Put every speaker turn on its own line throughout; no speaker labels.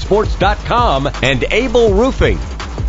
BishopFreedySports.com, and Able Roofing.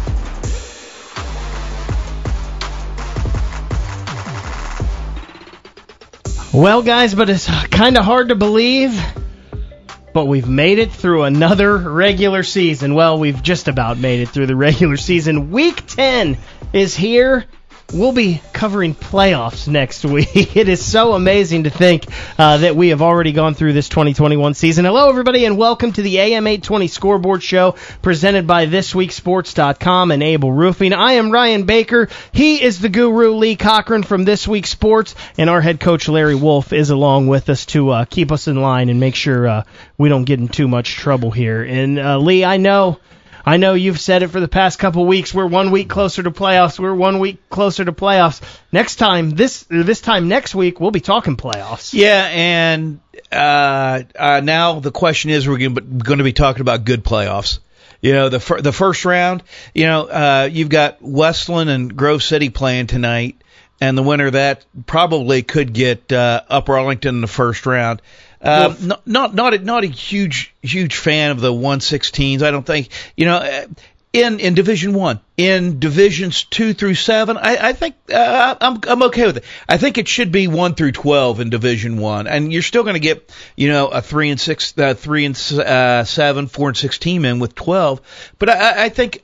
Well, guys, but it's kind of hard to believe, but we've made it through another regular season. Well, we've just about made it through the regular season. Week 10 is here. We'll be covering playoffs next week. It is so amazing to think that we have already gone through this 2021 season. Hello, everybody, and welcome to the AM 820 Scoreboard Show presented by ThisWeekSports.com and Able Roofing. I am Ryan Baker. He is the guru, Lee Cochran, from This Week Sports, and our head coach, Larry Wolf, is along with us to keep us in line and make sure we don't get in too much trouble here. And, Lee, I know you've said it for the past couple weeks. We're 1 week closer to playoffs. We're 1 week closer to playoffs. Next time, this time next week, we'll be talking playoffs.
Yeah, and now the question is, we're going to be talking about good playoffs. You know, the first round. You know, you've got Westland and Grove City playing tonight, and the winner of that probably could get Upper Arlington in the first round. Not a huge fan of the 1/16s. I don't think, in Division 1, in Divisions 2 through 7, I think I'm okay with it. I think it should be 1 through 12 in Division 1, and you're still going to get a 3 and 6, 3 and 7, 4 and 6 team in with 12. But I think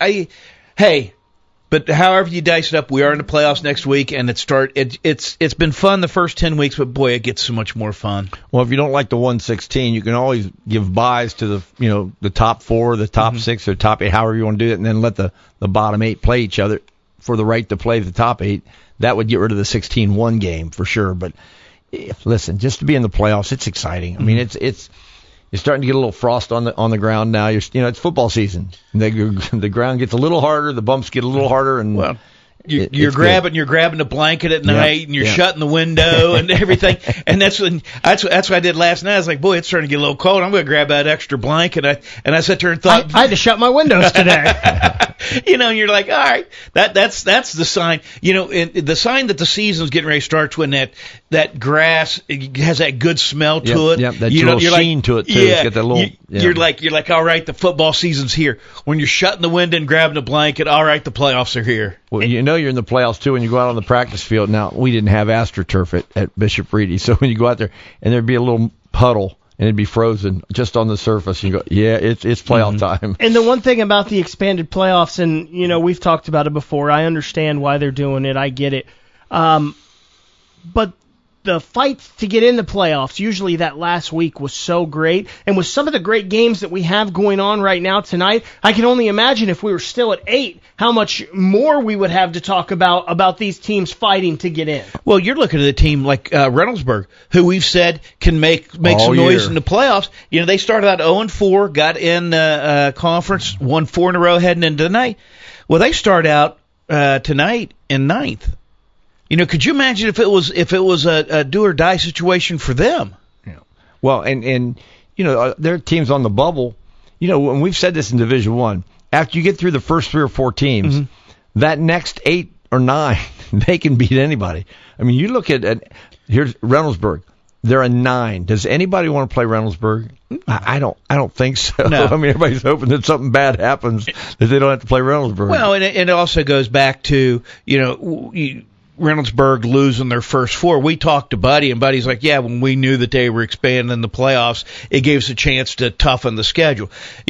But however you dice it up, we are in the playoffs next week, and it's been fun the first 10 weeks, but boy, it gets so much more fun.
Well, if you don't like the 1/16, you can always give buys to the top 4, the top 6, or top 8, however you want to do it, and then let the bottom 8 play each other for the right to play the top 8. That would get rid of the 16-1 game for sure. But listen, just to be in the playoffs, it's exciting. I mean, it's you're starting to get a little frost on the ground now. It's football season. The ground gets a little harder, the bumps get a little harder, and
you're grabbing a blanket at night, and you're shutting the window and everything. And that's what I did last night. I was like, boy, it's starting to get a little cold. I'm going to grab that extra blanket. And I sat there and thought,
I had to shut my windows today.
And you're like, all right, that's the sign. The sign that the season's getting ready to start, when that grass has that good smell to it.
Yep, that little sheen to it too.
Yeah,
it's got that little,
you're like, all right, the football season's here. When you're shutting the window and grabbing a blanket, all right, the playoffs are here.
Well, you're in the playoffs too when you go out on the practice field. Now, we didn't have AstroTurf at Bishop Reedy, so when you go out there and there'd be a little puddle and it'd be frozen just on the surface, you go, yeah, it's playoff time.
And the one thing about the expanded playoffs, and we've talked about it before, I understand why they're doing it, I get it, but the fight to get in the playoffs, usually that last week, was so great. And with some of the great games that we have going on right now tonight, I can only imagine if we were still at 8, how much more we would have to talk about these teams fighting to get in.
Well, you're looking at a team like Reynoldsburg, who we've said can make some noise in the playoffs. They started out 0-4, got in conference, won 4 in a row heading into tonight. Well, they start out tonight in 9th. Could you imagine if it was a do or die situation for them?
Yeah. Well, and there are teams on the bubble. When we've said this in Division 1, after you get through the first 3 or 4 teams, that next 8 or 9, they can beat anybody. I mean, you look at here's Reynoldsburg. They're a 9. Does anybody want to play Reynoldsburg? I don't think so.
No.
I mean, everybody's hoping that something bad happens, that they don't have to play Reynoldsburg.
Well, and it also goes back to Reynoldsburg losing their first 4. We talked to Buddy, and Buddy's like, yeah, when we knew that they were expanding the playoffs, it gave us a chance to toughen the schedule.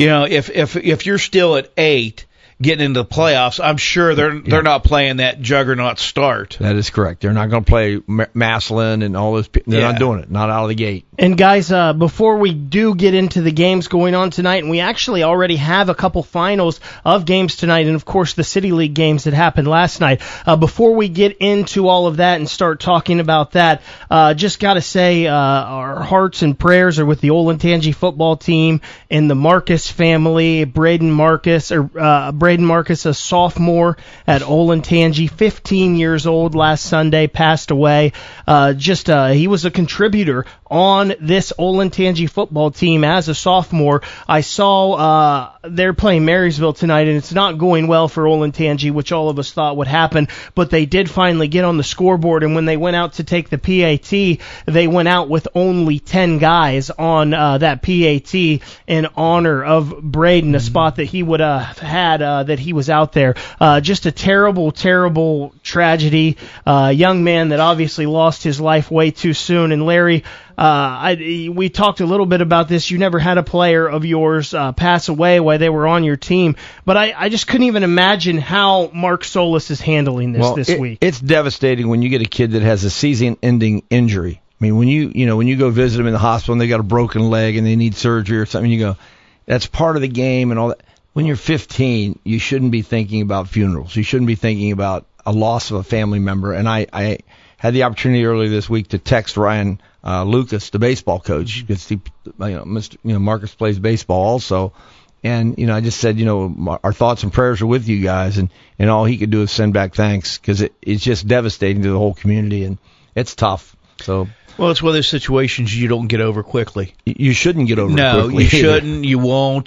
If you're still at 8 getting into the playoffs, I'm sure they're not playing that juggernaut start.
That is correct. They're not going to play Massillon and all those people. They're not doing it. Not out of the gate.
And guys, before we do get into the games going on tonight, and we actually already have a couple finals of games tonight, and of course the City League games that happened last night. Before we get into all of that and start talking about that, just got to say our hearts and prayers are with the Olentangy football team and the Marcus family, Braden Braden Marcus, a sophomore at Olentangy, 15 years old last Sunday, passed away. He was a contributor on this Olentangy football team as a sophomore. I saw they're playing Marysville tonight, and it's not going well for Olentangy, which all of us thought would happen, but they did finally get on the scoreboard, and when they went out to take the PAT, they went out with only 10 guys on that PAT in honor of Braden, a spot that he would have had that he was out there. Just a terrible, terrible tragedy. Young man that obviously lost his life way too soon. And Larry, we talked a little bit about this. You never had a player of yours pass away while they were on your team, but I just couldn't even imagine how Mark Solis is handling this week.
It's devastating when you get a kid that has a season-ending injury. I mean, when you go visit them in the hospital and they got a broken leg and they need surgery or something, you go, that's part of the game and all that. When you're 15, you shouldn't be thinking about funerals. You shouldn't be thinking about a loss of a family member. And I had the opportunity earlier this week to text Ryan Lucas, the baseball coach, because Marcus plays baseball also. And, I just said, our thoughts and prayers are with you guys. And all he could do is send back thanks, because it's just devastating to the whole community, and it's tough. So.
Well, it's one of those situations you don't get over quickly.
You shouldn't get over it
quickly. No, you shouldn't. You won't.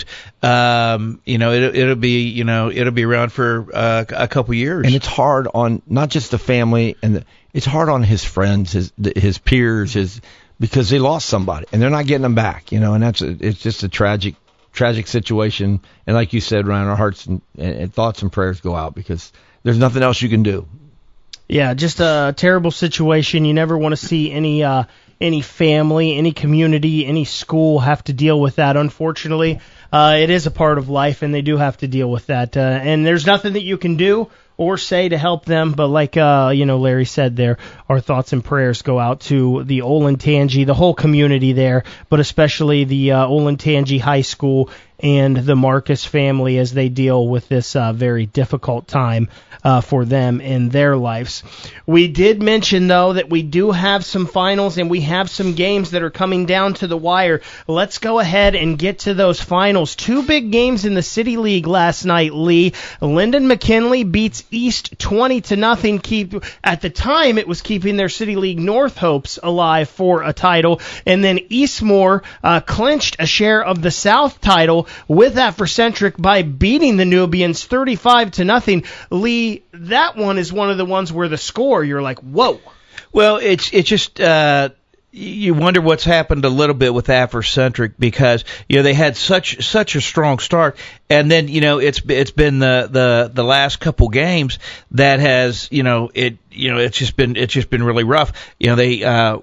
It'll be around for a couple years.
And it's hard on not just the family, it's hard on his friends, his peers, because they lost somebody and they're not getting them back. And it's just a tragic situation. And like you said, Ryan, our hearts and thoughts and prayers go out, because there's nothing else you can do.
Yeah, just a terrible situation. You never want to see any family, any community, any school have to deal with that. Unfortunately, it is a part of life, and they do have to deal with that. And there's nothing that you can do or say to help them. But like Larry said there, our thoughts and prayers go out to the Olentangy, the whole community there, but especially the Olentangy High School and the Marcus family as they deal with this very difficult time for them in their lives. We did mention, though, that we do have some finals and we have some games that are coming down to the wire. Let's go ahead and get to those finals. Two big games in the City League last night, Lee. Linden McKinley beats East 20-0. At the time, it was keeping their City League North hopes alive for a title. And then Eastmoor clinched a share of the South title with Afrocentric by beating the Nubians 35-0. Lee, that one is one of the ones where the score, you're like, whoa.
Well, it's just you wonder what's happened a little bit with Afrocentric, because they had such a strong start, and then it's been the last couple games that has it's just been really rough. They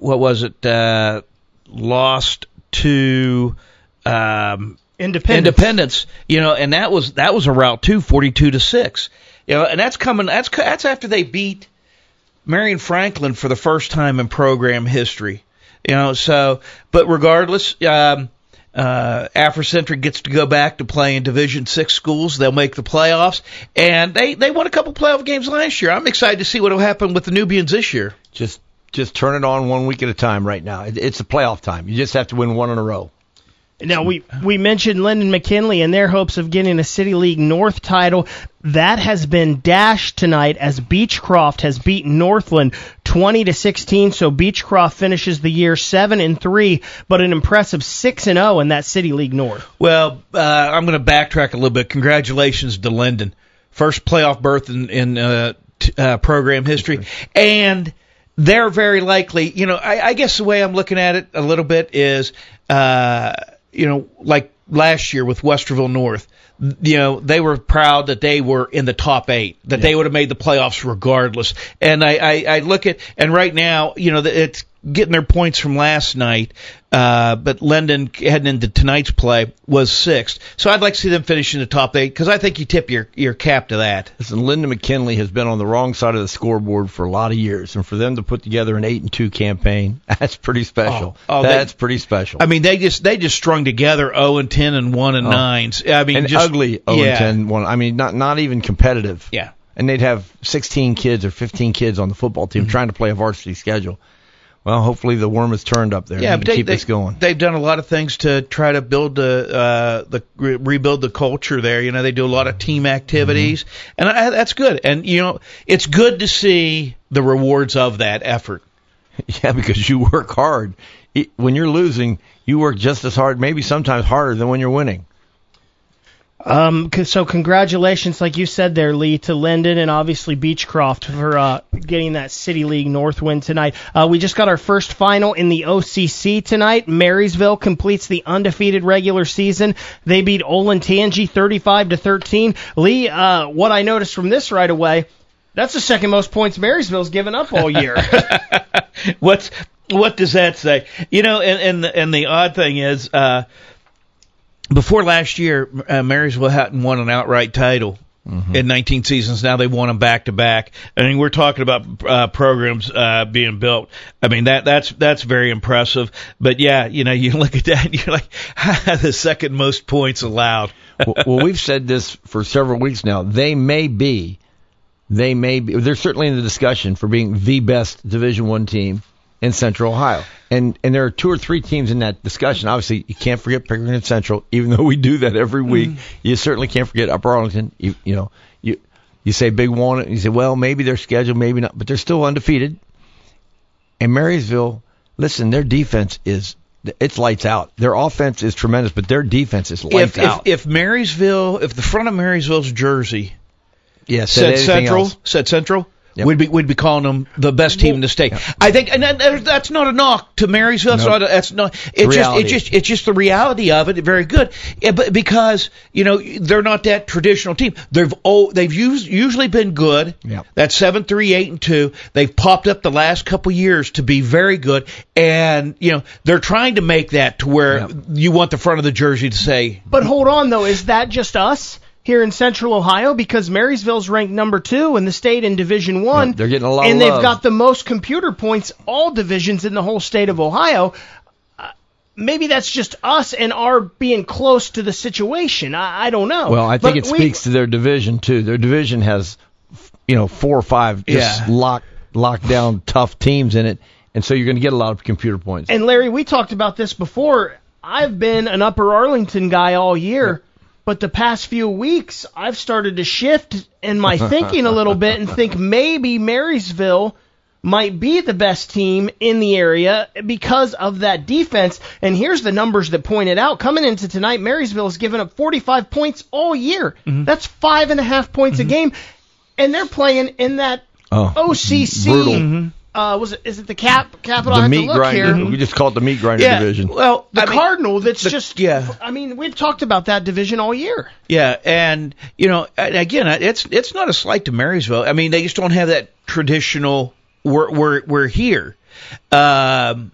lost to Independence, and that was a rout too, 42-6. And that's after they beat Marion Franklin for the first time in program history. But regardless, Afrocentric gets to go back to play in Division 6 schools. They'll make the playoffs, and they won a couple playoff games last year. I'm excited to see what will happen with the Nubians this year.
Just turn it on 1 week at a time right now. It's a playoff time. You just have to win one in a row.
Now, we mentioned Linden McKinley and their hopes of getting a City League North title. That has been dashed tonight as Beechcroft has beaten Northland 20-16. So Beechcroft finishes the year 7-3, but an impressive 6-0 in that City League North.
Well, I'm going to backtrack a little bit. Congratulations to Linden. First playoff berth in program history. And they're very likely, I guess the way I'm looking at it a little bit is, like last year with Westerville North, they were proud that they were in the top 8, that they would have made the playoffs regardless. And I look at, and right now, it's getting their points from last night, but Linden, heading into tonight's play, was 6th. So I'd like to see them finish in the top 8, because I think you tip your cap to that.
Listen, Linden McKinley has been on the wrong side of the scoreboard for a lot of years, and for them to put together an 8-2 campaign, that's pretty special. That's pretty special.
I mean, they just strung together 0-10 and 1-9. I mean,
and
just
ugly 0-10, 1. I mean, not even competitive.
Yeah.
And they'd have 16 kids or 15 kids on the football team trying to play a varsity schedule. Well, hopefully the worm has turned up there.
Yeah,
but keep this going.
They've done a lot of things to try to build rebuild the culture there. You know, they do a lot of team activities, and that's good. And you know, it's good to see the rewards of that effort.
Yeah, because you work hard. When you're losing, you work just as hard, maybe sometimes harder than when you're winning.
So congratulations, like you said there, Lee, to Linden and obviously Beechcroft for getting that City League North win tonight. We just got our first final in the OCC tonight. Marysville completes the undefeated regular season. They beat Olentangy 35-13. Lee, what I noticed from this right away, that's the second most points Marysville's given up all year.
What does that say? You know, and the odd thing is, before last year, Marysville hadn't won an outright title in 19 seasons. Now they've won them back to back. I mean, we're talking about programs being built. I mean, that's very impressive. But yeah, you know, you look at that and you're like, the second most points allowed.
Well, we've said this for several weeks now. They may be. They're certainly in the discussion for being the best Division I team in Central Ohio. And there are two or three teams in that discussion. Obviously, you can't forget Pickerington Central, even though we do that every week. You certainly can't forget Upper Arlington. You say Big Walnut, and you say, well, maybe they're scheduled, maybe not, but they're still undefeated. And Marysville, listen, their defense it's lights out. Their offense is tremendous, but their defense is lights out.
If the front of Marysville's jersey
said
Central,
yep,
we'd be calling them the best team in the state. Yep. I think, and that's not a knock to Marysville. It's just the reality of it. Very good, but because you know they're not that traditional team. They've usually been good.
Yep.
That's 7-3, 8-2. They've popped up the last couple years to be very good, and you know they're trying to make that to where you want the front of the jersey to say.
But hold on though, is that just us here in Central Ohio? Because Marysville's ranked number 2 in the state in Division I.
They're getting a lot
and
of
they've
love.
got the most computer points, all divisions in the whole state of Ohio. Maybe that's just us and our being close to the situation. I don't know.
Well, I think it speaks to their division, too. Their division has, 4 or 5 just locked down tough teams in it, and so you're going to get a lot of computer points.
And, Larry, we talked about this before. I've been an Upper Arlington guy all year. Yep. But the past few weeks, I've started to shift in my thinking a little bit and think maybe Marysville might be the best team in the area because of that defense. And here's the numbers that point it out. Coming into tonight, Marysville has given up 45 points all year. Mm-hmm. That's 5.5 points a game. And they're playing in that OCC.
Brutal. Mm-hmm.
Is it the capital?
The meat grinder. Mm-hmm. We just call it the meat grinder division.
Well, Cardinal. I mean, we've talked about that division all year.
Yeah, and again, it's not a slight to Marysville. I mean, they just don't have that traditional. We're here. And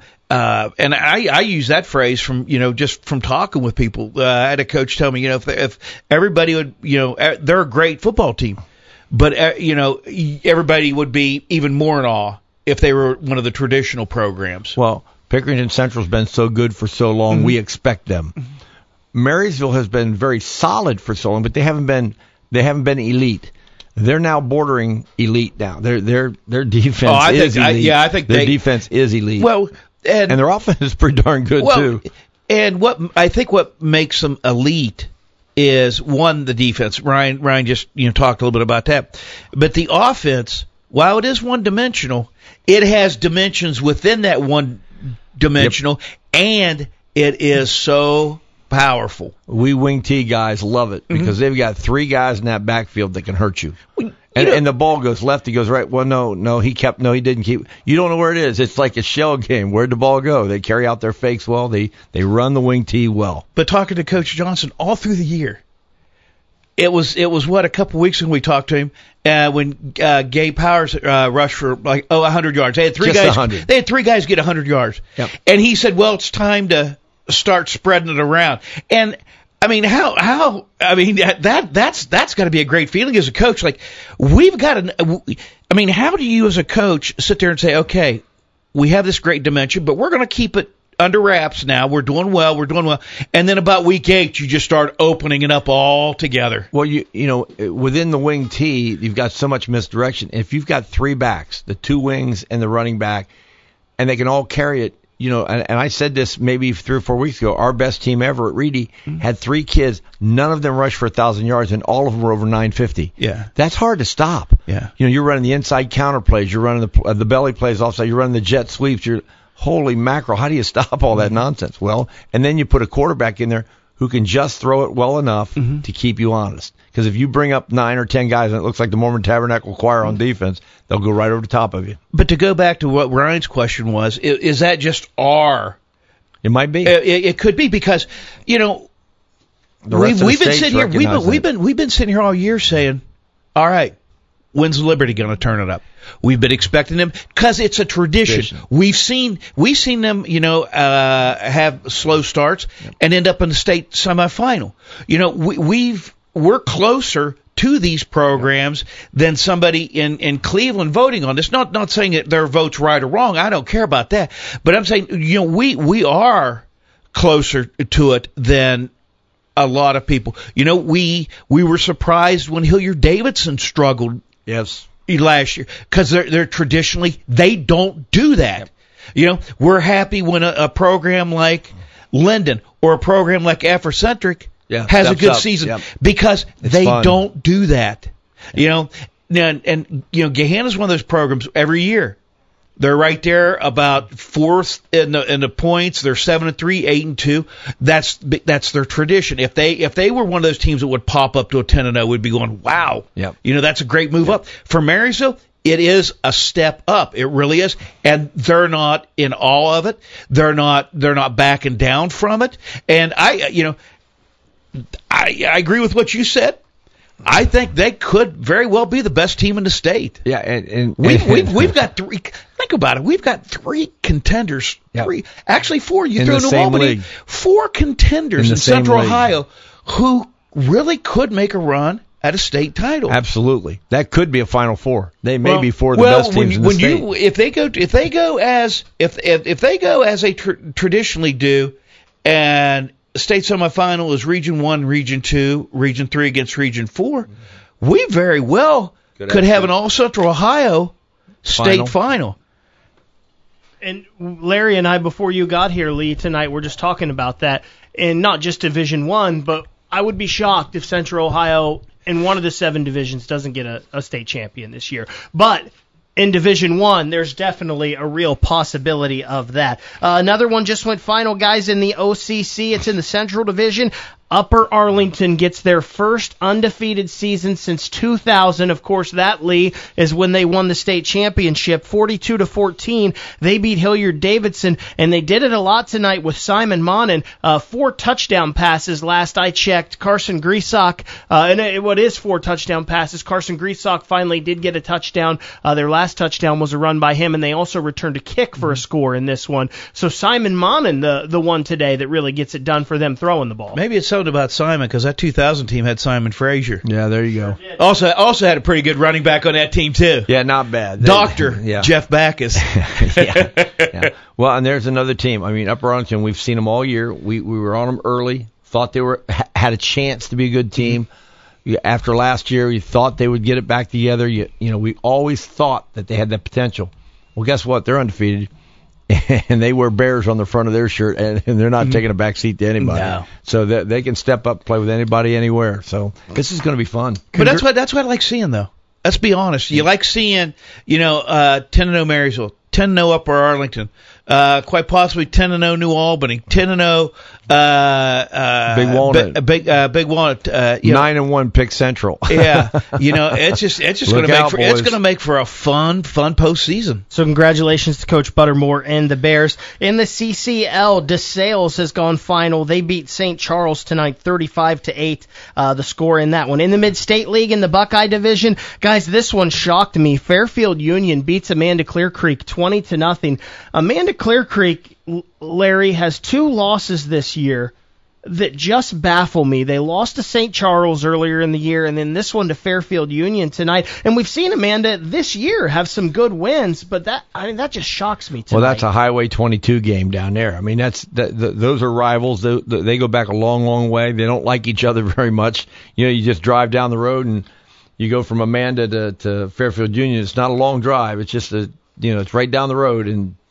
I use that phrase from just from talking with people. I had a coach tell me, if everybody would, they're a great football team. But, everybody would be even more in awe if they were one of the traditional programs.
Well, Pickerington Central's been so good for so long, mm-hmm. we expect them. Mm-hmm. Marysville has been very solid for so long, but they haven't been elite. They're now bordering elite now. Their defense is elite.
I think
their defense is elite.
Well,
and their offense is pretty darn good too.
And what makes them elite is one, the defense. Ryan just talked a little bit about that. But the offense, while it is one-dimensional, it has dimensions within that one-dimensional, and it is so powerful.
We wing T guys love it because they've got 3 guys in that backfield that can hurt you. And the ball goes left, he goes right. Well, no, he didn't keep. You don't know where it is. It's like a shell game. Where'd the ball go? They carry out their fakes well. They run the wing T well.
But talking to Coach Johnson all through the year, it was what, a couple weeks when we talked to him when Gabe Powers rushed for 100 yards. They had 3 guys. 100. They had 3 guys get 100 yards.
Yep.
And he said, "Well, it's time to start spreading it around." And I mean, that's got to be a great feeling as a coach. Like, how do you as a coach sit there and say, okay, we have this great dimension, but we're going to keep it under wraps now. We're doing well. And then about week 8, you just start opening it up all together.
Well, within the wing T, you've got so much misdirection. If you've got 3 backs, the 2 wings and the running back, and they can all carry it. You know, and I said this maybe 3 or 4 weeks ago. Our best team ever at Reedy had 3 kids. None of them rushed for 1,000 yards, and all of them were over 950.
Yeah,
that's hard to stop.
Yeah,
you know, you're running the inside counter plays, you're running the belly plays offside, you're running the jet sweeps. You're holy mackerel. How do you stop all that nonsense? Well, and then you put a quarterback in there who can just throw it well enough to keep you honest. Because if you bring up 9 or 10 guys and it looks like the Mormon Tabernacle Choir on defense, they'll go right over the top of you.
But to go back to what Ryan's question was, is that just our?
It might be.
It could be because, you know, we've been sitting here. We've been sitting here all year saying, all right, when's Liberty going to turn it up? We've been expecting them because it's a tradition. We've seen them, you know, have slow starts and end up in the state semifinal. You know, we're closer to these programs than somebody in Cleveland voting on this. Not saying that their vote's right or wrong. I don't care about that. But I'm saying, you know, we are closer to it than a lot of people. You know, we were surprised when Hilliard Davidson struggled.
Yes.
Last year, because they're traditionally, they don't do that. Yep. You know, we're happy when a program like Linden or a program like Afrocentric has a good season because they don't do that. You know, and you know, Gahanna's one of those programs every year. They're right there about 4th in the points. They're 7-3, 8-2. That's their tradition. If they were one of those teams that would pop up to a 10-0, we'd be going, wow.
Yep.
You know, that's a great move up. For Marysville, it is a step up. It really is. And they're not in all of it. They're not backing down from it. And I agree with what you said. I think they could very well be the best team in the state.
Yeah, and
we've got 3. Think about it. We've got 3 contenders. 3, actually 4. You throw New Albany. 4 contenders in Central Ohio who really could make a run at a state title.
Absolutely, that could be a Final Four. They may be 4 of the best teams in the state.
If they go as they traditionally do, and state semifinal is Region 1, Region 2, Region 3 against Region 4, we very well could have an All-Central Ohio state final.
And Larry and I, before you got here, Lee, tonight, we're just talking about that. And not just Division 1, but I would be shocked if Central Ohio in one of the 7 divisions doesn't get a state champion this year. But in Division 1, there's definitely a real possibility of that. Another one just went final, guys, in the OCC. It's in the Central Division. Upper Arlington gets their first undefeated season since 2000. Of course, that, Lee, is when they won the state championship, 42-14. They beat Hilliard Davidson, and they did it a lot tonight with Simon Monin. 4 touchdown passes last I checked. Carson Griesach, and what is 4 touchdown passes? Carson Griesach finally did get a touchdown. Their last touchdown was a run by him, and they also returned a kick for a score in this one. So Simon Monin, the one today that really gets it done for them throwing the ball.
Maybe it's something about Simon, because that 2000 team had Simon Frazier.
Yeah, there you go.
Also had a pretty good running back on that team too.
Yeah, not bad.
Jeff Backus.
yeah. Well, and there's another team. I mean, Upper Arlington, we've seen them all year. We were on them early. Thought they had a chance to be a good team. After last year, you thought they would get it back together. You know, we always thought that they had that potential. Well, guess what? They're undefeated. And they wear Bears on the front of their shirt, and they're not taking a back seat to anybody.
No.
So they can step up, play with anybody, anywhere. So this is going to be fun.
But that's what I like seeing, though. Let's be honest. You like seeing, 10-0 Marysville, 10-0 Upper Arlington, quite possibly 10-0 New Albany, 10-0
Big Walnut,
Big Walnut,
9-1 Pick Central.
Yeah, it's just going to make for a fun postseason.
So congratulations to Coach Buttermore and the Bears. In the CCL, DeSales has gone final. They beat St. Charles tonight, 35-8. The score in that one. In the Mid-State League in the Buckeye Division, guys, this one shocked me. Fairfield Union beats Amanda Clear Creek 20-0. Amanda Clear Creek, Larry, has 2 losses this year that just baffle me. They lost to St. Charles earlier in the year, and then this one to Fairfield Union tonight. And we've seen Amanda this year have some good wins, but that just shocks me tonight.
Well, that's a Highway 22 game down there. I mean, those are rivals. They go back a long, long way. They don't like each other very much. You just drive down the road and you go from Amanda to Fairfield Union. It's not a long drive. It's just it's right down the road, and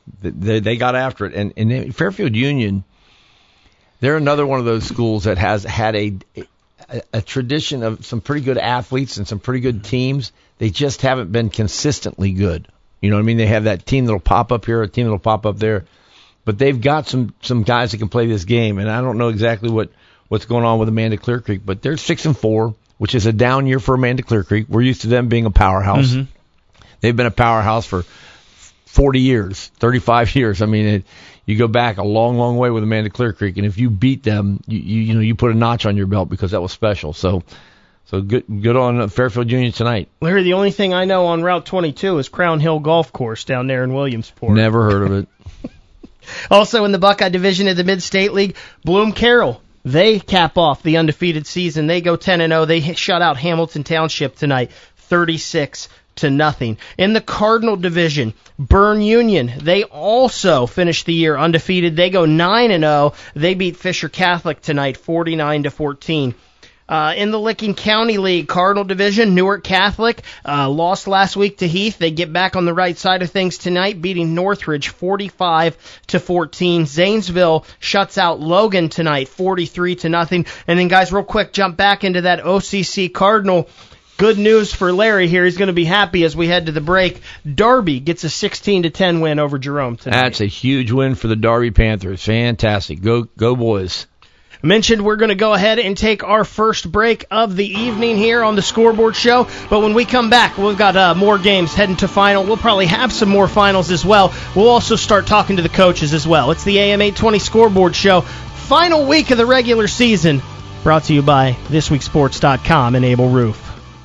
They got after it. And Fairfield Union, they're another one of those schools that has had a tradition of some pretty good athletes and some pretty good teams. They just haven't been consistently good. You know what I mean? They have that team that'll pop up here, a team that'll pop up there. But they've got some guys that can play this game. And I don't know exactly what's going on with Amanda Clear Creek, but they're 6-4, which is a down year for Amanda Clear Creek. We're used to them being a powerhouse. Mm-hmm. They've been a powerhouse for 40 years, 35 years. I mean, you go back a long, long way with Amanda Clear Creek, and if you beat them, you put a notch on your belt because that was special. So good on Fairfield Union tonight.
Larry, the only thing I know on Route 22 is Crown Hill Golf Course down there in Williamsport.
Never heard of it.
Also in the Buckeye Division of the Mid-State League, Bloom Carroll. They cap off the undefeated season. They go 10-0. They shut out Hamilton Township tonight, 36-0. In the Cardinal Division, Bern Union, they also finished the year undefeated. They go 9-0. They beat Fisher Catholic tonight, 49-14. In the Licking County League, Cardinal Division, Newark Catholic lost last week to Heath. They get back on the right side of things tonight, beating Northridge 45-14. Zanesville shuts out Logan tonight, 43-0. And then, guys, real quick, jump back into that OCC Cardinal. Good news for Larry here. He's going to be happy as we head to the break. Darby gets a 16-10 win over Jerome tonight.
That's a huge win for the Darby Panthers. Fantastic. Go boys.
Mentioned we're going to go ahead and take our first break of the evening here on the Scoreboard Show. But when we come back, we've got more games heading to final. We'll probably have some more finals as well. We'll also start talking to the coaches as well. It's the AM 820 Scoreboard Show. Final week of the regular season. Brought to you by ThisWeekSports.com and Able Roof.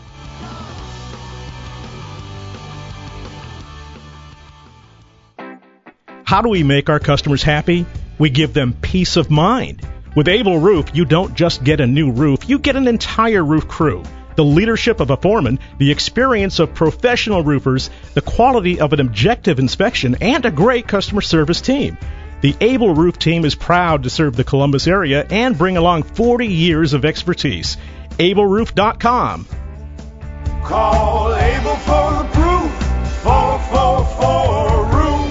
How do we make our customers happy? We give them peace of mind. With Able Roof, you don't just get a new roof, you get an entire roof crew. The leadership of a foreman, the experience of professional roofers, the quality of an objective inspection, and a great customer service team. The Able Roof team is proud to serve the Columbus area and bring along 40 years of expertise. AbleRoof.com.
Call Able for the proof. 444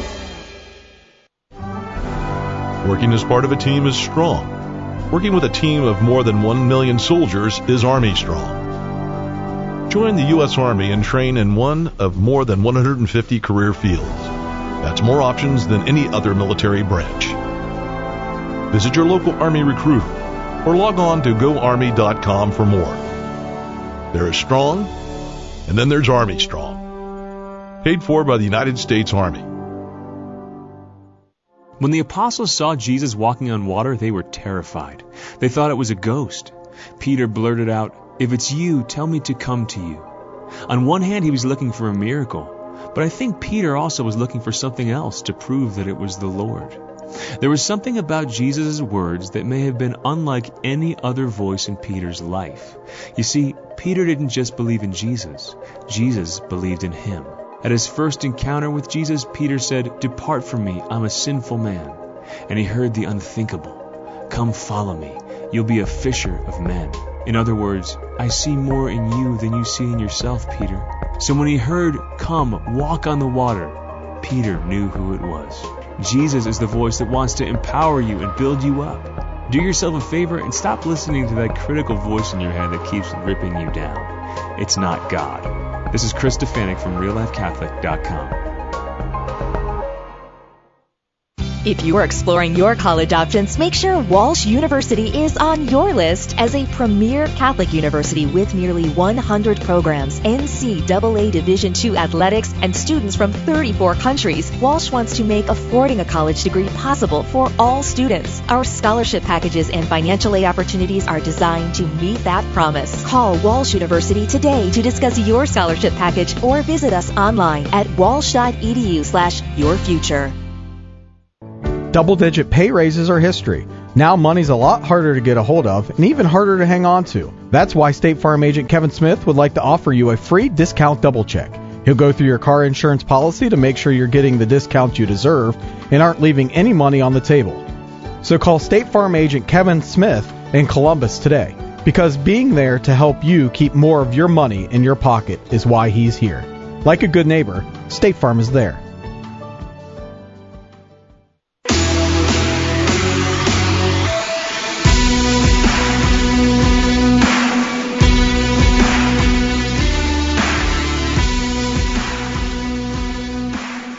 Roof.
Working as part of a team is strong. Working with a team of more than 1 million soldiers is Army Strong. Join the U.S. Army and train in one of more than 150 career fields. That's more options than any other military branch. Visit your local Army recruiter or log on to GoArmy.com for more. There is Strong, and then there's Army Strong. Paid for by the United States Army.
When the apostles saw Jesus walking on water, they were terrified. They thought it was a ghost. Peter blurted out, "If it's you, tell me to come to you." On one hand, he was looking for a miracle, but I think Peter also was looking for something else to prove that it was the Lord. There was something about Jesus' words that may have been unlike any other voice in Peter's life. You see, Peter didn't just believe in Jesus. Jesus believed in him. At his first encounter with Jesus, Peter said, "Depart from me, I'm a sinful man." And he heard the unthinkable. "Come follow me. You'll be a fisher of men." In other words, I see more in you than you see in yourself, Peter. So when he heard, "Come, walk on the water," Peter knew who it was. Jesus is the voice that wants to empower you and build you up. Do yourself a favor and stop listening to that critical voice in your head that keeps ripping you down. It's not God. This is Chris Stefanik from RealLifeCatholic.com.
If you are exploring your college options, make sure Walsh University is on your list as a premier Catholic university with nearly 100 programs, NCAA Division II athletics, and students from 34 countries. Walsh wants to make affording a college degree possible for all students. Our scholarship packages and financial aid opportunities are designed to meet that promise. Call Walsh University today to discuss your scholarship package or visit us online at walsh.edu/yourfuture.
Double-digit pay raises are history. Now money's a lot harder to get a hold of and even harder to hang on to. That's why State Farm agent Kevin Smith would like to offer you a free discount double check. He'll go through your car insurance policy to make sure you're getting the discount you deserve and aren't leaving any money on the table. So call State Farm agent Kevin Smith in Columbus today, because being there to help you keep more of your money in your pocket is why he's here. Like a good neighbor, State Farm is there.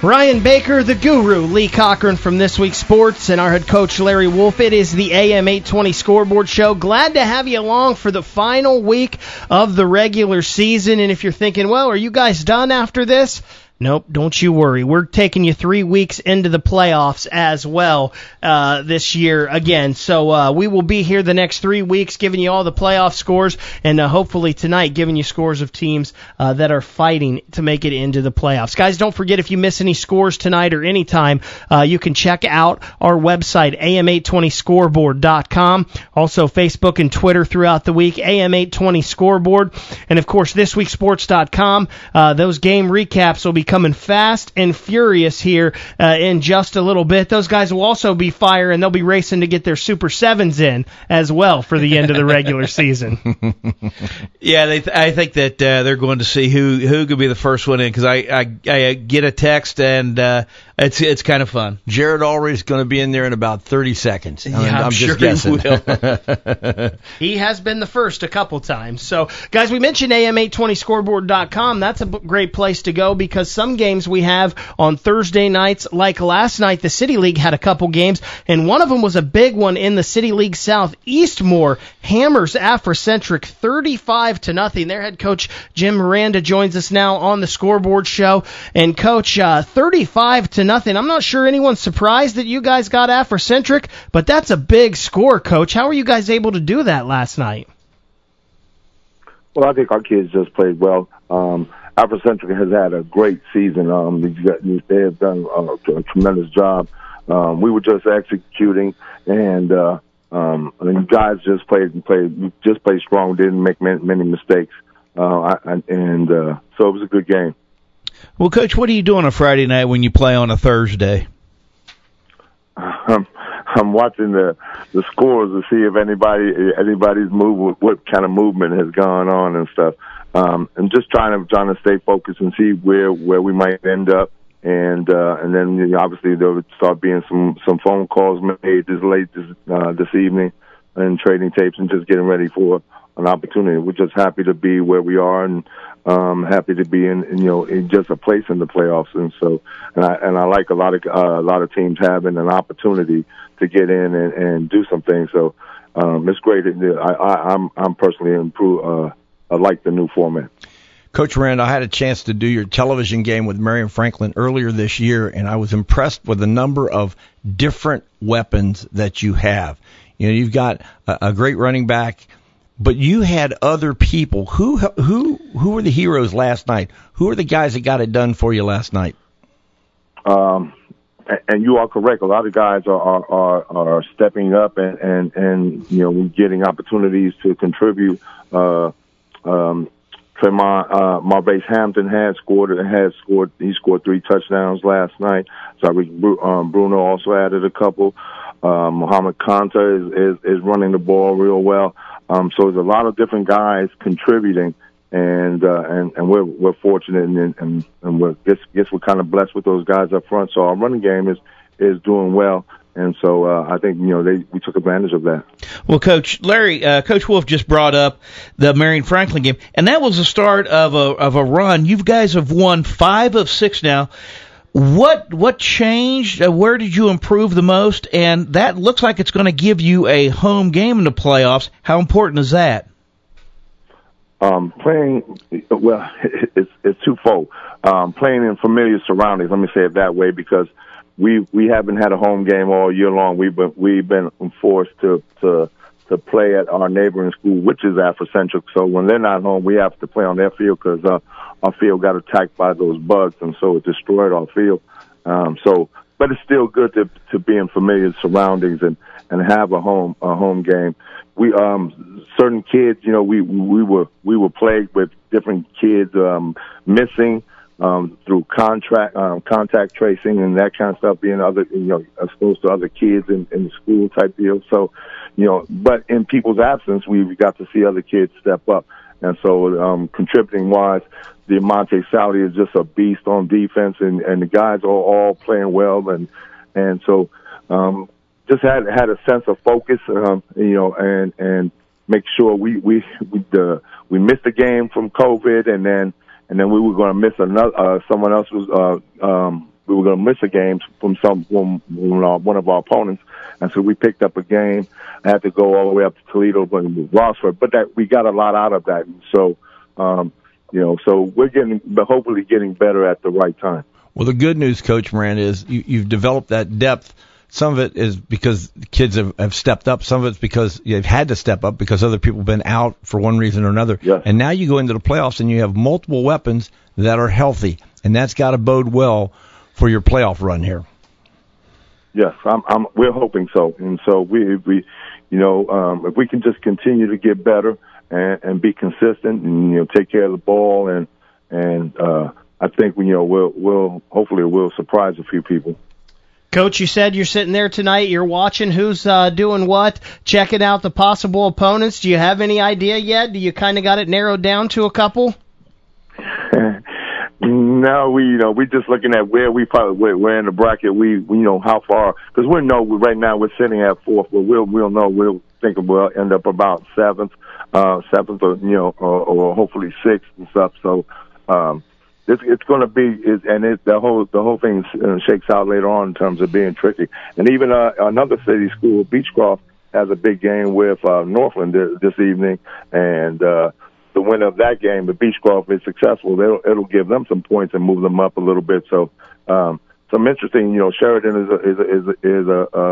Ryan Baker, the guru, Lee Cochran from This Week Sports, and our head coach, Larry Wolf. It is the AM 820 Scoreboard Show. Glad to have you along for the final week of the regular season. And if you're thinking, well, are you guys done after this? Nope, don't you worry. We're taking you 3 weeks into the playoffs as well this year again. So we will be here the next 3 weeks giving you all the playoff scores, and hopefully tonight giving you scores of teams that are fighting to make it into the playoffs. Guys, don't forget, if you miss any scores tonight or anytime, you can check out our website, am820scoreboard.com. Also Facebook and Twitter throughout the week, AM820 Scoreboard. And, of course, thisweeksports.com. Those game recaps will be coming fast and furious here in just a little bit. Those guys will also be firing. They'll be racing to get their Super 7s in as well for the end of the regular season.
Yeah, I think that they're going to see who could be the first one in, because I get a text, and it's kind of fun.
Jared Already's going to be in there in about 30 seconds.
I'm
just
sure
guessing.
He will.
He has been the first a couple times. So, guys, we mentioned am820scoreboard.com. That's a great place to go, because some games we have on Thursday nights, like last night, the City League had a couple games, and one of them was a big one in the City League South. Eastmore hammers Afrocentric 35-0. Their head coach, Jim Miranda, joins us now on the Scoreboard Show. And, Coach, 35-0. I'm not sure anyone's surprised that you guys got Afrocentric, but that's a big score, Coach. How were you guys able to do that last night?
Well, I think our kids just played well. Afrocentric has had a great season. They have done a tremendous job. We were just executing, and the guys just played strong. Didn't make many mistakes, so it was a good game.
Well, Coach, what do you do on a Friday night when you play on a Thursday?
I'm watching the scores to see if anybody's what kind of movement has gone on and stuff. I'm just trying to stay focused and see where we might end up, and then obviously there would start being some phone calls made this evening, and trading tapes and just getting ready for an opportunity. We're just happy to be where we are, and happy to be in just a place in the playoffs. And so, and I like a lot of teams having an opportunity to get in and do some things. So it's great. I'm personally I like the new format.
Coach Miranda, I had a chance to do your television game with Marion Franklin earlier this year, and I was impressed with the number of different weapons that you have. You've got a great running back, but you had other people. Who were the heroes last night? Who are the guys that got it done for you last night?
And you are correct. A lot of guys are stepping up and getting opportunities to contribute. Tremont Marbace Hampton he scored 3 touchdowns last night. Tyreek Bruno also added a couple. Muhammad Kanta is running the ball real well. So there's a lot of different guys contributing, and we're fortunate, and we're we're kind of blessed with those guys up front. So our running game is doing well. And so I think we took advantage of that.
Well, Coach Larry, Coach Wolf just brought up the Marion Franklin game, and that was the start of a run. You guys have won 5 of 6 now. What changed? Where did you improve the most? And that looks like it's going to give you a home game in the playoffs. How important is that?
Playing, well, it's twofold. Playing in familiar surroundings. Let me say it that way, because we haven't had a home game all year long. We've been forced to play at our neighboring school, which is Afrocentric. So when they're not home, we have to play on their field, because our field got attacked by those bugs, and so it destroyed our field. But it's still good to be in familiar surroundings and have a home game. We certain kids, we were plagued with different kids missing. Through contact tracing and that kind of stuff, being exposed to other kids in the school type deal. So, but in people's absence, we got to see other kids step up. And so, contributing wise, Monte Saudi is just a beast on defense, and the guys are all playing well, and so, just had a sense of focus, and make sure we missed the game from COVID, and then we were going to miss another. Someone else was we were going to miss a game from one of our opponents, and so we picked up a game. I had to go all the way up to Toledo and Rossford, but that we got a lot out of that. And so, so we're hopefully getting better at the right time.
Well, the good news, Coach Moran, is you've developed that depth. Some of it is because the kids have stepped up. Some of it's because they've had to step up because other people have been out for one reason or another.
Yes.
And now you go into the playoffs and you have multiple weapons that are healthy, and that's got to bode well for your playoff run here.
Yes, we're hoping so. And so if we can just continue to get better and be consistent and take care of the ball and I think we'll hopefully surprise a few people.
Coach, you said you're sitting there tonight, you're watching who's doing what, checking out the possible opponents. Do you have any idea yet? Do you kind of got it narrowed down to a couple?
No, we're just looking at where we're in the bracket. We how far, because right now we're sitting at fourth, but we'll know. We'll think we'll end up about seventh, or hopefully sixth and stuff. So, it's going to be, the whole thing shakes out later on in terms of being tricky. And even another city school, Beechcroft, has a big game with Northland this evening, and the winner of that game, if Beechcroft is successful, it'll give them some points and move them up a little bit. So some interesting. Sheridan is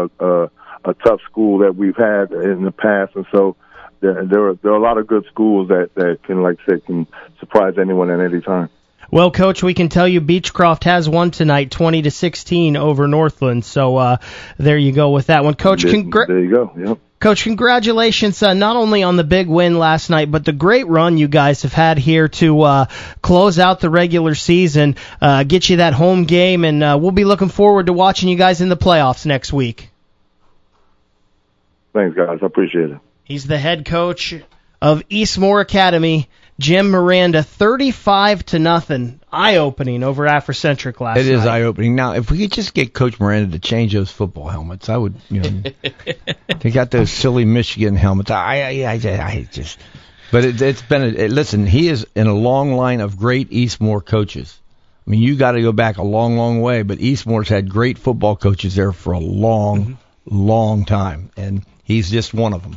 a tough school that we've had in the past, and so there are a lot of good schools that can, like I said, can surprise anyone at any time.
Well, Coach, we can tell you Beechcroft has won tonight, 20-16 over Northland. So there you go with that one, Coach.
There you go. Yep.
Coach, congratulations not only on the big win last night, but the great run you guys have had here to close out the regular season, get you that home game, and we'll be looking forward to watching you guys in the playoffs next week.
Thanks, guys. I appreciate it.
He's the head coach of Eastmoor Academy, Jim Miranda, 35-0, eye-opening over Africentric last night.
It is eye-opening. Now, if we could just get Coach Miranda to change those football helmets, I would. They got those silly Michigan helmets. I just. But it's been. Listen, he is in a long line of great Eastmoor coaches. I mean, you got to go back a long, long way. But Eastmoor's had great football coaches there for a long, long time, and he's just one of them.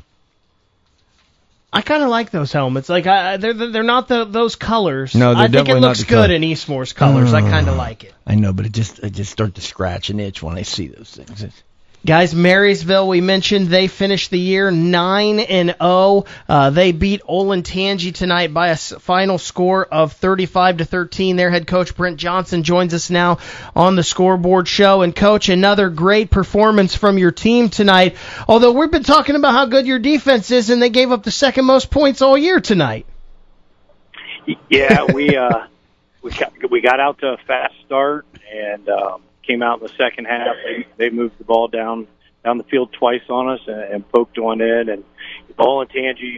I kind of like those helmets. Like they're not those colors.
No, they're
I think it
definitely
looks
not the
good
color.
in Eastmoor's colors. I kind of like it.
I know, but I just start to scratch and itch when I see those things.
Guys, Marysville, we mentioned they finished the year 9-0. They beat Olentangy tonight by a final score of 35-13. Their head coach Brent Johnson joins us now on the scoreboard show. And Coach, another great performance from your team tonight. Although we've been talking about how good your defense is, and they gave up the second most points all year tonight.
Yeah, we got out to a fast start and came out in the second half. They moved the ball down the field twice on us and poked one in. And Olentangy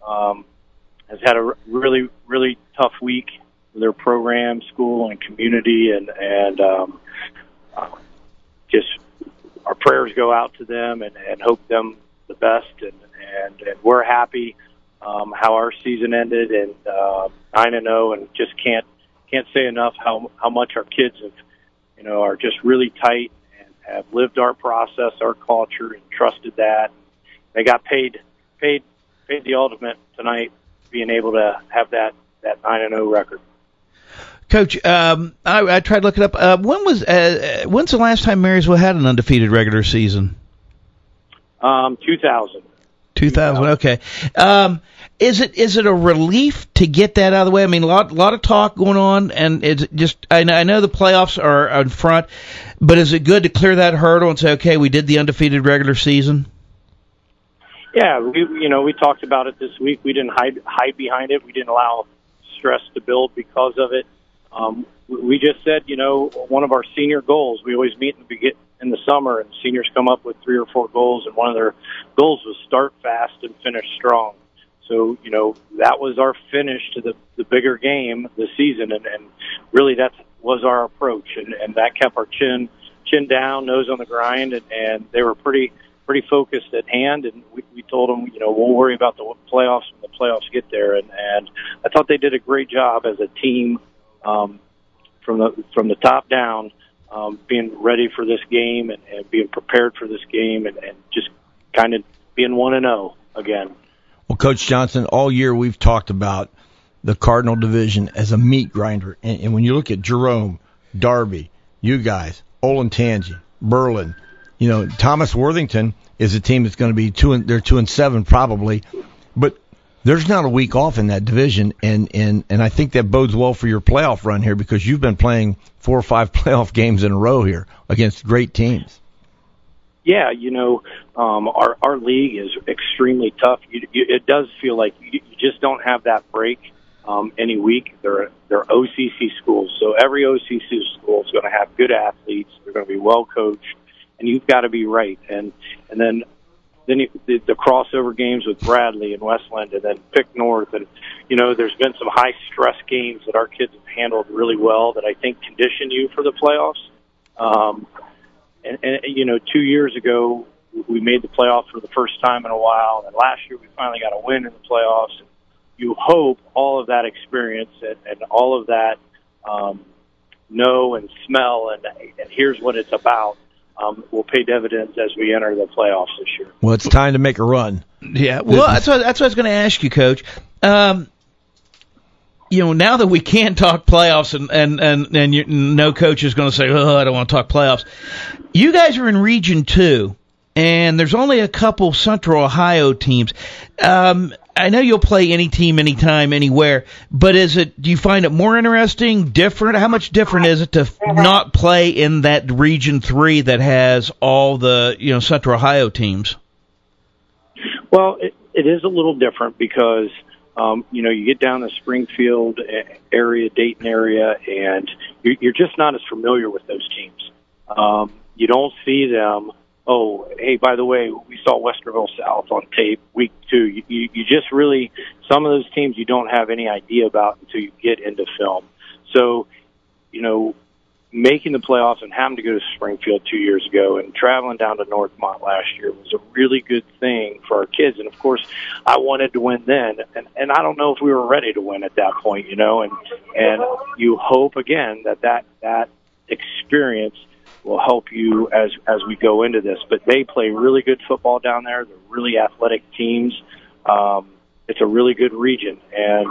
has had a really, really tough week with their program, school, and community. And just our prayers go out to them and hope them the best. And we're happy how our season ended and 9-0, and just can't say enough how much our kids have. Are just really tight and have lived our process, our culture, and trusted that. They got paid the ultimate tonight, being able to have that 9-0 record.
Coach, I tried to look it up. When's the last time Marysville had an undefeated regular season?
2000.
2000. Okay. Is it a relief to get that out of the way? I mean, a lot of talk going on, and it's just I know the playoffs are in front, but is it good to clear that hurdle and say, okay, we did the undefeated regular season?
Yeah, we talked about it this week. We didn't hide behind it. We didn't allow stress to build because of it. We just said, one of our senior goals. We always meet in the summer, and seniors come up with 3 or 4 goals, and one of their goals was start fast and finish strong. So, that was our finish to the bigger game this season, and really that was our approach, and that kept our chin down, nose on the grind, and they were pretty focused at hand, and we told them, we'll worry about the playoffs when the playoffs get there, and I thought they did a great job as a team from the top down, being ready for this game and being prepared for this game and just kind of being 1-0 again.
Well, Coach Johnson, all year we've talked about the Cardinal division as a meat grinder. And when you look at Jerome, Darby, you guys, Olentangy, Berlin, Thomas Worthington is a team that's going to be 2-7 probably, but there's not a week off in that division, and I think that bodes well for your playoff run here because you've been playing 4 or 5 playoff games in a row here against great teams.
Yeah, our league is extremely tough. It does feel like you just don't have that break any week. They're OCC schools, so every OCC school is going to have good athletes. They're going to be well coached, and you've got to be right. And then the crossover games with Bradley and Westland, and then Pick North, and there's been some high stress games that our kids have handled really well that I think condition you for the playoffs. And 2 years ago, we made the playoff for the first time in a while. And last year, we finally got a win in the playoffs. You hope all of that experience and all of that know and smell and here's what it's about will pay dividends as we enter the playoffs this year.
Well, it's time to make a run.
Yeah, well, that's what I was going to ask you, Coach. Now that we can talk playoffs and no coach is going to say, I don't want to talk playoffs. You guys are in Region 2, and there's only a couple Central Ohio teams. I know you'll play any team, anytime, anywhere, but do you find it more interesting, different? How much different is it to not play in that Region 3 that has all the, Central Ohio teams?
Well, it is a little different because you get down the Springfield area, Dayton area, and you're just not as familiar with those teams. You don't see them, hey, by the way, we saw Westerville South on tape week 2. You just really, some of those teams you don't have any idea about until you get into film. So, making the playoffs and having to go to Springfield 2 years ago and traveling down to Northmont last year was a really good thing for our kids. And, of course, I wanted to win then. And I don't know if we were ready to win at that point, and you hope, again, that experience will help you as we go into this. But they play really good football down there. They're really athletic teams. It's a really good region, and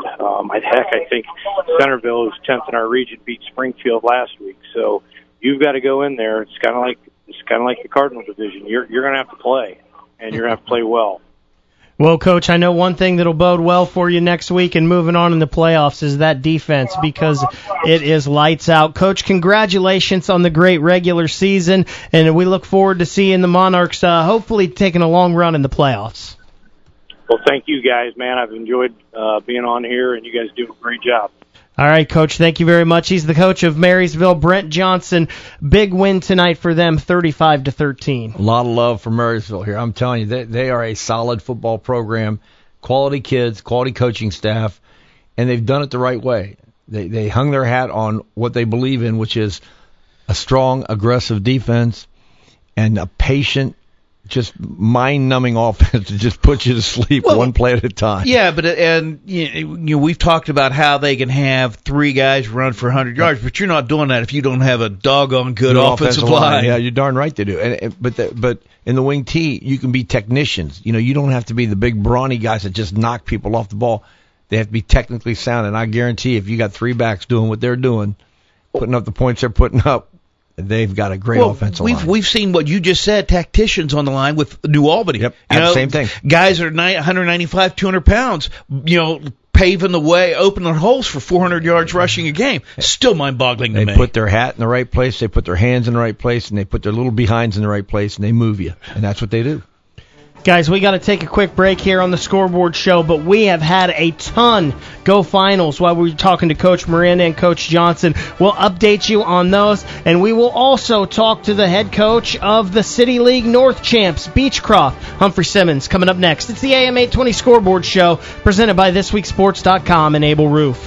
I think Centerville, who's 10th in our region, beat Springfield last week. So you've got to go in there. It's kind of like the Cardinal division. You're going to have to play, and you're going to have to play well.
Well, Coach, I know one thing that'll bode well for you next week and moving on in the playoffs is that defense because it is lights out. Coach, congratulations on the great regular season, and we look forward to seeing the Monarchs hopefully taking a long run in the playoffs.
Well, thank you guys, man. I've enjoyed being on here, and you guys do a great job.
All right, Coach, thank you very much. He's the coach of Marysville, Brent Johnson. Big win tonight for them, 35-13.
A lot of love for Marysville here. I'm telling you, they are a solid football program, quality kids, quality coaching staff, and they've done it the right way. They hung their hat on what they believe in, which is a strong, aggressive defense and a patient, just mind-numbing offense to just put you to sleep one play at a time.
Yeah, but we've talked about how they can have 3 guys run for 100 yards, but you're not doing that if you don't have a doggone good offensive line.
Yeah, you're darn right they do. But in the wing T, you can be technicians. You don't have to be the big brawny guys that just knock people off the ball. They have to be technically sound, and I guarantee if you got 3 backs doing what they're doing, putting up the points they're putting up, they've got a great offensive line.
We've seen what you just said, tacticians on the line with New Albany.
Yep, same thing.
Guys are 195, 200 pounds, paving the way, opening holes for 400 yards rushing a game. Still mind-boggling to me.
They put their hat in the right place, they put their hands in the right place, and they put their little behinds in the right place, and they move you. And that's what they do.
Guys, we got to take a quick break here on the Scoreboard Show, but we have had a ton go finals while we were talking to Coach Miranda and Coach Johnson. We'll update you on those, and we will also talk to the head coach of the City League North champs, Beechcroft, Humphrey Simmons, coming up next. It's the AM 820 Scoreboard Show, presented by ThisWeekSports.com and Able Roof.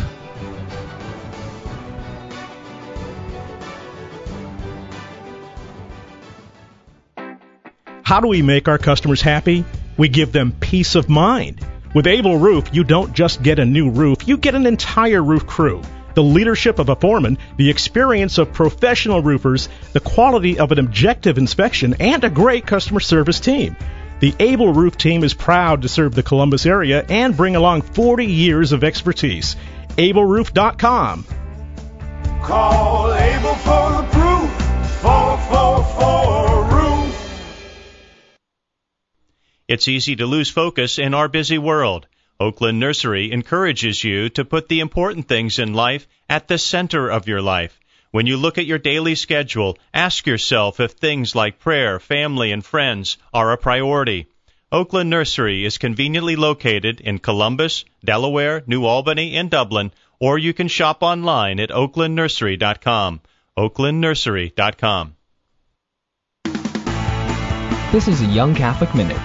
How do we make our customers happy? We give them peace of mind. With Able Roof, you don't just get a new roof, you get an entire roof crew. the leadership of a foreman, the experience of professional roofers, the quality of an objective inspection, and a great customer service team. The Able Roof team is proud to serve the Columbus area and bring along 40 years of expertise. AbleRoof.com.
Call Able for the proof. 444-ROOF.
It's easy to lose focus in our busy world. Oakland Nursery encourages you to put the important things in life at the center of your life. When you look at your daily schedule, ask yourself if things like prayer, family, and friends are a priority. Oakland Nursery is conveniently located in Columbus, Delaware, New Albany, and Dublin, or you can shop online at oaklandnursery.com. oaklandnursery.com.
This is a Young Catholic Minute.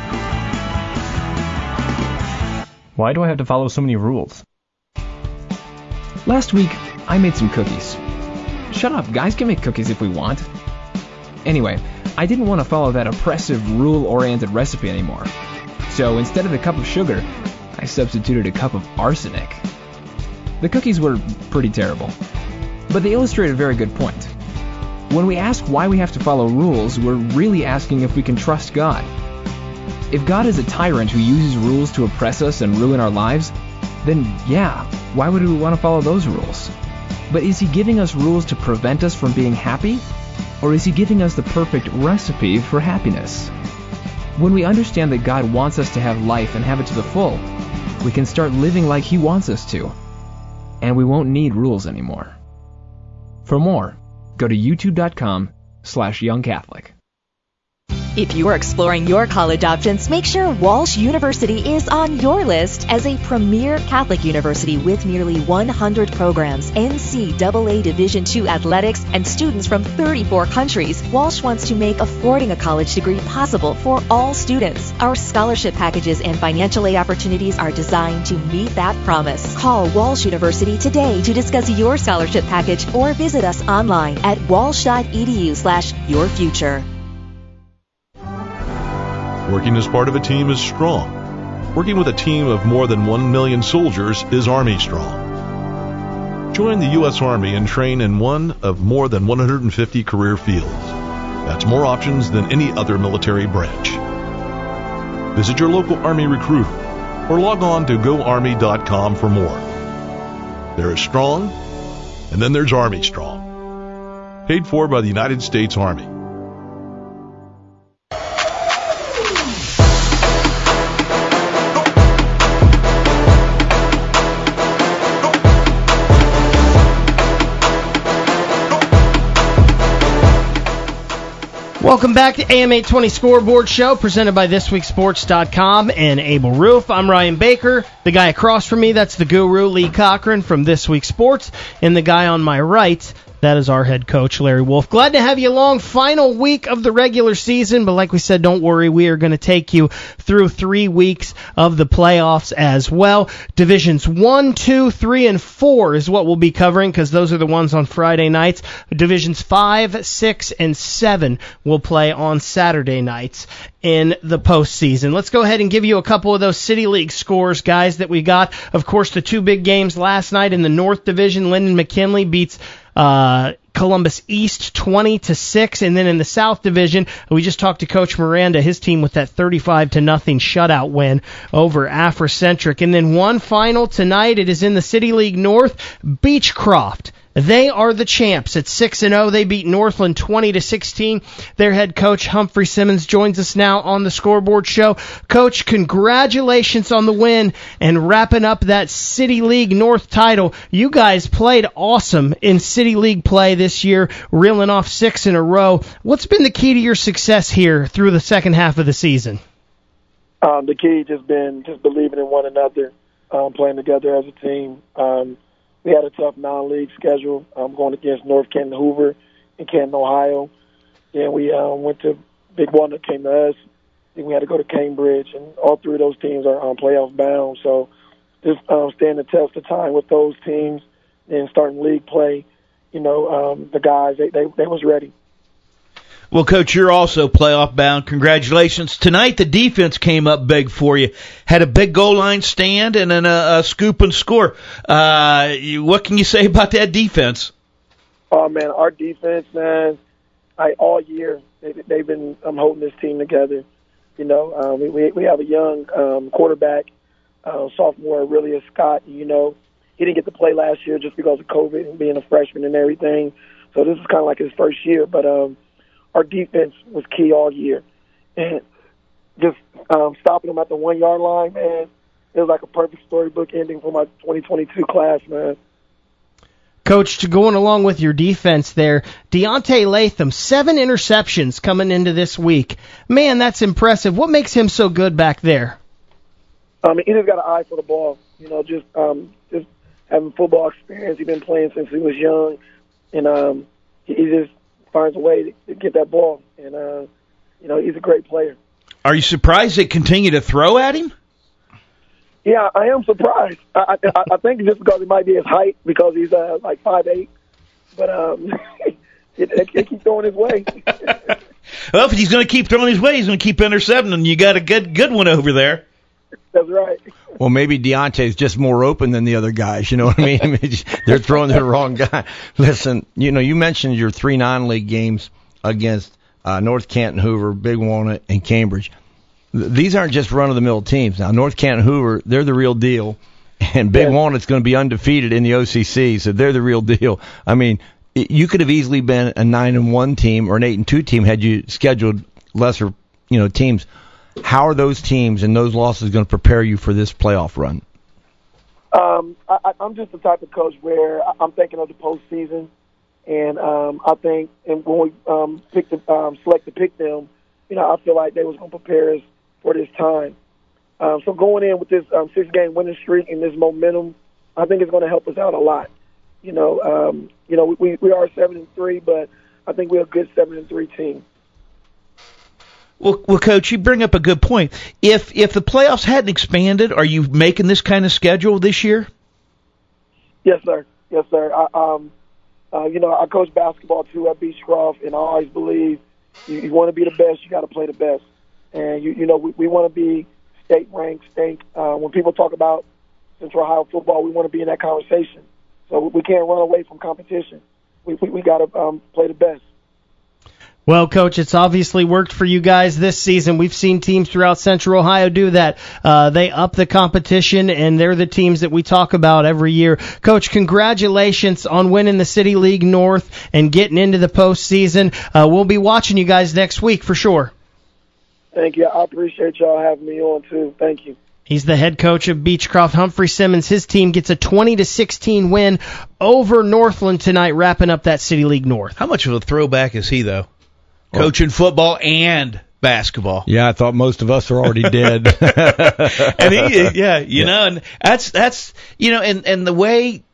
Why do I have to follow so many rules? Last week, I made some cookies. Shut up, guys can make cookies if we want. Anyway, I didn't want to follow that oppressive, rule-oriented recipe anymore. So instead of the cup of sugar, I substituted a cup of arsenic. The cookies were pretty terrible, but they illustrate a very good point. When we ask why we have to follow rules, we're really asking if we can trust God. If God is a tyrant who uses rules to oppress us and ruin our lives, then yeah, why would we want to follow those rules? But is he giving us rules to prevent us from being happy? Or is he giving us the perfect recipe for happiness? When we understand that God wants us to have life and have it to the full, we can start living like he wants us to. And we won't need rules anymore. For more, go to youtube.com/youngcatholic.
If you are exploring your college options, make sure Walsh University is on your list as a premier Catholic university with nearly 100 programs, NCAA Division II athletics, and students from 34 countries. Walsh wants to make affording a college degree possible for all students. Our scholarship packages and financial aid opportunities are designed to meet that promise. Call Walsh University today to discuss your scholarship package or visit us online at walsh.edu/yourfuture.
Working as part of a team is strong. Working with a team of more than 1 million soldiers is Army Strong. Join the U.S. Army and train in one of more than 150 career fields. That's more options than any other military branch. Visit your local Army recruiter or log on to goarmy.com for more. There is Strong, and then there's Army Strong. Paid for by the United States Army.
Welcome back to AM 820 Scoreboard Show, presented by ThisWeekSports.com and Able Roof. I'm Ryan Baker. The guy across from me, that's the guru, Lee Cochran from This Week Sports. And the guy on my right, that is our head coach, Larry Wolf. Glad to have you along. Final week of the regular season, but like we said, don't worry. We are going to take you through 3 weeks of the playoffs as well. Divisions 1, 2, 3, and 4 is what we'll be covering because those are the ones on Friday nights. Divisions 5, 6, and 7 will play on Saturday nights in the postseason. Let's go ahead and give you a couple of those City League scores, guys, that we got. Of course, the 2 big games last night in the North Division. Lyndon McKinley beats Columbus East 20-6, and then in the South Division, we just talked to Coach Miranda, his team with that 35-0 shutout win over Afrocentric. And then one final tonight, it is in the City League North, Beechcroft. They are the champs at 6-0. They beat Northland 20-16. Their head coach, Humphrey Simmons, joins us now on the Scoreboard Show. Coach, congratulations on the win and wrapping up that City League North title. You guys played awesome in City League play this year, reeling off 6 in a row. What's been the key to your success here through the second half of the season?
The key just been believing in one another, playing together as a team. We had a tough non-league schedule going against North Canton Hoover in Canton, Ohio. Then we went to Big One that came to us. Then we had to go to Cambridge, and all 3 of those teams are playoff bound. So just staying the test of time with those teams and starting league play, the guys, they was ready.
Well, Coach, you're also playoff bound. Congratulations. Tonight, the defense came up big for you. Had a big goal line stand and then a scoop and score. What can you say about that defense?
Oh, man, our defense, man, all year they've been holding this team together. You know, we have a young quarterback, sophomore, Aurelius Scott. You know, he didn't get to play last year just because of COVID and being a freshman and everything. So this is kind of like his first year. But our defense was key all year. And just stopping them at the 1 yard line, man, it was like a perfect storybook ending for my 2022 class, man.
Coach, going along with your defense there, Deontay Latham, 7 interceptions coming into this week. Man, that's impressive. What makes him so good back there?
He just got an eye for the ball. You know, just having football experience. He's been playing since he was young, and he just finds a way to get that ball. And you know, he's a great player.
Are you surprised they continue to throw at him?
Yeah, I am surprised. I think just because it might be his height, because he's like 5'8", but they keep throwing his way.
Well, if he's going to keep throwing his way, he's going to keep intercepting, and you got a good one over there.
That's right.
Well, maybe Deontay's just more open than the other guys. You know what I mean? They're throwing the wrong guy. Listen, you know, you mentioned your 3 non-league games against North Canton, Hoover, Big Walnut, and Cambridge. These aren't just run-of-the-mill teams. Now, North Canton, Hoover, they're the real deal, and Big Walnut's going to be undefeated in the OCC, so they're the real deal. I mean, you could have easily been a 9-1 team or an 8-2 team had you scheduled lesser, you know, teams. How are those teams and those losses going to prepare you for this playoff run?
I'm just the type of coach where I'm thinking of the postseason, and I think when we select to pick them, you know, I feel like they was going to prepare us for this time. So going in with this 6-game winning streak and this momentum, I think it's going to help us out a lot. You know, we are 7-3, but I think we're a good 7-3 team.
Well, Coach, you bring up a good point. If the playoffs hadn't expanded, are you making this kind of schedule this year?
Yes, sir. Yes, sir. You know, I coach basketball too at Beechcroft, and I always believe you want to be the best, you got to play the best. And you know, we want to be state ranked. When people talk about Central Ohio football, we want to be in that conversation. So we can't run away from competition. We got to play the best.
Well, Coach, it's obviously worked for you guys this season. We've seen teams throughout Central Ohio do that. They up the competition, and they're the teams that we talk about every year. Coach, congratulations on winning the City League North and getting into the postseason. We'll be watching you guys next week for sure.
Thank you. I appreciate y'all having me on, too. Thank you.
He's the head coach of Beechcroft, Humphrey Simmons. His team gets a 20-16 win over Northland tonight, wrapping up that City League North.
How much of a throwback is he, though? Coaching football and basketball.
Yeah, I thought most of us are already dead.
And you know, and that's you know, and the way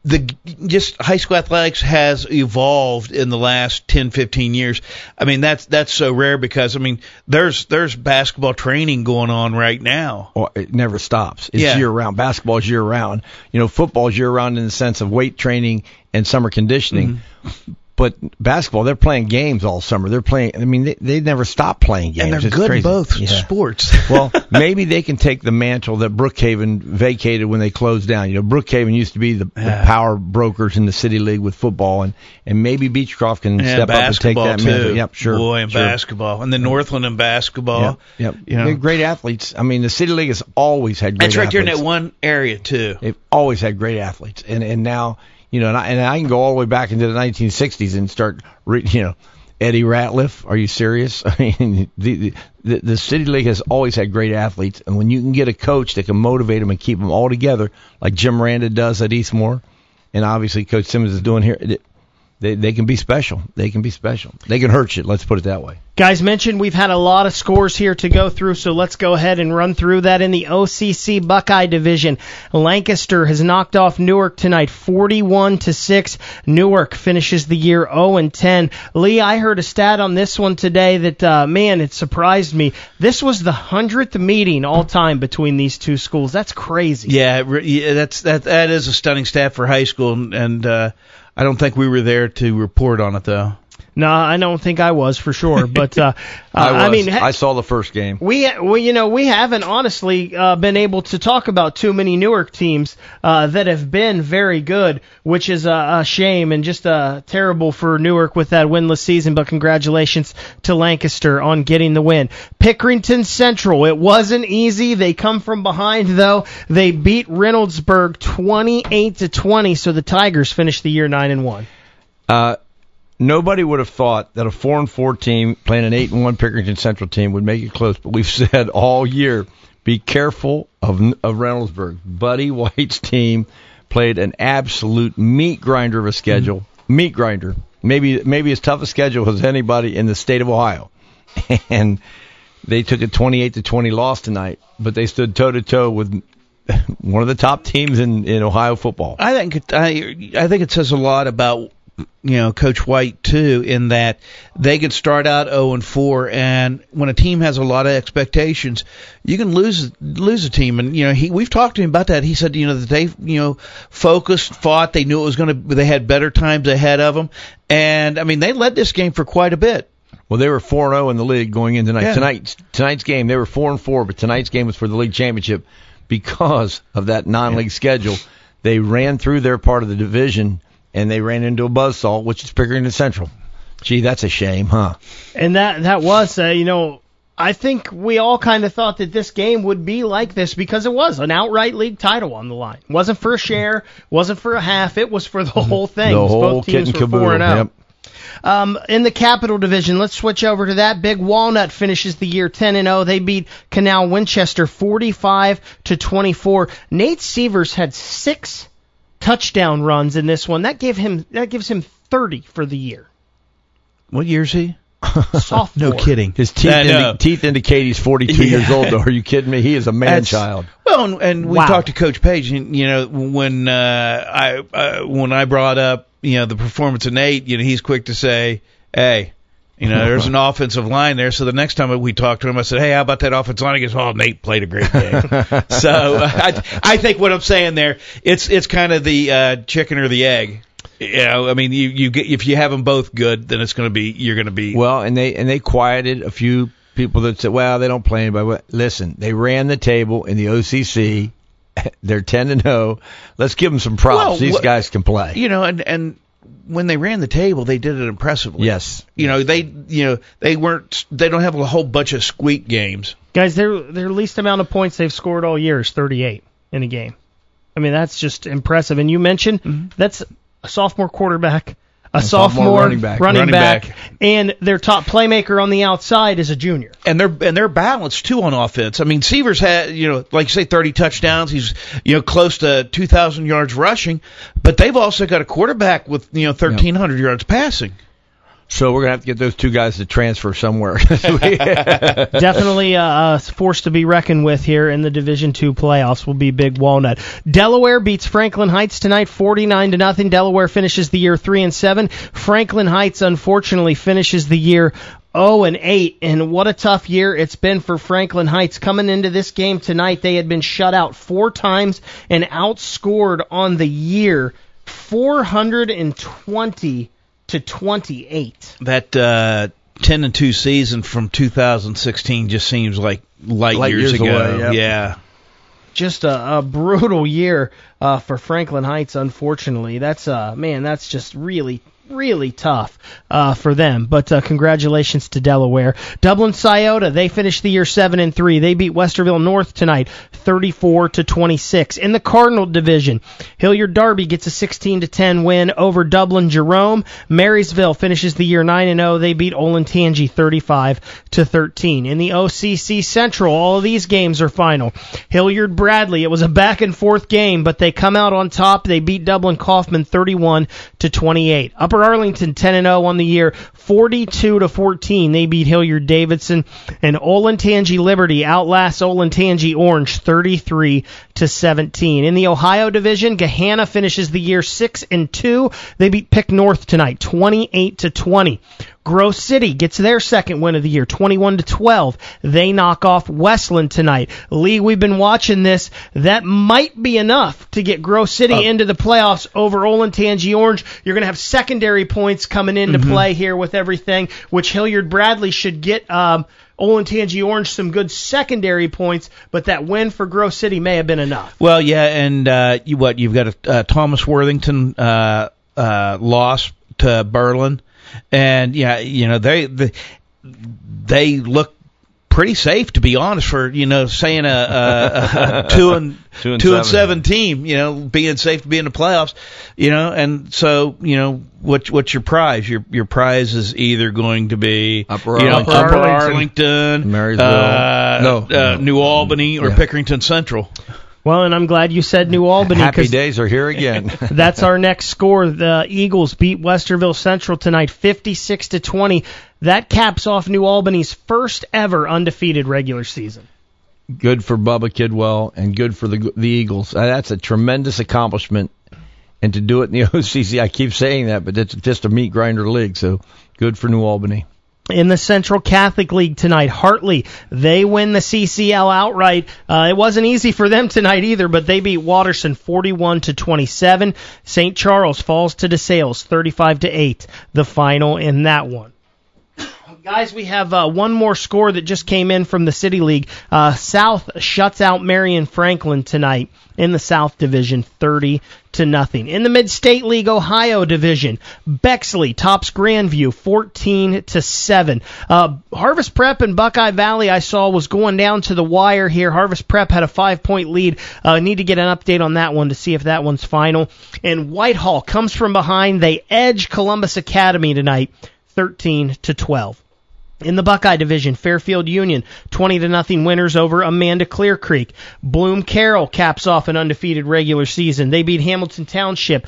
just high school athletics has evolved in the last 10, 15 years. I mean, that's so rare because I mean, there's basketball training going on right now.
Well, it never stops. It's year round. Basketball is year round. You know, football is year round in the sense of weight training and summer conditioning. Mm-hmm. But basketball, they're playing games all summer. They're playing. I mean, they never stop playing games.
And they're good in both sports.
Well, maybe they can take the mantle that Brookhaven vacated when they closed down. You know, Brookhaven used to be the power brokers in the City League with football, and maybe Beechcroft can step up and take that mantle. Yep, sure.
Boy, and basketball, and then Northland and basketball.
Yep. You know, they're great athletes. I mean, the City League has always had great athletes.
That's right there in that one area too.
They've always had great athletes, and now. You know, and I can go all the way back into the 1960s and start, Eddie Ratliff. Are you serious? I mean, the City League has always had great athletes, and when you can get a coach that can motivate them and keep them all together, like Jim Randa does at Eastmoor, and obviously Coach Simmons is doing here, they can be special. They can be special. They can hurt you. Let's put it that way.
Guys mentioned we've had a lot of scores here to go through, so let's go ahead and run through that in the OCC Buckeye Division. Lancaster has knocked off Newark tonight 41-6. Newark finishes the year 0-10. Lee, I heard a stat on this one today that, man, it surprised me. This was the 100th meeting all time between these two schools. That's crazy.
Yeah, that is a stunning stat for high school, and I don't think we were there to report on it, though.
No, I don't think I was for sure, but I mean,
I saw the first game.
We haven't honestly been able to talk about too many Newark teams that have been very good, which is a shame and just terrible for Newark with that winless season. But congratulations to Lancaster on getting the win. Pickerington Central, it wasn't easy. They come from behind though. They beat Reynoldsburg 28-20, so the Tigers finished the year 9-1.
Nobody would have thought that a 4-4 team playing an 8-1 Pickerington Central team would make it close, but we've said all year, be careful of Reynoldsburg. Buddy White's team played an absolute meat grinder of a schedule. Meat grinder. Maybe as tough a schedule as anybody in the state of Ohio. And they took a 28-20 loss tonight, but they stood toe-to-toe with one of the top teams in Ohio football.
I think it says a lot about Coach White too, in that they could start out 0-4, and when a team has a lot of expectations, you can lose a team. And we've talked to him about that. He said that they focused, fought, they knew it was they had better times ahead of them, and I mean they led this game for quite a bit.
Well, they were 4-0 in the league going in tonight.
Yeah.
Tonight's game, they were 4-4, but tonight's game was for the league championship because of that non-league schedule. They ran through their part of the division, and they ran into a buzzsaw, which is Pickerington Central. Gee, that's a shame, huh?
And that was, I think we all kind of thought that this game would be like this because it was an outright league title on the line. It wasn't for a share, wasn't for a half, it was for the whole thing.
The whole
Both teams
kit and
were
caboodle.
4-0.
Yep.
In the Capital Division, let's switch over to that. Big Walnut finishes the year 10-0. They beat Canal Winchester 45-24. Nate Sievers had 6 touchdown runs in this one. That gives him 30 for the year.
What year is he?
Sophomore.
No kidding.
His teeth indicate he's 42 years old, though. Are you kidding me? He is a man-child.
Well, and we talked to Coach Page, and when I brought up the performance of Nate, he's quick to say, "Hey, there's an offensive line there." So the next time we talked to him, I said, "Hey, how about that offensive line?" He goes, "Oh, Nate played a great game." So I think what I'm saying there, it's kind of the chicken or the egg. I mean, you get, if you have them both good, then you're going to be
well. And they quieted a few people that said, "Well, they don't play anybody." Listen, they ran the table in the OCC. They're 10-0. Let's give them some props.
Well,
These guys can play.
And when they ran the table, they did it impressively.
Yes.
They don't have a whole bunch of squeak games.
Guys, their least amount of points they've scored all year is 38 in a game. I mean, that's just impressive. And you mentioned that's a sophomore quarterback, a sophomore running back, and their top playmaker on the outside is a junior.
And they're balanced too on offense. I mean, Sievers had, like you say, 30 touchdowns. He's, close to 2,000 yards rushing, but they've also got a quarterback with, 1,300 yards passing.
So we're going to have to get those two guys to transfer somewhere.
Definitely a force to be reckoned with here in the Division II playoffs will be Big Walnut. Delaware beats Franklin Heights tonight 49-0. Delaware finishes the year 3-7. Franklin Heights, unfortunately, finishes the year 0-8, and what a tough year it's been for Franklin Heights. Coming into this game tonight, they had been shut out 4 times and outscored on the year 420-28.
That 10-2 season from 2016 just seems like light years ago.
Away, yep.
Yeah.
Just a brutal year for Franklin Heights, unfortunately. That's just really, really tough for them. But congratulations to Delaware. Dublin Scioto, they finished the year 7-3. They beat Westerville North tonight 34-26. In the Cardinal Division, Hilliard Darby gets a 16-10 win over Dublin Jerome. Marysville finishes the year 9-0. They beat Olentangy 35-13. In the OCC Central, all of these games are final. Hilliard Bradley, it was a back and forth game, but they come out on top. They beat Dublin Kaufman 31-28. Upper Arlington 10-0 on the year, 42-14. They beat Hilliard Davidson, and Olentangy Liberty outlasts Olentangy Orange 33-17. In the Ohio Division, Gahanna finishes the year 6-2. They beat Pick North tonight 28-20. Grove City gets their second win of the year, 21-12. They knock off Westland tonight. Lee, we've been watching this. That might be enough to get Grove City into the playoffs over Olentangy Orange. You're going to have secondary points coming into play here with with everything, which Hilliard Bradley should get Olentangy Orange some good secondary points, but that win for Grove City may have been enough.
Well, yeah, and you've got a Thomas Worthington loss to Berlin, and they look pretty safe, to be honest, for saying a 2-7 team, being safe to be in the playoffs, and so what's your prize? Your prize is either going to be Upper Arlington, Marysville, New Albany, or Pickerington Central.
Well, and I'm glad you said New Albany.
Happy days are here again.
That's our next score. The Eagles beat Westerville Central tonight, 56-20. That caps off New Albany's first ever undefeated regular season.
Good for Bubba Kidwell and good for the Eagles. That's a tremendous accomplishment. And to do it in the OCC, I keep saying that, but it's just a meat grinder league, so good for New Albany.
In the Central Catholic League tonight, Hartley, they win the CCL outright. It wasn't easy for them tonight either, but they beat Watterson 41-27. St. Charles falls to DeSales 35-8, the final in that one. Guys, we have one more score that just came in from the City League. South shuts out Marion Franklin tonight in the South Division, 30-0. In the Mid-State League Ohio Division, Bexley tops Grandview 14-7. Harvest Prep and Buckeye Valley, I saw, was going down to the wire here. Harvest Prep had a 5-point lead. Need to get an update on that one to see if that one's final. And Whitehall comes from behind. They edge Columbus Academy tonight, 13-12. In the Buckeye Division, Fairfield Union 20-0 winners over Amanda Clear Creek. Bloom Carroll caps off an undefeated regular season. They beat Hamilton Township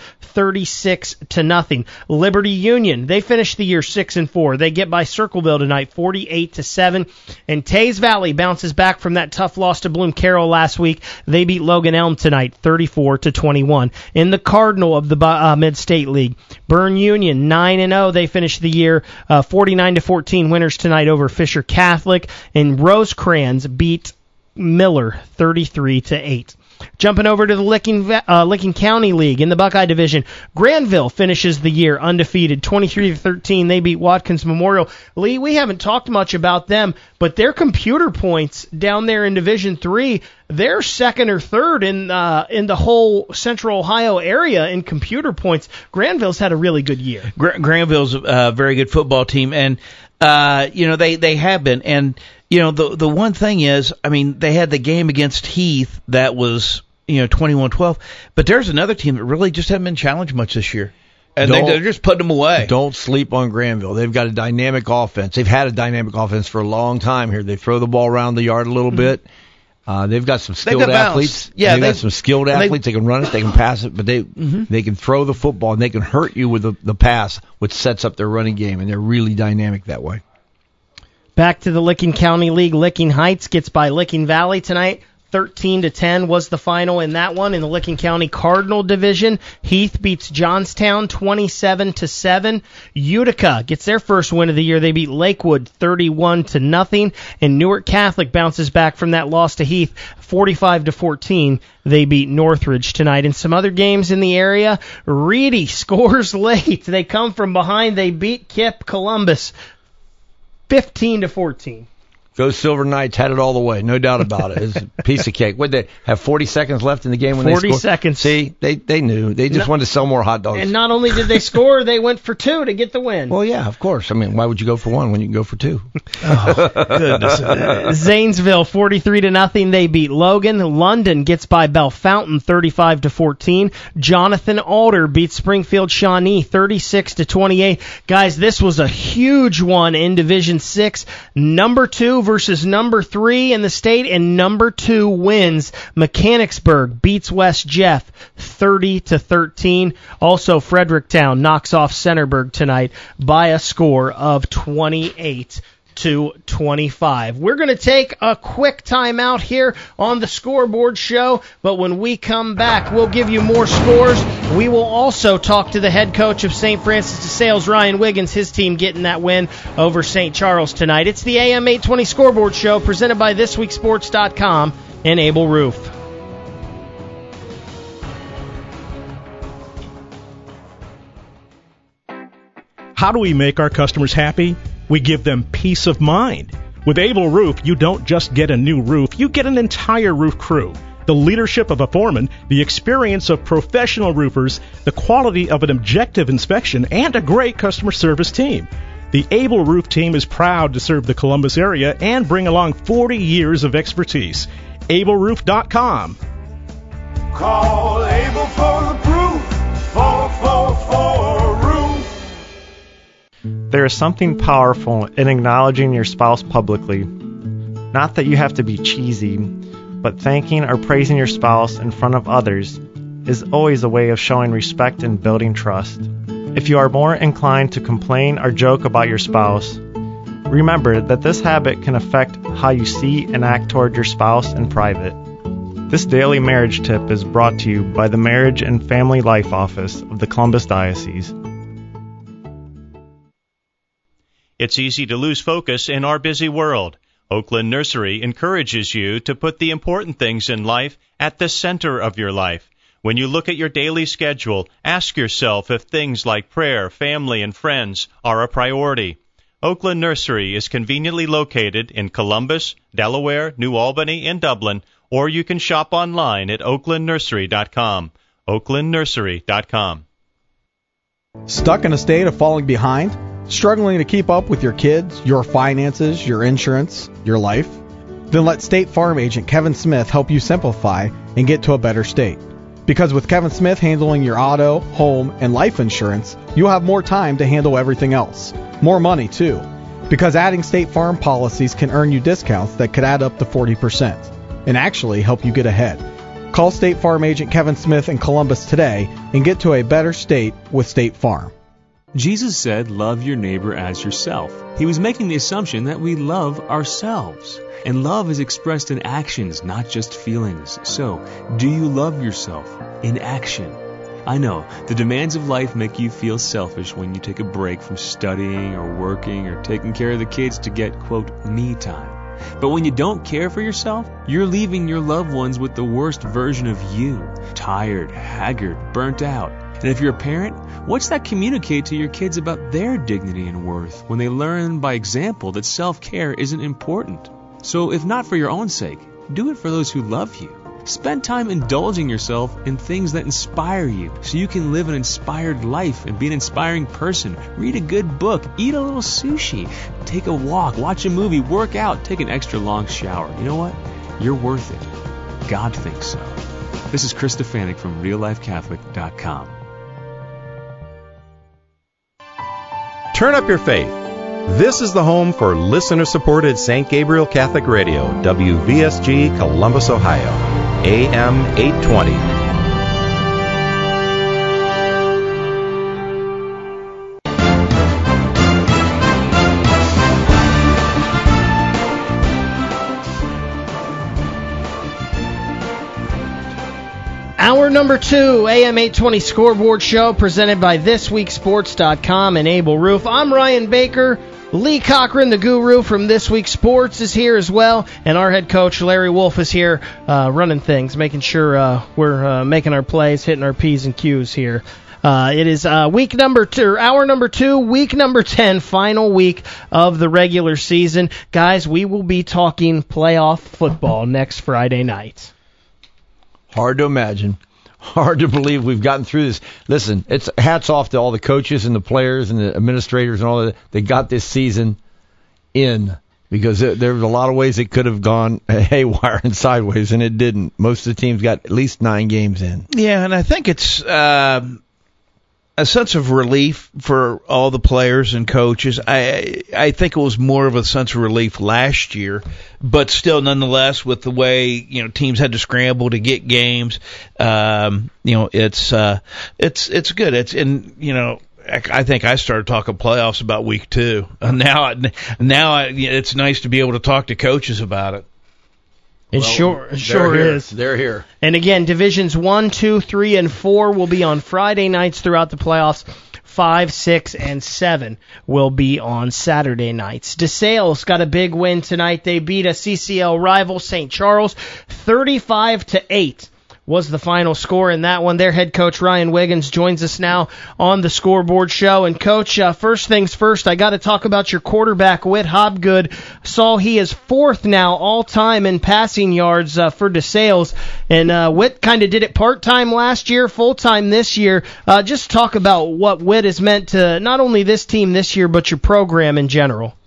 36-0. Liberty Union, they finished the year 6-4. They get by Circleville tonight 48-7. And Tays Valley bounces back from that tough loss to Bloom Carroll last week. They beat Logan Elm tonight 34-21. In the Cardinal of the Mid-State League, Bern Union 9-0. They finished the year 49-14 winners tonight over Fisher Catholic, and Rosecrans beat Miller 33-8. Jumping over to the Licking County League in the Buckeye Division, Granville finishes the year undefeated, 23-13. They beat Watkins Memorial. Lee, we haven't talked much about them, but their computer points down there in Division 3, they're second or third in the whole Central Ohio area in computer points. Granville's had a really good year.
Granville's a very good football team, and they have been, and the one thing is, I mean, they had the game against Heath that was 21-12, but there's another team that really just haven't been challenged much this year, and they're just putting them away.
Don't sleep on Granville. They've got a dynamic offense. They've had a dynamic offense for a long time here. They throw the ball around the yard a little bit. They've got some skilled athletes.
Yeah,
they've got some skilled athletes. They can run it, they can pass it, but they can throw the football, and they can hurt you with the pass, which sets up their running game, and they're really dynamic that way.
Back to the Licking County League. Licking Heights gets by Licking Valley tonight. 13-10 was the final in that one. In the Licking County Cardinal Division, Heath beats Johnstown 27-7. Utica gets their first win of the year. They beat Lakewood 31-0. And Newark Catholic bounces back from that loss to Heath 45-14. They beat Northridge tonight. In some other games in the area, Reedy scores late. They come from behind. They beat Kip Columbus 15-14.
Those Silver Knights had it all the way, no doubt about it. It's a piece of cake. What, they have 40 seconds left in the game when
40
they scored?
seconds.
See, they knew. They just wanted to sell more hot dogs.
And not only did they score, they went for two to get the win.
Well, yeah, of course. I mean, why would you go for one when you can go for two?
Goodness. Zanesville 43-0. They beat Logan. London gets by Bellefontaine 35-14. Jonathan Alder beats Springfield Shawnee 36-28. Guys, this was a huge one in Division 6. Number 2 versus number 3 in the state, and number 2 wins. Mechanicsburg beats West Jeff 30-13. Also, Fredericktown knocks off Centerburg tonight by a score of 28-25. We're going to take a quick time out here on the Scoreboard Show, but when we come back, we'll give you more scores. We will also talk to the head coach of St. Francis de Sales, Ryan Wiggins, his team getting that win over St. Charles tonight. It's the AM 820 Scoreboard Show presented by ThisWeekSports.com and Able Roof.
How do we make our customers happy? We give them peace of mind. With Able Roof, you don't just get a new roof, you get an entire roof crew. The leadership of a foreman, the experience of professional roofers, the quality of an objective inspection, and a great customer service team. The Able Roof team is proud to serve the Columbus area and bring along 40 years of expertise. AbleRoof.com.
Call Able for the proof. 444 Roof.
There is something powerful in acknowledging your spouse publicly. Not that you have to be cheesy, but thanking or praising your spouse in front of others is always a way of showing respect and building trust. If you are more inclined to complain or joke about your spouse, remember that this habit can affect how you see and act toward your spouse in private. This daily marriage tip is brought to you by the Marriage and Family Life Office of the Columbus Diocese.
It's easy to lose focus in our busy world. Oakland Nursery encourages you to put the important things in life at the center of your life. When you look at your daily schedule, ask yourself if things like prayer, family, and friends are a priority. Oakland Nursery is conveniently located in Columbus, Delaware, New Albany, and Dublin, or you can shop online at oaklandnursery.com. oaklandnursery.com.
Stuck in a state of falling behind? Struggling to keep up with your kids, your finances, your insurance, your life? Then let State Farm agent Kevin Smith help you simplify and get to a better state. Because with Kevin Smith handling your auto, home, and life insurance, you'll have more time to handle everything else. More money, too. Because adding State Farm policies can earn you discounts that could add up to 40% and actually help you get ahead. Call State Farm agent Kevin Smith in Columbus today and get to a better state with State Farm.
Jesus said, love your neighbor as yourself. He was making the assumption that we love ourselves. And love is expressed in actions, not just feelings. So, do you love yourself in action? I know, the demands of life make you feel selfish when you take a break from studying or working or taking care of the kids to get, quote, me time. But when you don't care for yourself, you're leaving your loved ones with the worst version of you. Tired, haggard, burnt out. And if you're a parent, what's that communicate to your kids about their dignity and worth when they learn by example that self-care isn't important? So if not for your own sake, do it for those who love you. Spend time indulging yourself in things that inspire you so you can live an inspired life and be an inspiring person. Read a good book, eat a little sushi, take a walk, watch a movie, work out, take an extra long shower. You know what? You're worth it. God thinks so. This is Chris Stefanik from RealLifeCatholic.com.
Turn up your faith. This is the home for listener-supported St. Gabriel Catholic Radio, WVSG, Columbus, Ohio, AM 820.
Hour number 2, AM 820 Scoreboard Show, presented by ThisWeekSports.com and Able Roof. I'm Ryan Baker. Lee Cochran, the guru from This Week Sports, is here as well, and our head coach, Larry Wolf, is here running things, making sure we're making our plays, hitting our P's and Q's here. It is week number 2, hour number 2, week number 10, final week of the regular season. Guys, we will be talking playoff football next Friday night.
Hard to imagine. Hard to believe we've gotten through this. Listen, it's hats off to all the coaches and the players and the administrators and all that. They got this season in because there was a lot of ways it could have gone haywire and sideways, and it didn't. Most of the teams got at least 9 games in.
Yeah, and I think it's a sense of relief for all the players and coaches. I think it was more of a sense of relief last year, but still, nonetheless, with the way teams had to scramble to get games, it's good. I think I started talking playoffs about week 2. Now it's nice to be able to talk to coaches about it.
It sure is.
They're here.
And again, divisions 1, 2, 3, and 4 will be on Friday nights throughout the playoffs. 5, 6, and 7 will be on Saturday nights. DeSales got a big win tonight. They beat a CCL rival, St. Charles, 35-8. was the final score in that one. Their head coach Ryan Wiggins joins us now on the Scoreboard Show. And Coach, first things first, I got to talk about your quarterback, Whit Hobgood. Saw he is fourth now all-time in passing yards for DeSales. And Whit kind of did it part-time last year, full-time this year. Just talk about what Whit has meant to not only this team this year, but your program in general.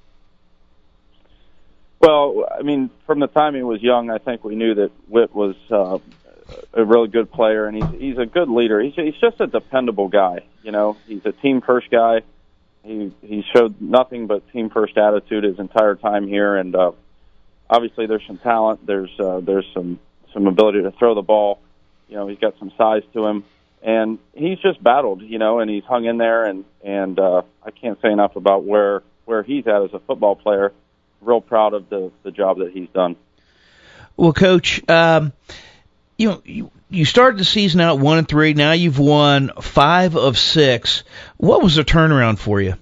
Well, I mean, from the time he was young, I think we knew that Whit was a really good player, and he's a good leader. He's just a dependable guy. You know, he's a team first guy. He showed nothing but team first attitude his entire time here, and obviously there's some talent. There's some ability to throw the ball. You know, he's got some size to him, and he's just battled. You know, and he's hung in there, and I can't say enough about where he's at as a football player. Real proud of the job that he's done.
Well, Coach, you started the season out 1-3. Now you've won 5 of 6. What was the turnaround for you?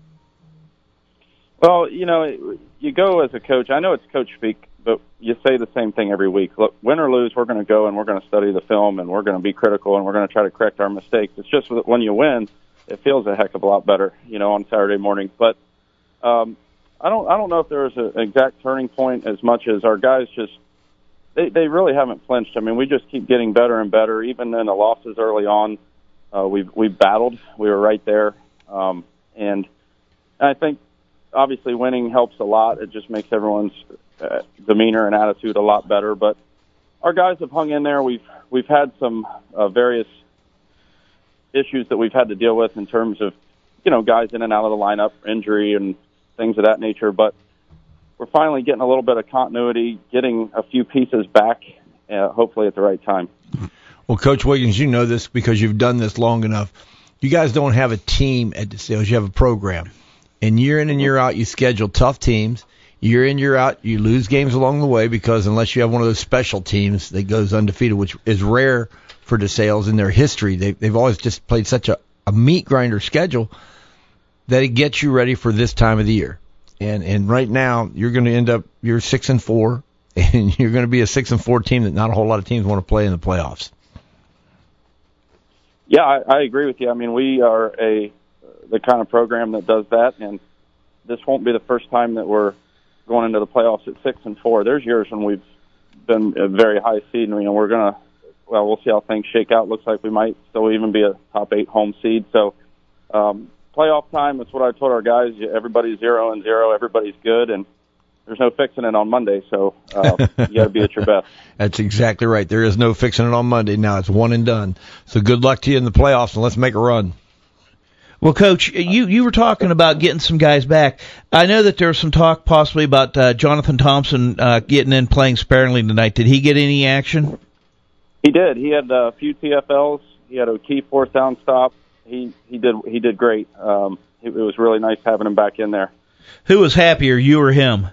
Well, you know, you go as a coach. I know it's coach speak, but you say the same thing every week. Look, win or lose, we're going to go and we're going to study the film and we're going to be critical and we're going to try to correct our mistakes. It's just that when you win, it feels a heck of a lot better, you know, on Saturday morning. But I don't know if there was an exact turning point as much as our guys just they really haven't flinched. I mean, we just keep getting better and better. Even in the losses early on, we've battled. We were right there, and I think obviously winning helps a lot. It just makes everyone's demeanor and attitude a lot better. But our guys have hung in there. We've had some various issues that we've had to deal with in terms of, you know, guys in and out of the lineup, injury and things of that nature, but we're finally getting a little bit of continuity, getting a few pieces back, hopefully at the right time.
Well, Coach Wiggins, you know this because you've done this long enough. You guys don't have a team at DeSales. You have a program. And year in and year out, you schedule tough teams. Year in, year out, you lose games along the way because unless you have one of those special teams that goes undefeated, which is rare for DeSales in their history, they've always just played such a meat grinder schedule that it gets you ready for this time of the year. And right now, you're going to end up, you're 6-4, and you're going to be a 6-4 team that not a whole lot of teams want to play in the playoffs.
Yeah, I agree with you. I mean, we are the kind of program that does that, and this won't be the first time that we're going into the playoffs at 6-4. There's years when we've been a very high seed, and, you know, we'll see how things shake out. Looks like we might still even be a top 8 home seed. So, playoff time, that's what I told our guys. Everybody's 0-0, everybody's good, and there's no fixing it on Monday, so you got to be at your best.
That's exactly right. There is no fixing it on Monday. Now it's one and done. So good luck to you in the playoffs, and let's make a run.
Well, Coach, you were talking about getting some guys back. I know that there was some talk possibly about Jonathan Thompson getting in playing sparingly tonight. Did he get any action?
He did. He had a few TFLs. He had a key fourth down stop. He did great. It was really nice having him back in there.
Who was happier, you or him?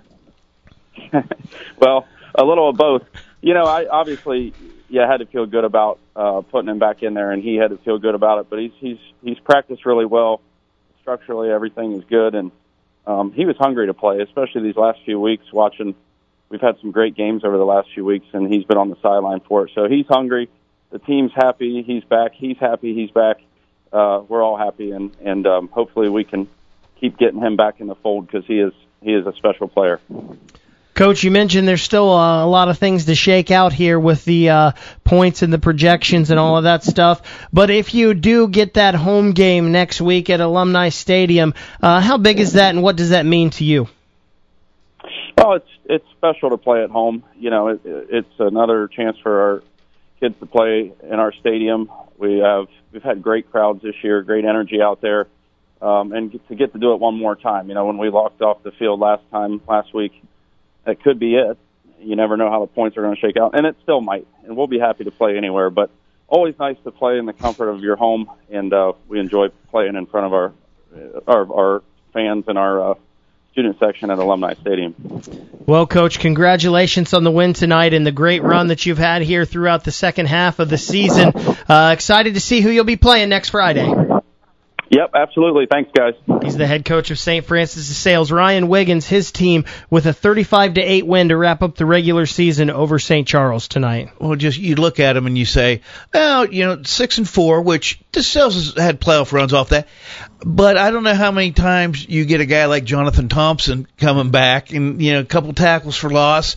Well, a little of both. You know, I obviously had to feel good about putting him back in there, and he had to feel good about it. But he's practiced really well. Structurally, everything is good, and he was hungry to play, especially these last few weeks. We've had some great games over the last few weeks, and he's been on the sideline for it. So he's hungry. The team's happy. He's back. He's happy. He's back. We're all happy, and hopefully we can keep getting him back in the fold because he is a special player.
Coach, you mentioned there's still a lot of things to shake out here with the points and the projections and all of that stuff. But if you do get that home game next week at Alumni Stadium, how big is that and what does that mean to you?
Well, it's special to play at home. You know, it's another chance for our kids to play in our stadium. We've had great crowds this year, great energy out there, and to get to do it one more time. You know, when we locked off the field last week, that could be it. You never know how the points are going to shake out, and it still might. And we'll be happy to play anywhere, but always nice to play in the comfort of your home, and we enjoy playing in front of our fans and our student section at Alumni Stadium.
Well, Coach, congratulations on the win tonight and the great run that you've had here throughout the second half of the season. Excited to see who you'll be playing next Friday.
Yep, absolutely. Thanks, guys.
He's the head coach of St. Francis de Sales. Ryan Wiggins, his team, with a 35-8 win to wrap up the regular season over St. Charles tonight.
Well, just you look at them and you say, well, 6-4, which de Sales has had playoff runs off that. But I don't know how many times you get a guy like Jonathan Thompson coming back and, a couple tackles for loss.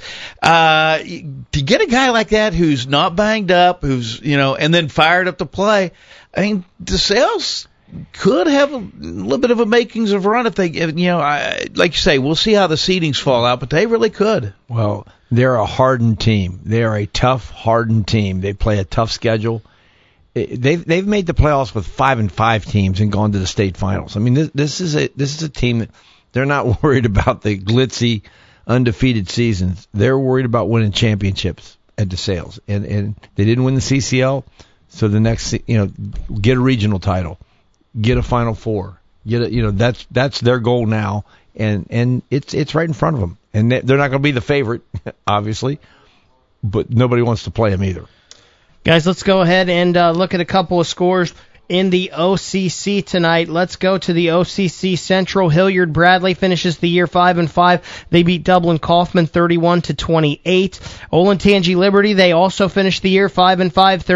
To get a guy like that who's not banged up, who's, and then fired up to play, I mean, de Sales could have a little bit of a makings of run if they, like you say, we'll see how the seedings fall out, but they really could.
Well, they're a hardened team. They are a tough, hardened team. They play a tough schedule. They've made the playoffs with 5-5 teams and gone to the state finals. I mean, this is a team that they're not worried about the glitzy, undefeated seasons. They're worried about winning championships at de Sales, and they didn't win the CCL, so the next, get a regional title. Get a Final Four. That's their goal now, and it's right in front of them. And they're not going to be the favorite, obviously, but nobody wants to play them either.
Guys, let's go ahead and look at a couple of scores in the OCC tonight. Let's go to the OCC Central. Hilliard Bradley finishes the year 5-5. They beat Dublin Kaufman 31-28. Olentangy Liberty, they also finished the year 5-5,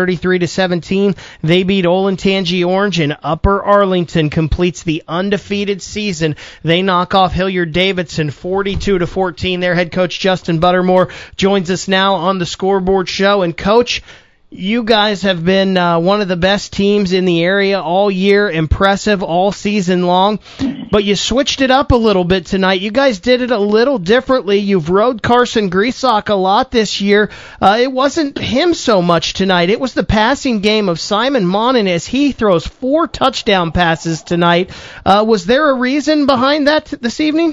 33-17. They beat Olentangy Orange, and Upper Arlington completes the undefeated season. They knock off Hilliard Davidson 42-14. Their head coach Justin Buttermore joins us now on the Scoreboard Show. And Coach, you guys have been one of the best teams in the area all year, impressive all season long, but you switched it up a little bit tonight. You guys did it a little differently. You've rode Carson Griesach a lot this year. It wasn't him so much tonight. It was the passing game of Simon Monin as he throws 4 touchdown passes tonight. Was there a reason behind that this evening?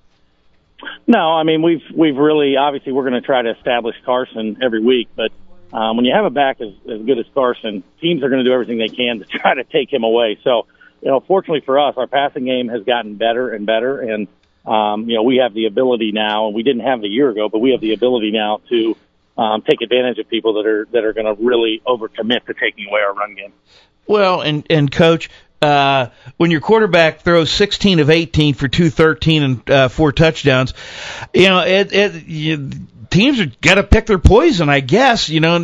No, I mean, we've really, obviously we're going to try to establish Carson every week, but when you have a back as good as Carson, teams are going to do everything they can to try to take him away. So, fortunately for us, our passing game has gotten better and better, and we have the ability now, and we didn't have it a year ago, but we have the ability now to take advantage of people that are going to really overcommit to taking away our run game.
Well, and Coach, when your quarterback throws 16 of 18 for 213 and 4 touchdowns, teams are got to pick their poison, I guess.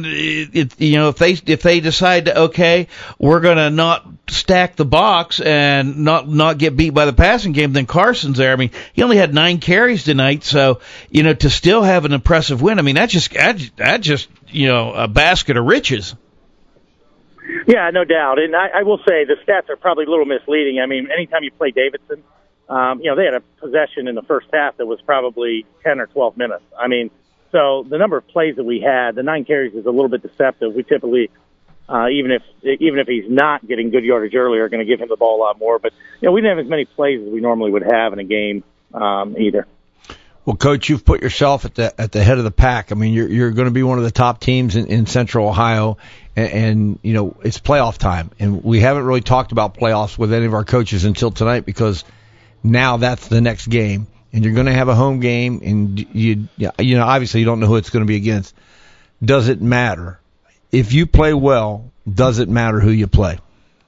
If they decide to, okay, we're going to not stack the box and not get beat by the passing game, then Carson's there. I mean, he only had 9 carries tonight, so to still have an impressive win. I mean, that's just a basket of riches.
Yeah, no doubt. And I will say the stats are probably a little misleading. I mean, anytime you play Davidson, they had a possession in the first half that was probably 10 or 12 minutes. I mean, so the number of plays that we had, the 9 carries is a little bit deceptive. We typically, even if he's not getting good yardage earlier, are going to give him the ball a lot more. But we didn't have as many plays as we normally would have in a game either.
Well, Coach, you've put yourself at the head of the pack. I mean, you're going to be one of the top teams in Central Ohio, and it's playoff time, and we haven't really talked about playoffs with any of our coaches until tonight because now that's the next game. And you're going to have a home game, and obviously you don't know who it's going to be against. Does it matter? If you play well, does it matter who you play?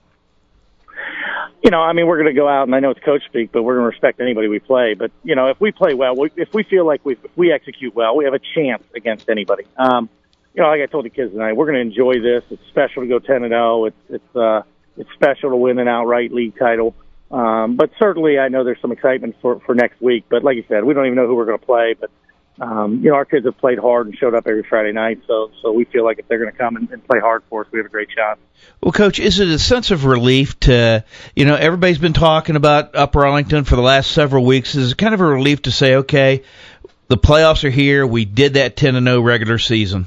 We're going to go out, and I know it's coach speak, but we're going to respect anybody we play. But, if we play well, if we feel like if we execute well, we have a chance against anybody. Like I told the kids tonight, we're going to enjoy this. It's special to go 10-0. It's special to win an outright league title. But certainly I know there's some excitement for next week. But like you said, we don't even know who we're going to play. But, our kids have played hard and showed up every Friday night. So we feel like if they're going to come and play hard for us, we have a great shot.
Well, Coach, is it a sense of relief to, everybody's been talking about Upper Arlington for the last several weeks. Is it kind of a relief to say, okay, the playoffs are here. We did that 10-0 regular season.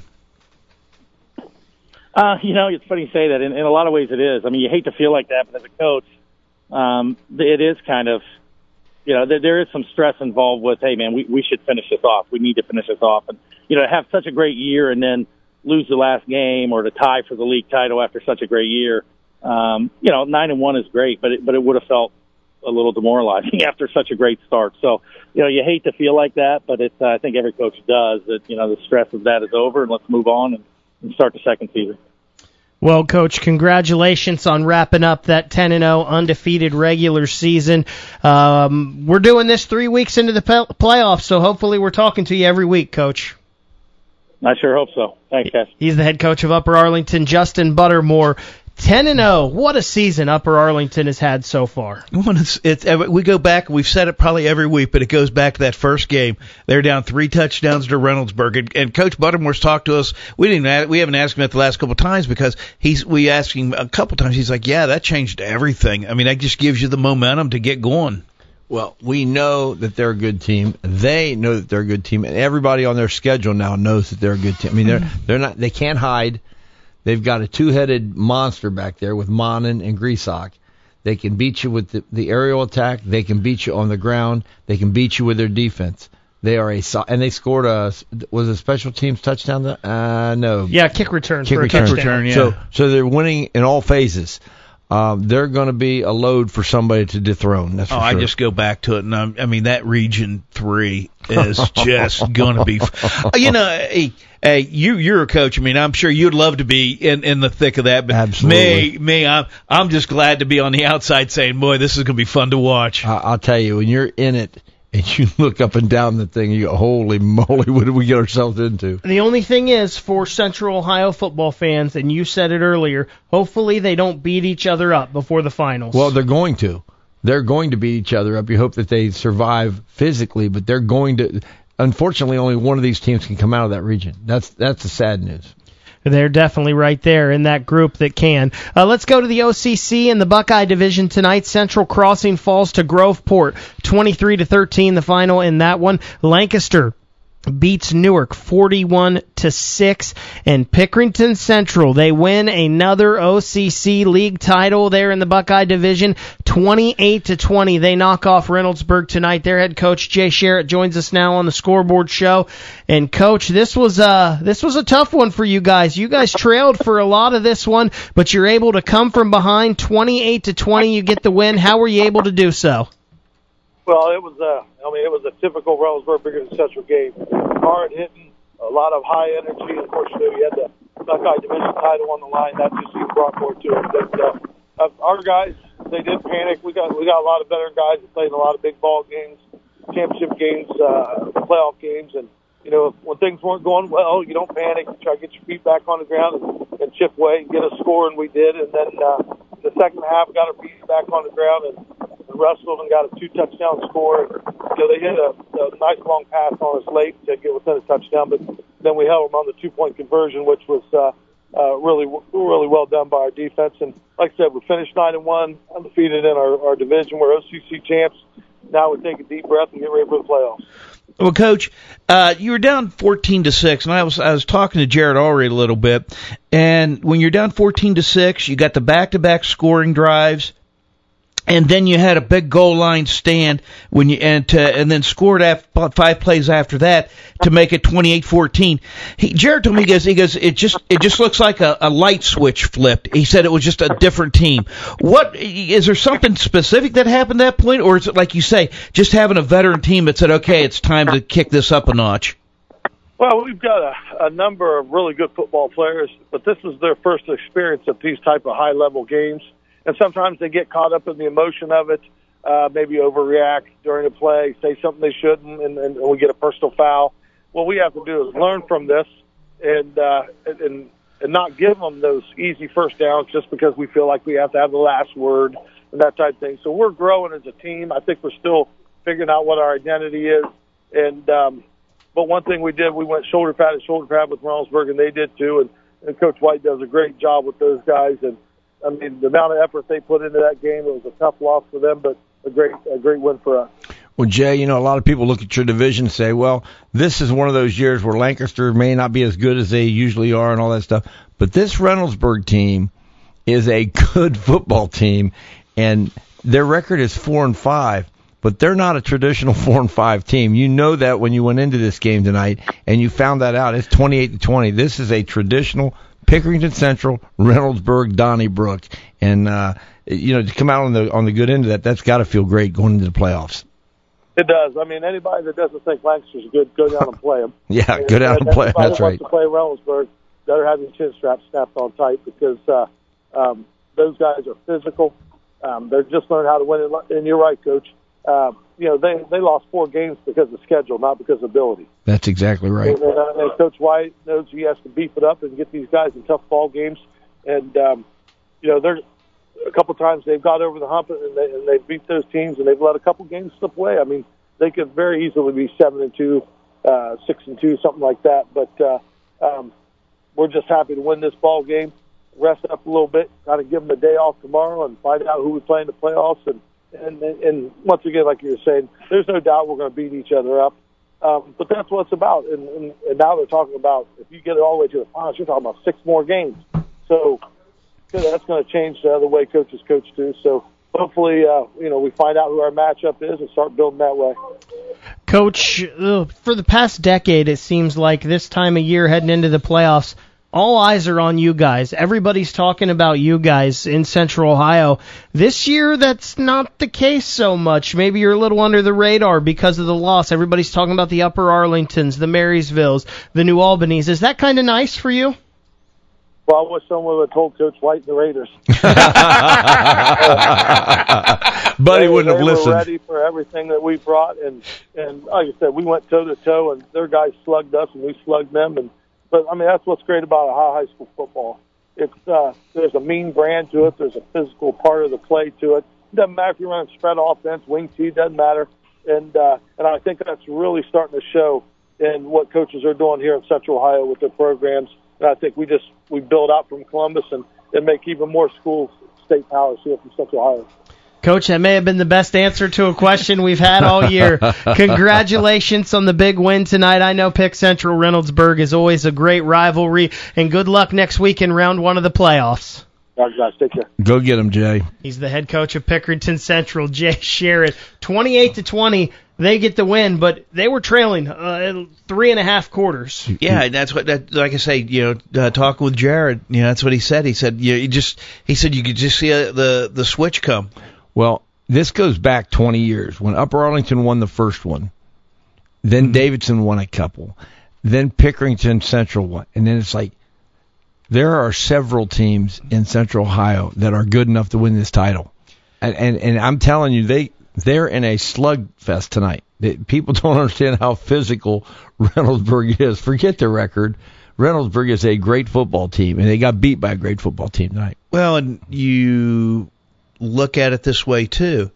It's funny you say that. In a lot of ways it is. I mean, you hate to feel like that, but as a coach, it is kind of, there is some stress involved with, hey, man, we should finish this off. We need to finish this off. And, have such a great year and then lose the last game or to tie for the league title after such a great year. 9-1 is great, but it would have felt a little demoralizing after such a great start. So, you hate to feel like that, but I think every coach does that, the stress of that is over and let's move on and start the second season.
Well, Coach, congratulations on wrapping up that 10-0 undefeated regular season. We're doing this 3 weeks into the playoffs, so hopefully we're talking to you every week, Coach.
I sure hope so. Thanks, guys.
He's the head coach of Upper Arlington, Justin Buttermore. 10-0. What a season Upper Arlington has had so far.
We go back, we've said it probably every week, but it goes back to that first game. They're down 3 touchdowns to Reynoldsburg, and Coach Buttermore's talked to us. We haven't asked him that the last couple of times because we asked him a couple of times. He's like, yeah, that changed everything. I mean, that just gives you the momentum to get going.
Well, we know that they're a good team. They know that they're a good team, and everybody on their schedule now knows that they're a good team. I mean, they're not. They can't hide. They've got a two-headed monster back there with Monin and Griesach. They can beat you with the aerial attack. They can beat you on the ground. They can beat you with their defense. They are and they scored was a special teams touchdown? No.
Yeah, kick return.
Kick return, yeah.
So they're winning in all phases. They're going to be a load for somebody to dethrone. That's for sure.
I just go back to it, and I mean that Region 3 is just going to be. Hey, you're a coach. I mean, I'm sure you'd love to be in the thick of that. But
absolutely.
I'm just glad to be on the outside, saying, boy, this is going to be fun to watch.
I'll tell you, when you're in it and you look up and down the thing, you go, holy moly, what did we get ourselves into?
The only thing is, for Central Ohio football fans, and you said it earlier, hopefully they don't beat each other up before the finals.
Well, they're going to. They're going to beat each other up. You hope that they survive physically, but they're going to. Unfortunately, only one of these teams can come out of that region. That's the sad news.
They're definitely right there in that group that can. Let's go to the OCC in the Buckeye Division tonight. Central Crossing falls to Groveport, 23-13, the final in that one. Lancaster beats Newark 41-6, and Pickerington Central, they win another OCC league title there in the Buckeye Division, 28-20. They knock off Reynoldsburg tonight. Their head coach Jay Sherritt joins us now on the Scoreboard Show. And Coach, this was a tough one for you guys. You guys trailed for a lot of this one, but you're able to come from behind, 28-20. You get the win. How were you able to do so?
Well, it was a typical Reynoldsburg Central game. Hard hitting, a lot of high energy. Of course, you had the Buckeye Division title on the line. That just even brought more to it. But our guys, they didn't panic. We got a lot of veteran guys that played in a lot of big ball games, championship games, playoff games, and when things weren't going well, you don't panic. You try to get your feet back on the ground and chip away and get a score, and we did. And then the second half, got our feet back on the ground and wrestled and got a 2-touchdown score. They hit a nice long pass on us late to get within a touchdown, but then we held them on the 2-point conversion, which was really well done by our defense. And like I said, we finished 9-1, undefeated in our division. We're OCC champs. Now we take a deep breath and get ready for the playoffs.
Well, Coach, you were down 14-6, and I was talking to Jared already a little bit. And when you're down 14-6, you got the back-to-back scoring drives, and then you had a big goal line stand and then scored 5 plays after that to make it 28-14. Jared told me he goes it just looks like a light switch flipped. He said it was just a different team. What is there something specific that happened at that point, or is it like you say, just having a veteran team that said, okay, it's time to kick this up a notch?
Well, we've got a number of really good football players, but this is their first experience at these type of high-level games. And sometimes they get caught up in the emotion of it, maybe overreact during a play, say something they shouldn't, and we get a personal foul. What we have to do is learn from this and not give them those easy first downs just because we feel like we have to have the last word and that type of thing. So we're growing as a team. I think we're still figuring out what our identity is. And but one thing we did, we went shoulder pad to shoulder pad with Reynoldsburg, and they did too. And Coach White does a great job with those guys. And I mean, the amount of effort they put into that game, it was a tough loss for them, but a great win for us.
Well, Jay, a lot of people look at your division and say, well, this is one of those years where Lancaster may not be as good as they usually are and all that stuff. But this Reynoldsburg team is a good football team, and their record is 4-5. But they're not a traditional 4-5 team. You know that when you went into this game tonight, and you found that out. It's 28-20. This is a traditional Pickerington Central, Reynoldsburg, Donnybrook, and to come out on the good end of that's got to feel great going into the playoffs.
It does. I mean, anybody that doesn't think Lancaster's good, go down and play them.
Yeah, go down and play them. That's right.
Wants to play Reynoldsburg. better have your chin strap snapped on tight because those guys are physical. They're just learning how to win. And you're right, Coach. They lost 4 games because of schedule, not because of ability.
That's exactly right.
And Coach White knows he has to beef it up and get these guys in tough ball games. And there's a couple times they've got over the hump and they beat those teams, and they've let a couple games slip away. I mean, they could very easily be 7-2, 6-2, something like that. But we're just happy to win this ball game, rest up a little bit, kind of give them a day off tomorrow, and find out who we play in the playoffs. And once again, like you were saying, there's no doubt we're going to beat each other up. But that's what it's about. And now they're talking about if you get it all the way to the finals, you're talking about 6 more games. So that's going to change the way coaches coach too. So hopefully, we find out who our matchup is and start building that way.
Coach, for the past decade, it seems like this time of year heading into the playoffs, all eyes are on you guys. Everybody's talking about you guys in Central Ohio. This year, that's not the case so much. Maybe you're a little under the radar because of the loss. Everybody's talking about the Upper Arlingtons, the Marysvilles, the New Albanys. Is that kind of nice for you?
Well, I wish someone would have told Coach White and the Raiders.
But he wouldn't have listened.
They were ready for everything that we brought, and like I said, we went toe-to-toe, and their guys slugged us, and we slugged them. But I mean, that's what's great about Ohio high school football. It's there's a mean brand to it. There's a physical part of the play to it. It doesn't matter if you run spread offense, wing T, doesn't matter. And I think that's really starting to show in what coaches are doing here in Central Ohio with their programs. And I think we build out from Columbus and make even more schools state powers here from Central Ohio.
Coach, that may have been the best answer to a question we've had all year. Congratulations on the big win tonight. I know Pick Central Reynoldsburg is always a great rivalry, and good luck next week in round 1 of the playoffs.
All right, guys, take care.
Go get him, Jay.
He's the head coach of Pickerington Central, Jay Sherritt. 28-20, they get the win, but they were trailing 3.5 quarters.
Yeah, and that's what, like I say, talking with Jared, that's what he said. He said, you could just see the switch come.
Well, this goes back 20 years when Upper Arlington won the first one, then Davidson won a couple, then Pickerington Central won, and then it's like there are several teams in Central Ohio that are good enough to win this title, and I'm telling you, they're in a slugfest tonight. People don't understand how physical Reynoldsburg is. Forget the record. Reynoldsburg is a great football team, and they got beat by a great football team tonight.
Well, and you look at it this way too.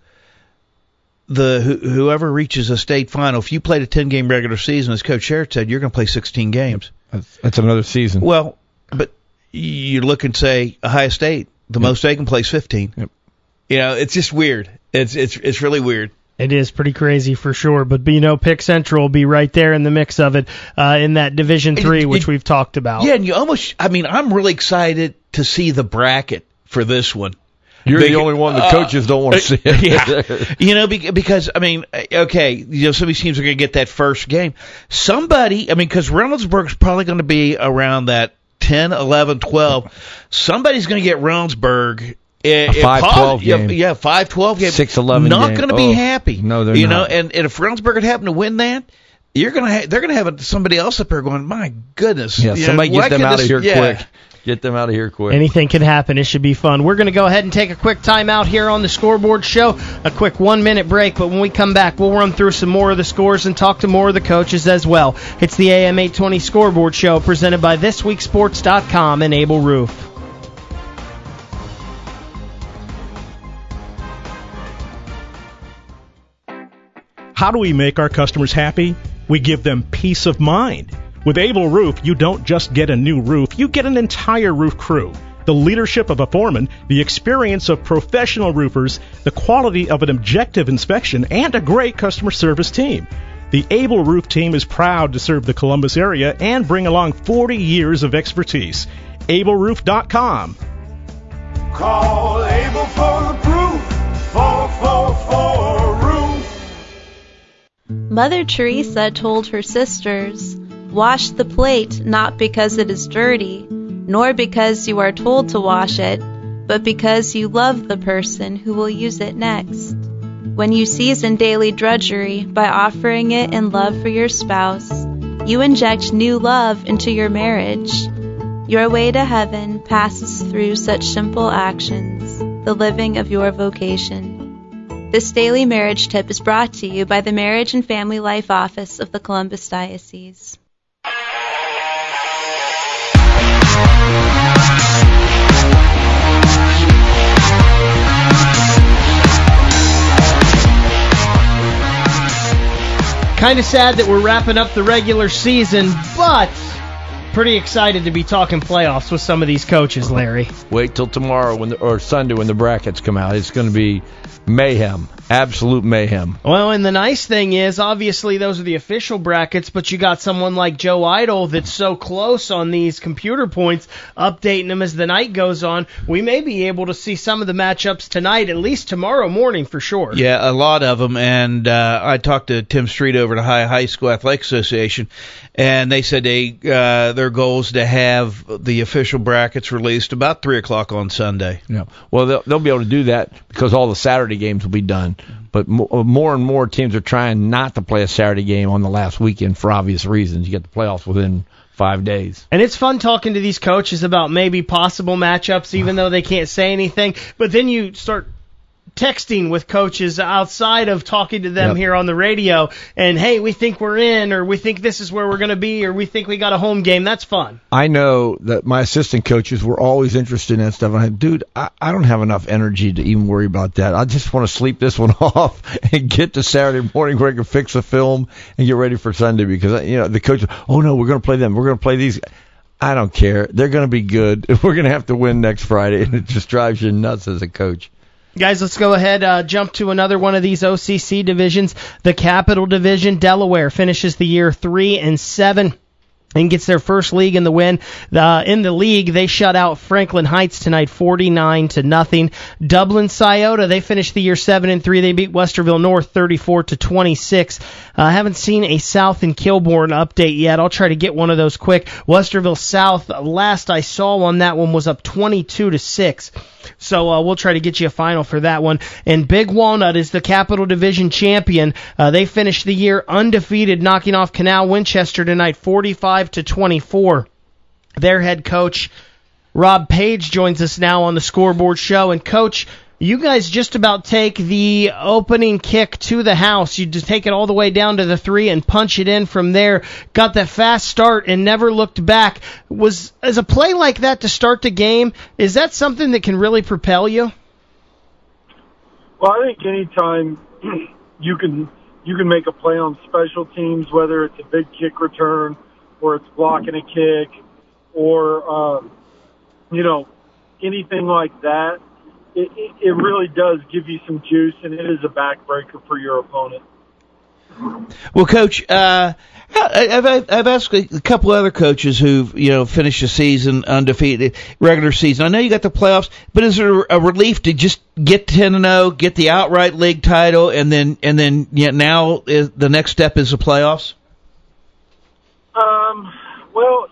Whoever reaches a state final, if you played a 10-game regular season, as Coach Sherritt said, you're going to play 16 games.
That's another season.
Well, but you look and say Ohio State, the most they can play is 15.
Yep.
It's just weird. It's really weird.
It is pretty crazy for sure, but Pick Central will be right there in the mix of it in that Division III, which we've talked about.
Yeah, and I'm really excited to see the bracket for this one.
You're the only one the coaches don't want to see it.
Yeah. Because, okay, some of these teams are going to get that first game. Because Reynoldsburg's probably going to be around that 10, 11, 12. Somebody's going to get Reynoldsburg.
A 5-12 game.
Yeah, 5-12 game.
6-11
Not
game.
going to be happy.
No, they're not.
And if Reynoldsburg had happened to win that, they're going to have somebody else up there going, my goodness.
Yeah, somebody get them out of here quick. Get them out of here quick.
Anything can happen. It should be fun. We're going to go ahead and take a quick time out here on the Scoreboard Show. A quick 1-minute break, but when we come back, we'll run through some more of the scores and talk to more of the coaches as well. It's the AM 820 Scoreboard Show presented by ThisWeekSports.com and Able Roof.
How do we make our customers happy? We give them peace of mind. With Able Roof, you don't just get a new roof, you get an entire roof crew. The leadership of a foreman, the experience of professional roofers, the quality of an objective inspection, and a great customer service team. The Able Roof team is proud to serve the Columbus area and bring along 40 years of expertise. AbleRoof.com.
Call Able for the proof. 444 Roof.
Mother Teresa told her sisters, "Wash the plate not because it is dirty, nor because you are told to wash it, but because you love the person who will use it next." When you season daily drudgery by offering it in love for your spouse, you inject new love into your marriage. Your way to heaven passes through such simple actions, the living of your vocation. This daily marriage tip is brought to you by the Marriage and Family Life Office of the Columbus Diocese.
Kind of sad that we're wrapping up the regular season, but pretty excited to be talking playoffs with some of these coaches, Larry.
Wait till tomorrow or Sunday when the brackets come out. It's going to be mayhem. Absolute mayhem.
Well, and the nice thing is, obviously, those are the official brackets, but you got someone like Joe Idle that's so close on these computer points, updating them as the night goes on. We may be able to see some of the matchups tonight, at least tomorrow morning for sure.
Yeah, a lot of them. And I talked to Tim Street over at Ohio High School Athletic Association, and they said their goal is to have the official brackets released about 3 o'clock on Sunday.
Yeah. Well, they'll be able to do that because all the Saturday games will be done. But more and more teams are trying not to play a Saturday game on the last weekend for obvious reasons. You get the playoffs within 5 days.
And it's fun talking to these coaches about maybe possible matchups, even though they can't say anything. But then you start texting with coaches outside of talking to them here on the radio, and hey, we think we're in, or we think this is where we're going to be, or we think we got a home game. That's fun.
I know that my assistant coaches were always interested in that stuff. And I said, dude, I don't have enough energy to even worry about that. I just want to sleep this one off and get to Saturday morning where I can fix the film and get ready for Sunday, because the coaches, oh no, we're going to play them, we're going to play these. I don't care. They're going to be good. We're going to have to win next Friday, and it just drives you nuts as a coach.
Guys, let's go ahead, jump to another one of these OCC divisions. The Capital Division, Delaware finishes the year 3-7 and gets their first league in the win. In the league, they shut out Franklin Heights tonight, 49-0. Dublin Scioto, they finished the year 7-3. They beat Westerville North 34-26. I haven't seen a South and Kilbourne update yet. I'll try to get one of those quick. Westerville South, last I saw on that one, was up 22-6. So we'll try to get you a final for that one. And Big Walnut is the Capital Division champion. They finished the year undefeated, knocking off Canal Winchester tonight, 45-24. Their head coach, Rob Page, joins us now on the Scoreboard Show. And Coach, you guys just about take the opening kick to the house. You just take it all the way down to the 3 and punch it in from there. Got that fast start and never looked back. As a play like that to start the game, is that something that can really propel you?
Well, I think anytime you can make a play on special teams, whether it's a big kick return or it's blocking a kick or anything like that, it really does give you some juice, and it is a backbreaker for your opponent.
Well, Coach, I've asked a couple other coaches who've finished the season undefeated, regular season. I know you got the playoffs, but is there a relief to just get 10-0, get the outright league title, and then now the next step is the playoffs?
Well,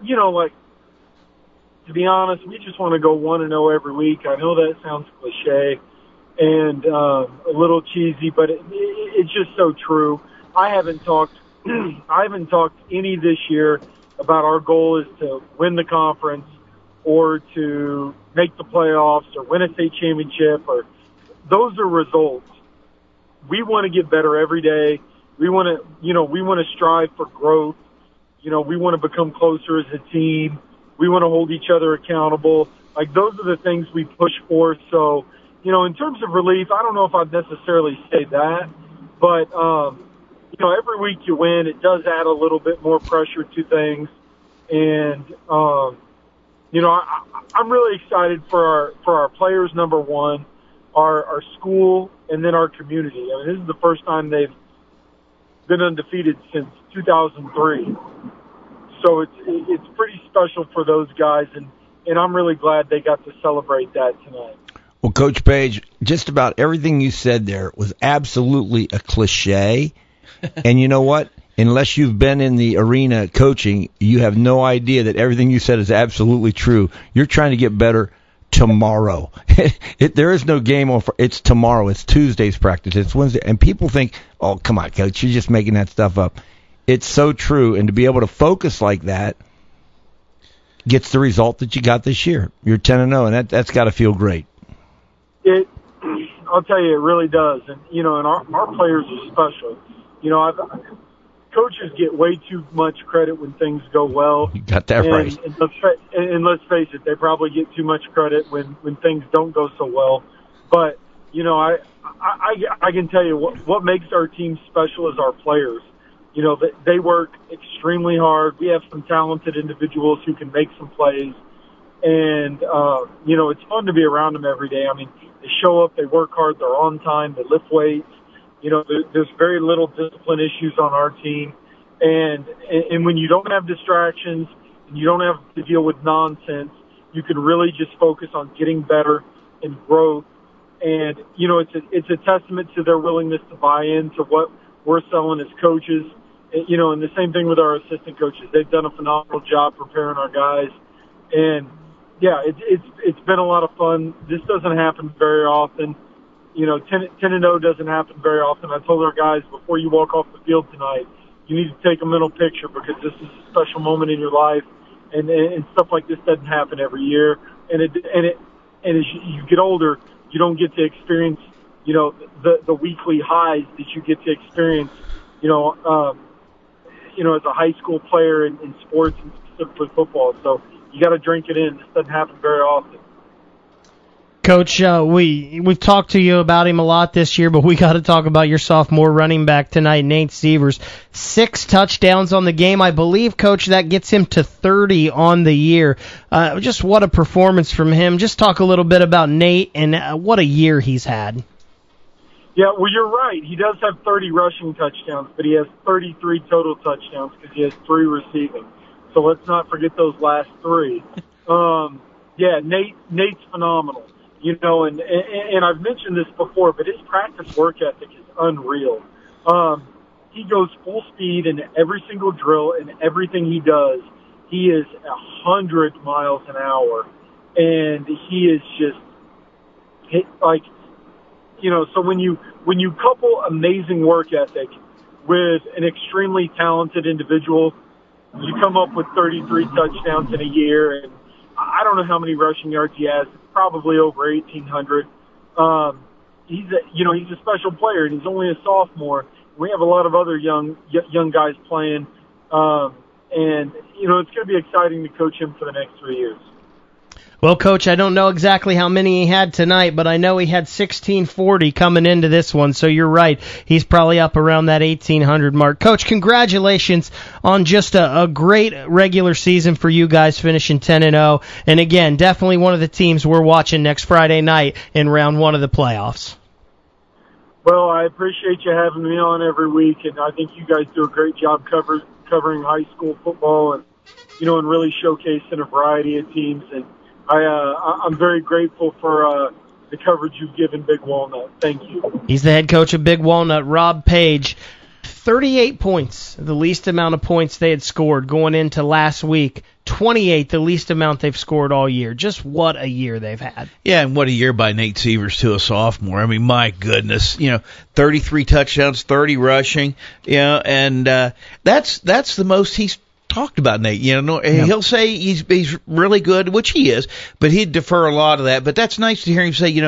to be honest, we just want to go 1-0 every week. I know that sounds cliche and a little cheesy, but it's just so true. I haven't talked any this year about our goal is to win the conference or to make the playoffs or win a state championship, or those are results. We want to get better every day. We want to strive for growth. We want to become closer as a team. We want to hold each other accountable. Like, those are the things we push for. So, in terms of relief, I don't know if I'd necessarily say that, but, every week you win, it does add a little bit more pressure to things. And, I'm really excited for our players, number one, our school, and then our community. I mean, this is the first time they've been undefeated since 2003. So it's pretty special for those guys, and I'm really glad they got to celebrate that tonight.
Well, Coach Page, just about everything you said there was absolutely a cliche. And you know what? Unless you've been in the arena coaching, you have no idea that everything you said is absolutely true. You're trying to get better tomorrow. There is no game on. It's tomorrow. It's Tuesday's practice. It's Wednesday. And people think, oh, come on, Coach, you're just making that stuff up. It's so true, and to be able to focus like that, gets the result that you got this year. You're 10-0, and that's got to feel great.
I'll tell you, it really does. And, and our players are special. Coaches get way too much credit when things go well.
You got that right.
And let's face it, they probably get too much credit when things don't go so well. But, I can tell you what makes our team special is our players. They work extremely hard. We have some talented individuals who can make some plays. And, it's fun to be around them every day. I mean, they show up, they work hard, they're on time, they lift weights. There's very little discipline issues on our team. And when you don't have distractions and you don't have to deal with nonsense, you can really just focus on getting better and growth. And, it's a testament to their willingness to buy into what we're selling as coaches. And the same thing with our assistant coaches. They've done a phenomenal job preparing our guys. And, yeah, it's been a lot of fun. This doesn't happen very often. 10-0 doesn't happen very often. I told our guys before you walk off the field tonight, you need to take a mental picture because this is a special moment in your life, and stuff like this doesn't happen every year. And as you get older, you don't get to experience, the weekly highs that you get to experience, as a high school player in sports and specifically football. So you got to drink it in. This doesn't happen very often.
Coach, we've talked to you about him a lot this year, but we got to talk about your sophomore running back tonight, Nate Sievers. 6 touchdowns on the game. I believe, Coach, that gets him to 30 on the year. Just what a performance from him. Just talk a little bit about Nate and what a year he's had.
Yeah, well, you're right. He does have 30 rushing touchdowns, but he has 33 total touchdowns because he has 3 receiving. So let's not forget those last 3. Nate's phenomenal. And I've mentioned this before, but his practice work ethic is unreal. He goes full speed in every single drill and everything he does. He is 100 miles an hour, and he is just so when you couple amazing work ethic with an extremely talented individual, you come up with 33 touchdowns in a year, and I don't know how many rushing yards he has. It's probably over 1,800. He's a special player, and he's only a sophomore. We have a lot of other young guys playing, and it's going to be exciting to coach him for the next 3 years.
Well, Coach, I don't know exactly how many he had tonight, but I know he had 1,640 coming into this one, so you're right. He's probably up around that 1,800 mark. Coach, congratulations on just a great regular season for you guys, finishing 10-0. And again, definitely one of the teams we're watching next Friday night in round 1 of the playoffs.
Well, I appreciate you having me on every week, and I think you guys do a great job covering high school football and really showcasing a variety of teams. And I'm very grateful for the coverage you've given Big Walnut. Thank you.
He's the head coach of Big Walnut, Rob Page. 38 points, the least amount of points they had scored going into last week. 28, the least amount they've scored all year. Just what a year they've had.
Yeah, and what a year by Nate Sievers to a sophomore. I mean, my goodness, 33 touchdowns, 30 rushing, and that's the most he's talked about, Nate. He'll say he's really good, which he is, but he'd defer a lot of that. But that's nice to hear him say,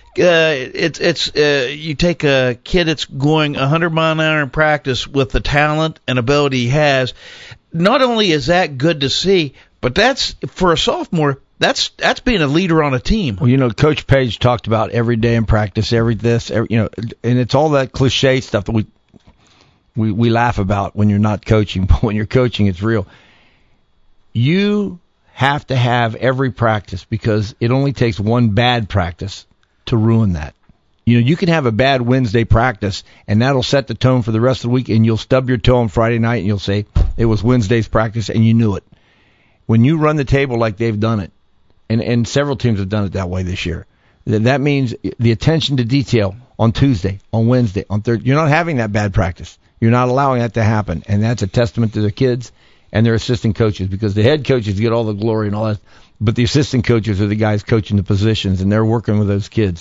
you take a kid that's going 100 mile an hour in practice with the talent and ability he has. Not only is that good to see, but that's for a sophomore. That's being a leader on a team.
Well, Coach Page talked about every day in practice, and it's all that cliche stuff that we laugh about when you're not coaching, but when you're coaching, it's real. You have to have every practice because it only takes one bad practice to ruin that. You can have a bad Wednesday practice, and that'll set the tone for the rest of the week, and you'll stub your toe on Friday night, and you'll say, it was Wednesday's practice, and you knew it. When you run the table like they've done it, and several teams have done it that way this year, that means the attention to detail on Tuesday, on Wednesday, on Thursday. You're not having that bad practice. You're not allowing that to happen, and that's a testament to the kids and their assistant coaches, because the head coaches get all the glory and all that, but the assistant coaches are the guys coaching the positions, and they're working with those kids.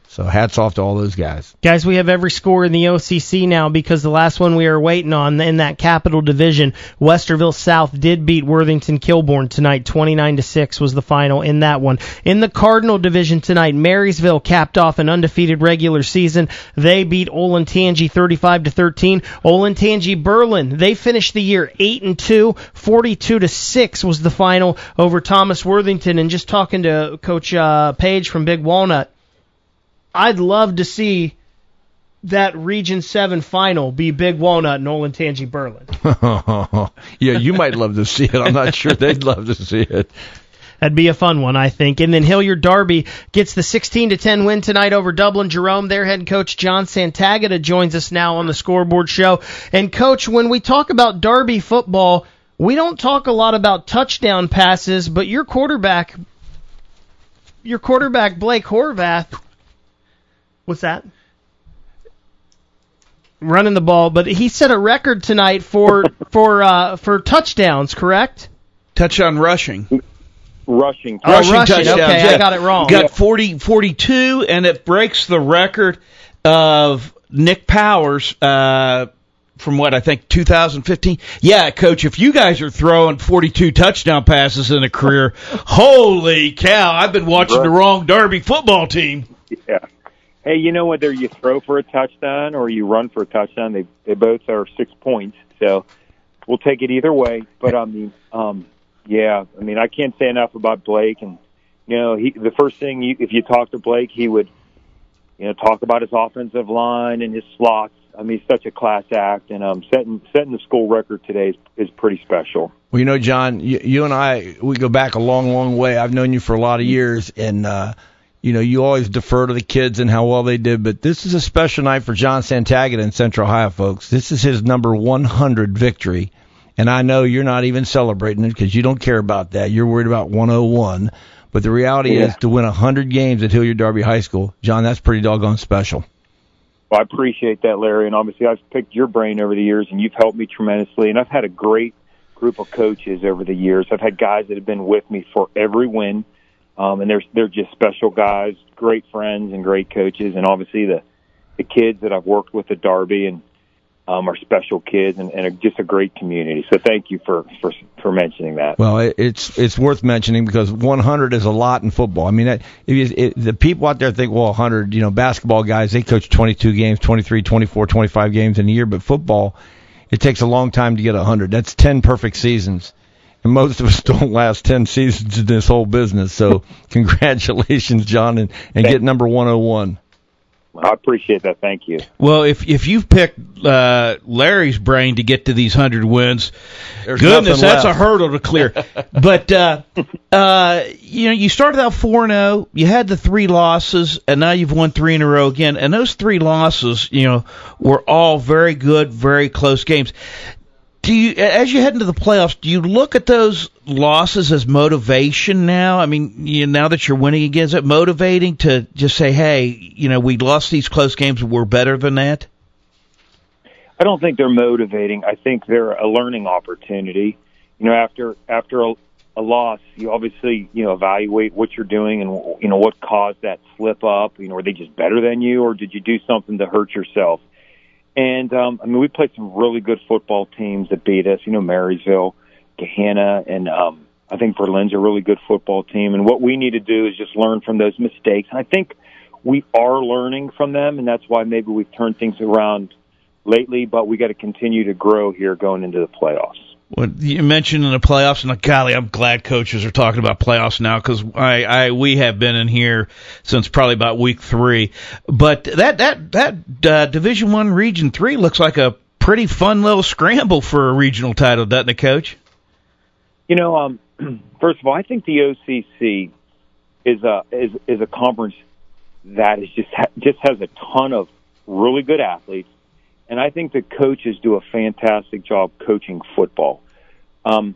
So hats off to all those guys.
Guys, we have every score in the OCC now because the last one we were waiting on in that Capital Division, Westerville South did beat Worthington Kilbourne tonight. 29-6 was the final in that one. In the Cardinal Division tonight, Marysville capped off an undefeated regular season. They beat Olentangy 35-13. Olentangy Berlin, they finished the year 8-2. 42-6 was the final over Thomas Worthington. And just talking to Coach Page from Big Walnut, I'd love to see that Region 7 final be Big Walnut and Olentangy Berlin.
Yeah, you might love to see it. I'm not sure they'd love to see it.
That'd be a fun one, I think. And then Hilliard Derby gets the 16-10 win tonight over Dublin Jerome. Their head coach, John Santagata, joins us now on the Scoreboard Show. And, Coach, when we talk about Derby football, we don't talk a lot about touchdown passes, but your quarterback, Blake Horvath, what's that? Running the ball, but he set a record tonight for touchdowns, correct?
Touchdown rushing.
Rushing
touchdowns.
Okay,
yeah. I got it wrong.
Got 42, and it breaks the record of Nick Powers from what I think 2015. Yeah, Coach, if you guys are throwing 42 touchdown passes in a career, holy cow! I've been watching the wrong Derby football team.
Yeah. Hey, you know, whether you throw for a touchdown or you run for a touchdown, they both are 6 points. So we'll take it either way. But I can't say enough about Blake. And the first thing if you talk to Blake, he would talk about his offensive line and his slots. I mean, he's such a class act, and setting the school record today is pretty special.
Well, John, you and I, we go back a long, long way. I've known you for a lot of years, and you always defer to the kids and how well they did, but this is a special night for John Santagata in Central Ohio, folks. This is his number 100 victory, and I know you're not even celebrating it because you don't care about that. You're worried about 101, but the reality is to win 100 games at Hilliard Derby High School, John, that's pretty doggone special.
Well, I appreciate that, Larry, and obviously I've picked your brain over the years, and you've helped me tremendously, and I've had a great group of coaches over the years. I've had guys that have been with me for every win. And they're just special guys, great friends and great coaches, and obviously the kids that I've worked with at Derby and are special kids and just a great community. So thank you for mentioning that.
Well, it's worth mentioning because 100 is a lot in football. I mean, the people out there think, well, 100, basketball guys, they coach 22 games, 23, 24, 25 games in a year, but football, it takes a long time to get 100. That's 10 perfect seasons. And most of us don't last 10 seasons in this whole business. So congratulations, John, and get number 101.
I appreciate that. Thank you.
Well, if you've picked Larry's brain to get to these 100 wins,
There's
goodness, that's
left.
a hurdle to clear. But you started out 4-0. You had the 3 losses, and now you've won 3 in a row again. And those 3 losses, were all very good, very close games. As you head into the playoffs, do you look at those losses as motivation now? I mean, now that you're winning again, is it motivating to just say, hey, we lost these close games, but we're better than that?
I don't think they're motivating. I think they're a learning opportunity. After a loss, you obviously, evaluate what you're doing and, what caused that slip up. Were they just better than you, or did you do something to hurt yourself? And, we played some really good football teams that beat us, Marysville, Gahanna, and I think Berlin's a really good football team. And what we need to do is just learn from those mistakes. And I think we are learning from them, and that's why maybe we've turned things around lately, but we got to continue to grow here going into the playoffs.
Well, you mentioned in the playoffs, and golly, I'm glad coaches are talking about playoffs now because we have been in here since probably about week 3. But that Division I Region 3 looks like a pretty fun little scramble for a regional title, doesn't it, Coach?
First of all, I think the OCC is a conference that is just has a ton of really good athletes. And I think the coaches do a fantastic job coaching football. I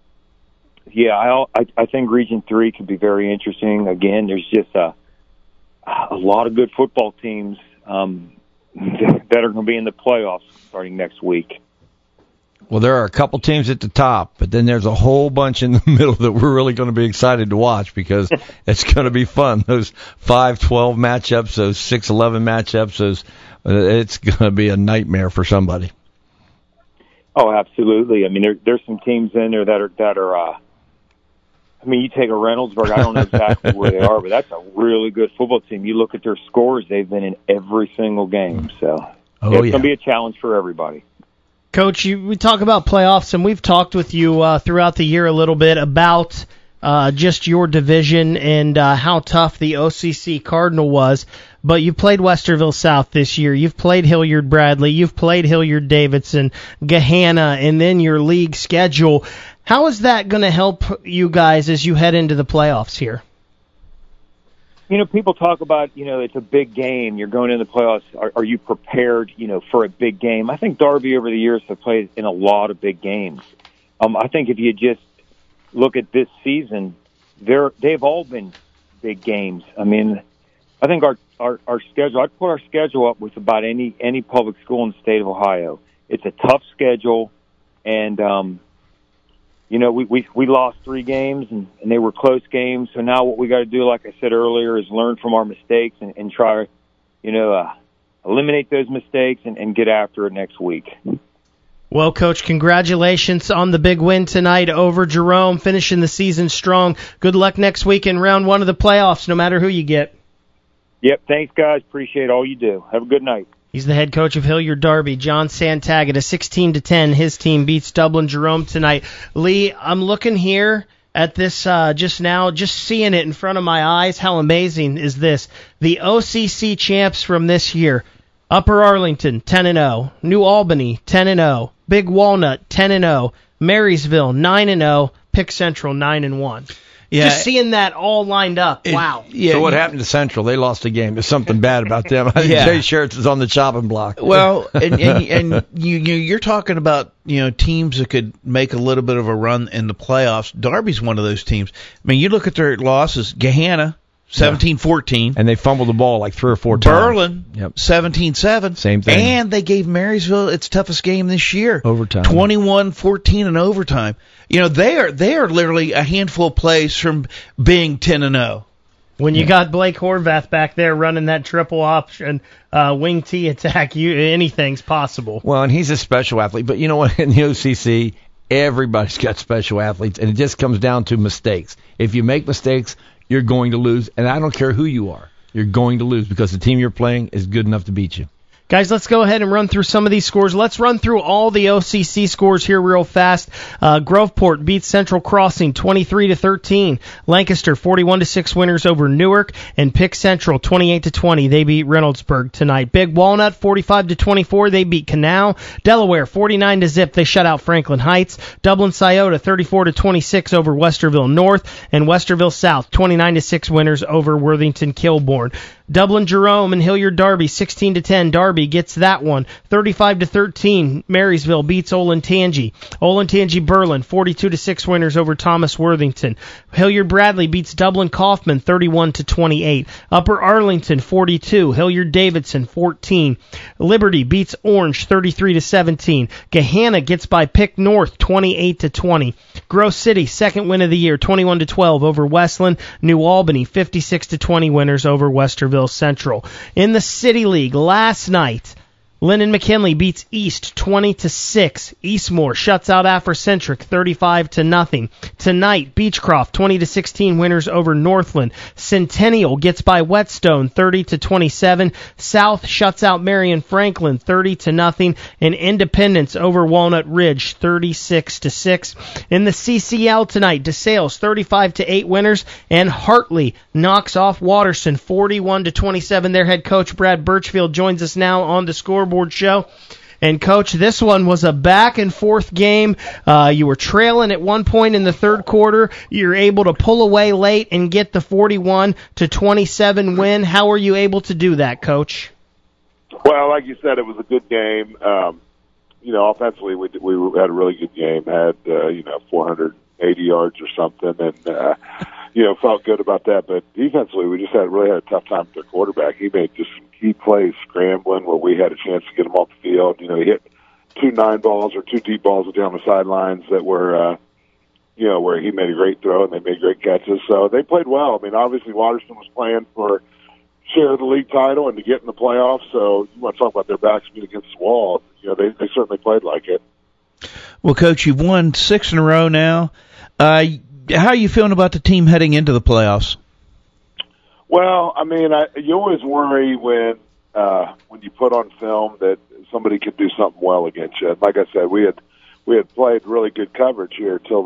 think Region 3 could be very interesting. Again, there's just a lot of good football teams that are going to be in the playoffs starting next week.
Well, there are a couple teams at the top, but then there's a whole bunch in the middle that we're really going to be excited to watch because it's going to be fun. Those 5-12 matchups, those 6-11 matchups, it's going to be a nightmare for somebody.
Oh, absolutely. I mean, there's some teams in there that are. I mean, you take a Reynoldsburg. I don't know exactly where they are, but that's a really good football team. You look at their scores; they've been in every single game. So it's going to be a challenge for everybody.
Coach, we talk about playoffs, and we've talked with you throughout the year a little bit about just your division and how tough the OCC Cardinal was. But you played Westerville South this year. You've played Hilliard Bradley. You've played Hilliard Davidson, Gahanna, and then your league schedule. How is that going to help you guys as you head into the playoffs here?
You know, people talk about, it's a big game. You're going into the playoffs. Are you prepared, for a big game? I think Darby over the years have played in a lot of big games. I think if you just look at this season, they've all been big games. I mean, I think our schedule, I'd put our schedule up with about any public school in the state of Ohio. It's a tough schedule, and we lost 3 games, and they were close games. So now what we got to do, like I said earlier, is learn from our mistakes and try, eliminate those mistakes and get after it next week.
Well, Coach, congratulations on the big win tonight over Jerome, finishing the season strong. Good luck next week in round 1 of the playoffs, no matter who you get.
Yep, thanks, guys. Appreciate all you do. Have a good night.
He's the head coach of Hilliard Darby, John Santagata. 16-10, his team beats Dublin Jerome tonight. Lee, I'm looking here at this just now, just seeing it in front of my eyes. How amazing is this? The OCC champs from this year. Upper Arlington, 10-0. New Albany, 10-0. Big Walnut, 10-0. Marysville, 9-0. Pick Central, 9-1.
Yeah.
Just seeing that all lined up. Wow.
So what happened to Central? They lost a game. There's something bad about them. I think Jay Schertz is on the chopping block.
Well, and you're talking about teams that could make a little bit of a run in the playoffs. Darby's one of those teams. I mean, you look at their losses. Gahanna, 17-14.
And they fumbled the ball like 3 or 4 times.
Berlin, 17-7.
Same thing.
And they gave Marysville its toughest game this year.
Overtime.
21-14 in overtime. They are literally a handful of plays from being 10-0.
When you got Blake Horvath back there running that triple option wing T attack, anything's possible.
Well, and he's a special athlete. But you know what? In the OCC, everybody's got special athletes, and it just comes down to mistakes. If you make mistakes, you're going to lose, and I don't care who you are. You're going to lose because the team you're playing is good enough to beat you.
Guys, let's go ahead and run through some of these scores. Let's run through all the OCC scores here real fast. Groveport beats Central Crossing 23-13. Lancaster 41-6 winners over Newark, and Pick Central 28-20. They beat Reynoldsburg tonight. Big Walnut 45-24. They beat Canal. Delaware 49-0. They shut out Franklin Heights. Dublin Scioto 34-26 over Westerville North, and Westerville South 29-6 winners over Worthington Kilbourne. Dublin Jerome and Hilliard Darby 16-10. Darby gets that one. 35-13. Marysville beats Olentangy. Olentangy Berlin 42-6 winners over Thomas Worthington. Hilliard Bradley beats Dublin Kaufman 31-28. Upper Arlington 42. Hilliard Davidson 14. Liberty beats Orange 33-17. Gahanna gets by Pick North 28-20. Grove City second win of the year 21-12 over Westland. New Albany 56-20 winners over Westerville Central. In the City League last night, Lennon McKinley beats East 20-6. Eastmore shuts out Afrocentric 35-0. Tonight, Beechcroft 20-16 winners over Northland. Centennial gets by Whetstone 30-27. South shuts out Marion Franklin 30-0. And Independence over Walnut Ridge 36-6. In the CCL tonight, DeSales 35-8 winners, and Hartley knocks off Watterson 41-27. Their head coach Brad Birchfield joins us now on the scoreboard show. And Coach, this one was a back and forth game. You were trailing at one point in the third quarter. You're able to pull away late and get the 41-27 win. How were you able to do that, Coach?
Well, like you said, it was a good game. Offensively, we had a really good game. Had 480 yards or something, and felt good about that. But defensively, we just really had a tough time with their quarterback. He made just some key plays scrambling where we had a chance to get him off the field. He hit
2 9-balls or 2 deep balls down the sidelines that were, where he made a great throw and they made great catches. So they played well. I mean, obviously Waterston was playing for share of the league title and to get in the playoffs. So you want to talk about their backs being against the wall. They certainly played like it.
Well, Coach, you've won 6 in a row now. How are you feeling about the team heading into the playoffs?
Well, I mean, you always worry when you put on film that somebody could do something well against you. Like I said, we had played really good coverage here till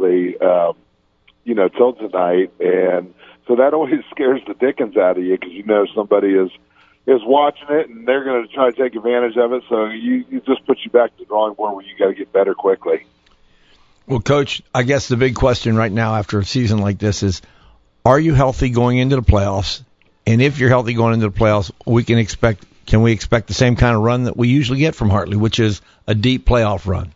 till tonight, and so that always scares the dickens out of you because somebody is watching it and they're going to try to take advantage of it. So you just puts you back to the drawing board where you got to get better quickly.
Well, Coach, I guess the big question right now after a season like this is, are you healthy going into the playoffs? And if you're healthy going into the playoffs, can we expect the same kind of run that we usually get from Hartley, which is a deep playoff run?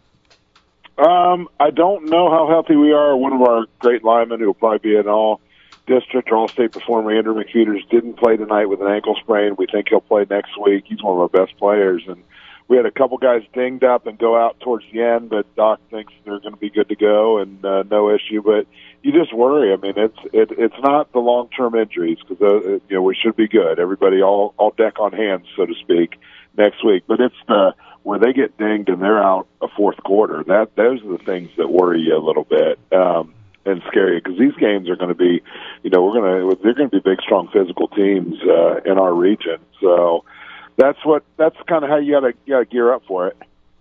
I don't know how healthy we are. One of our great linemen who will probably be an all-district or all-state performer, Andrew McFeeters, didn't play tonight with an ankle sprain. We think he'll play next week. He's one of our best players. And we had a couple guys dinged up and go out towards the end, but Doc thinks they're going to be good to go and no issue. But you just worry. I mean, it's not the long-term injuries because we should be good. Everybody all deck on hands, so to speak, next week. But it's where they get dinged and they're out a fourth quarter. Those are the things that worry you a little bit and scare you because these games are going to be, they're going to be big, strong, physical teams in our region. So that's kind of how you got to gear up for it.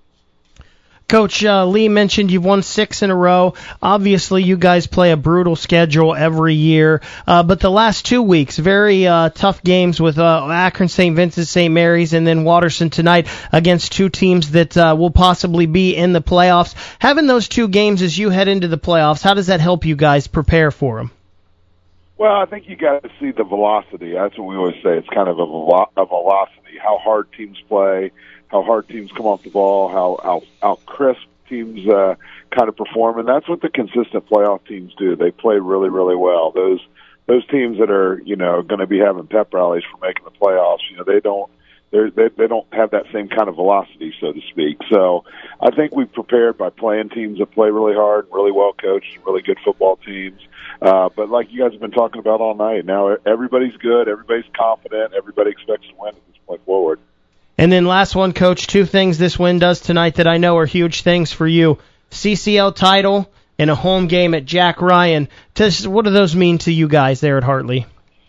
Coach, Lee mentioned you've won 6 in a row. Obviously, you guys play a brutal schedule every year, but the last 2 weeks, very tough games with Akron, St. Vincent, St. Mary's, and then Waterston tonight against 2 teams that will possibly be in the playoffs. Having those 2 games as you head into the playoffs, how does that help you guys prepare for them?
Well, I think you got to see the velocity. That's what we always say. It's kind of a velocity, how hard teams play, how hard teams come off the ball, how crisp teams kind of perform, and that's what the consistent playoff teams do. They play really, really well. Those teams that are going to be having pep rallies for making the playoffs, they don't have that same kind of velocity, so to speak. So I think we've prepared by playing teams that play really hard, really well coached, really good football teams. But like you guys have been talking about all night, now everybody's good, everybody's confident, everybody expects to win at this point forward.
And then last one, Coach, 2 things this win does tonight that I know are huge things for you. CCL title and a home game at Jack Ryan. What do those mean to you guys there at Hartley?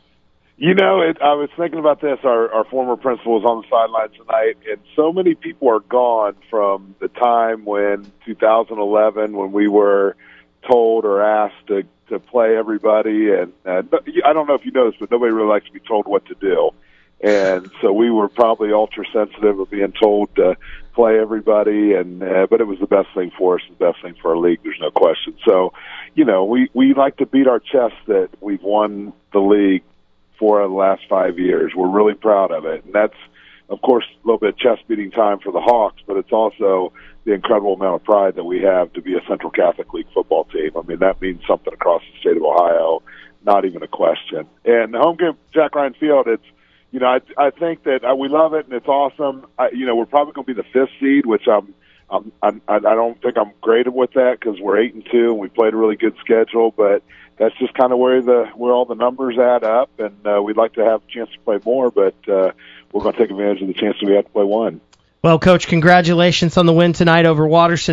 I was thinking about this. Our former principal was on the sidelines tonight, and so many people are gone from the time when 2011 when we were told or asked to play everybody. And I don't know if you noticed, but nobody really likes to be told what to do. And so we were probably ultra sensitive of being told to play everybody, but it was the best thing for us, the best thing for our league. There's no question. So, we like to beat our chest that we've won the league 4 of the last 5 years. We're really proud of it, and that's, of course, a little bit chest beating time for the Hawks, but it's also the incredible amount of pride that we have to be a Central Catholic League football team. I mean, that means something across the state of Ohio, not even a question. And the home game, Jack Ryan Field, it's. I think that we love it and it's awesome. We're probably going to be the 5th seed, which I don't think I'm great with that because we're 8-2 and we played a really good schedule. But that's just kind of where all the numbers add up, and we'd like to have a chance to play more, but we're going to take advantage of the chance that we have to play one.
Well, Coach, congratulations on the win tonight over Waterston,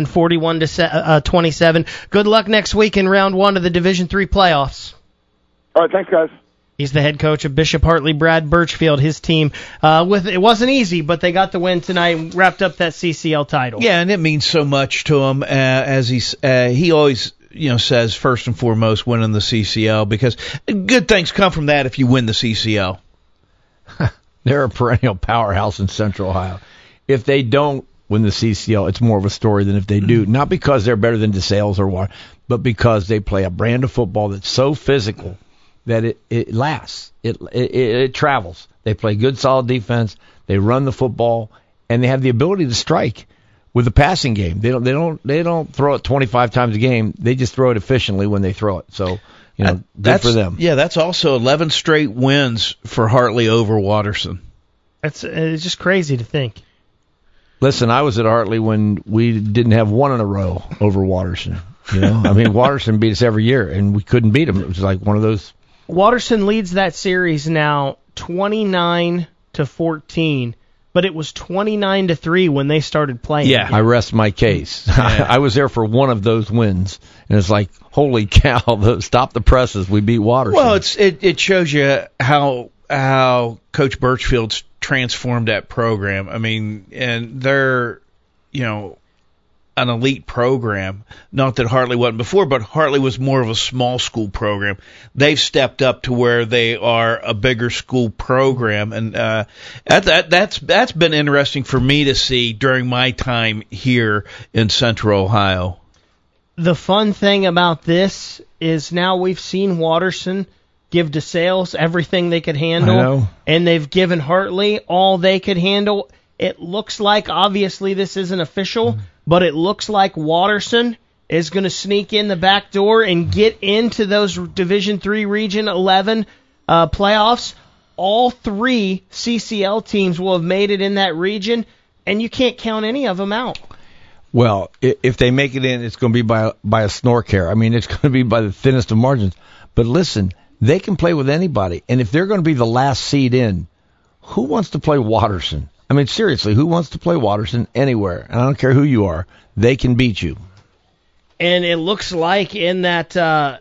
41-27. Good luck next week in round 1 of the Division III playoffs.
All right, thanks, guys.
He's the head coach of Bishop Hartley, Brad Birchfield. His team, it wasn't easy, but they got the win tonight and wrapped up that CCL title.
Yeah, and it means so much to him, as he always says, first and foremost, winning the CCL, because good things come from that if you win the CCL.
They're a perennial powerhouse in Central Ohio. If they don't win the CCL, it's more of a story than if they do. Not because they're better than DeSales or what, but because they play a brand of football that's so physical that it lasts. It travels. They play good, solid defense. They run the football, and they have the ability to strike with the passing game. They don't throw it 25 times a game. They just throw it efficiently when they throw it. So good for them.
Yeah, that's also 11 straight wins for Hartley over Waterston.
It's just crazy to think.
Listen, I was at Hartley when we didn't have one in a row over Waterson. You know, I mean, Waterson beat us every year, and we couldn't beat them. It was like one of those.
Waterson leads that series now 29-14, but it was 29-3 when they started playing.
Yeah, I rest my case.
Yeah.
I was there for one of those wins, and it's like, holy cow! Stop the presses. We beat Waterson.
Well, it shows you how Coach Birchfield's transformed that program. I mean, and they're, you know, an elite program. Not that Hartley wasn't before, but Hartley was more of a small school program. They've stepped up to where they are a bigger school program, and that's been interesting for me to see during my time here in Central Ohio.
The fun thing about this is now we've seen Waterson give DeSales everything they could handle,
I know.
and they've given Hartley all they could handle. It looks like, obviously this isn't official, but it looks like Waterson is going to sneak in the back door and get into those Division III Region 11 playoffs. All three CCL teams will have made it in that region, and you can't count any of them out.
Well, if they make it in, it's going to be by a snork hair. I mean, it's going to be by the thinnest of margins. But listen, they can play with anybody, and if they're going to be the last seed in, who wants to play Waterson? I mean, seriously, who wants to play Waterson anywhere? And I don't care who you are. They can beat you.
And it looks like in that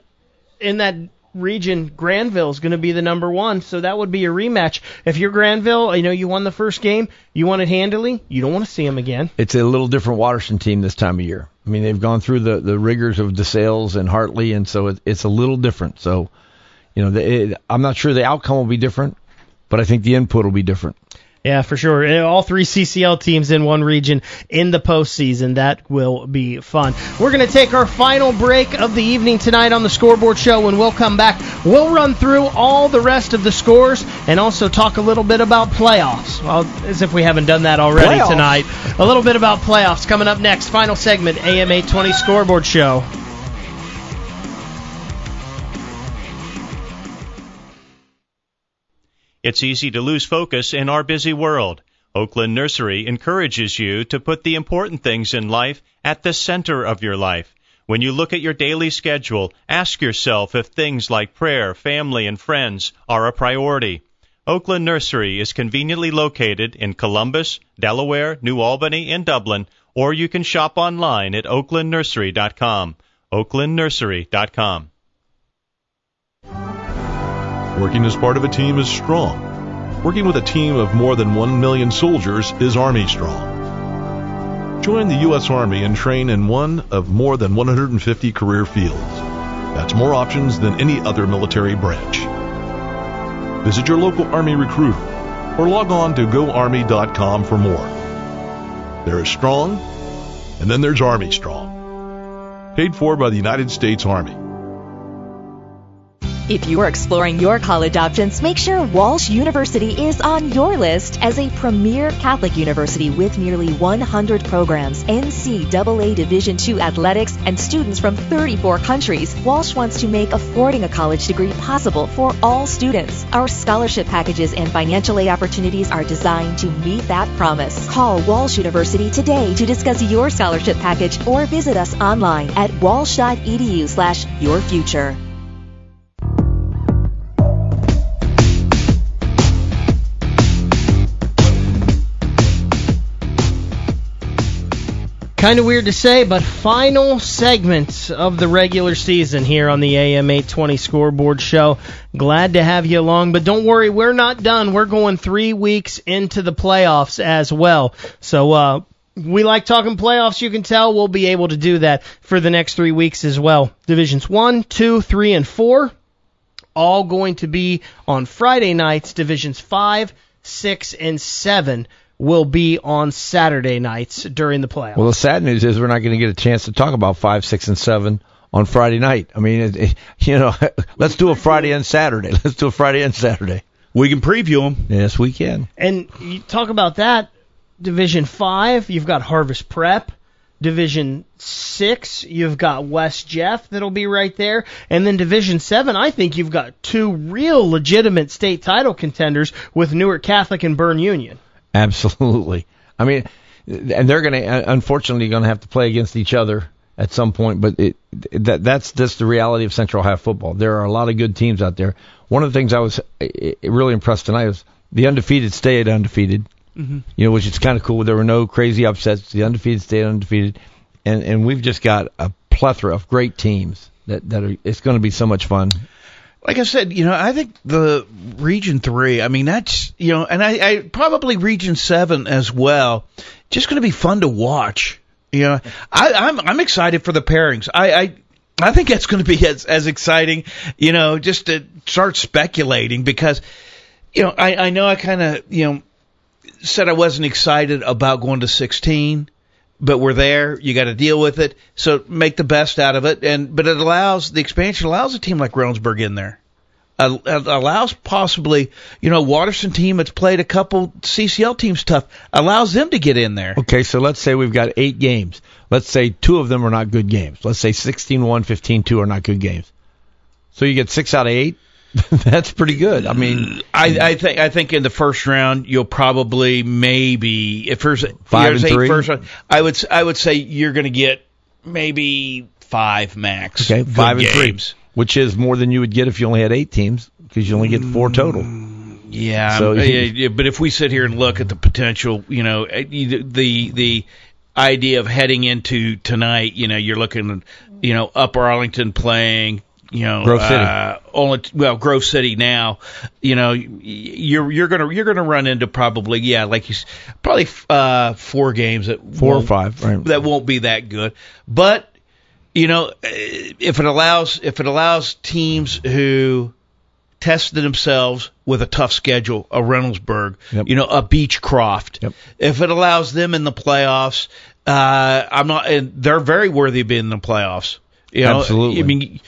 region, Granville is going to be the number one, so that would be a rematch. If you're Granville, you know, you won the first game, you won it handily, you don't want to see them again.
It's a little different Waterson team this time of year. I mean, they've gone through the rigors of DeSales and Hartley, and so it's a little different. So, you know, I'm not sure the outcome will be different, but I think the input will be different.
Yeah, for sure. All three CCL teams in one region in the postseason. That will be fun. We're going to take our final break of the evening tonight on the Scoreboard Show. When we'll come back, we'll run through all the rest of the scores and also talk a little bit about playoffs. Well, as if we haven't done that already tonight. A little bit about playoffs coming up next. Final segment, AM 820 Scoreboard Show.
It's easy to lose focus in our busy world. Oakland Nursery encourages you to put the important things in life at the center of your life. When you look at your daily schedule, ask yourself if things like prayer, family, and friends are a priority. Oakland Nursery is conveniently located in Columbus, Delaware, New Albany, and Dublin, or you can shop online at oaklandnursery.com. oaklandnursery.com.
Working as part of a team is strong. Working with a team of more than 1 million soldiers is Army Strong. Join the U.S. Army and train in one of more than 150 career fields. That's more options than any other military branch. Visit your local Army recruiter or log on to goarmy.com for more. There is Strong, and then there's Army Strong. Paid for by the United States Army.
If you are exploring your college options, make sure Walsh University is on your list as a premier Catholic university with nearly 100 programs, NCAA Division II athletics, and students from 34 countries. Walsh wants to make affording a college degree possible for all students. Our scholarship packages and financial aid opportunities are designed to meet that promise. Call Walsh University today to discuss your scholarship package or visit us online at walsh.edu/yourfuture.
Kind of weird to say, but final segment of the regular season here on the AM 820 Scoreboard Show. Glad to have you along, but don't worry, we're not done. We're going 3 weeks into the playoffs as well. So we like talking playoffs, you can tell. We'll be able to do that for the next 3 weeks as well. Divisions 1, 2, 3, and 4, all going to be on Friday nights. Divisions 5, 6, and 7 will be on Saturday nights during the playoffs.
Well, the sad news is we're not going to get a chance to talk about 5, 6, and 7 on Friday night. I mean, let's do a Friday and Saturday. We can
preview them.
Yes, we can.
And you talk about that, Division 5, you've got Harvest Prep. Division 6, you've got West Jeff that'll be right there. And then Division 7, I think you've got two real legitimate state title contenders with Newark Catholic and Bern Union.
Absolutely. I mean, and they're going to unfortunately going to have to play against each other at some point. But that's just the reality of Central Ohio football. There are a lot of good teams out there. One of the things I was really impressed tonight was the undefeated stayed undefeated. Mm-hmm. Which is kind of cool. There were no crazy upsets. The undefeated stayed undefeated, and we've just got a plethora of great teams that are. It's going to be so much fun.
Like I said, I think the Region 3, I mean, that's, and I probably Region 7 as well, just going to be fun to watch. I'm excited for the pairings. I think that's going to be as exciting, just to start speculating because, I know I kind of, said I wasn't excited about going to 16, but we're there. You got to deal with it. So make the best out of it. But the expansion allows a team like Reynoldsburg in there. Allows possibly, Waterston team that's played a couple CCL teams tough, allows them to get in there.
Okay, so let's say we've got 8 games. Let's say 2 of them are not good games. Let's say 16-1, 15-2 are not good games. So you get 6 out of 8. That's pretty good. I mean,
I think in the first round you'll probably maybe if there's
5 and 3.
First round, I would say you're going to get maybe 5 max.
Okay, 5 and 3,
games.
Which is more than you would get if you only had 8 teams because you only get 4 total.
Yeah,
so,
but if we sit here and look at the potential, the idea of heading into tonight, you're looking, Upper Arlington playing.
Grove City.
Grove City now. You're gonna run into probably probably 4 games that
4 or 5 right.
that won't be that good. But if it allows teams who tested themselves with a tough schedule, a Reynoldsburg, a Beechcroft, if it allows them in the playoffs, and they're very worthy of being in the playoffs.
Absolutely.
I mean,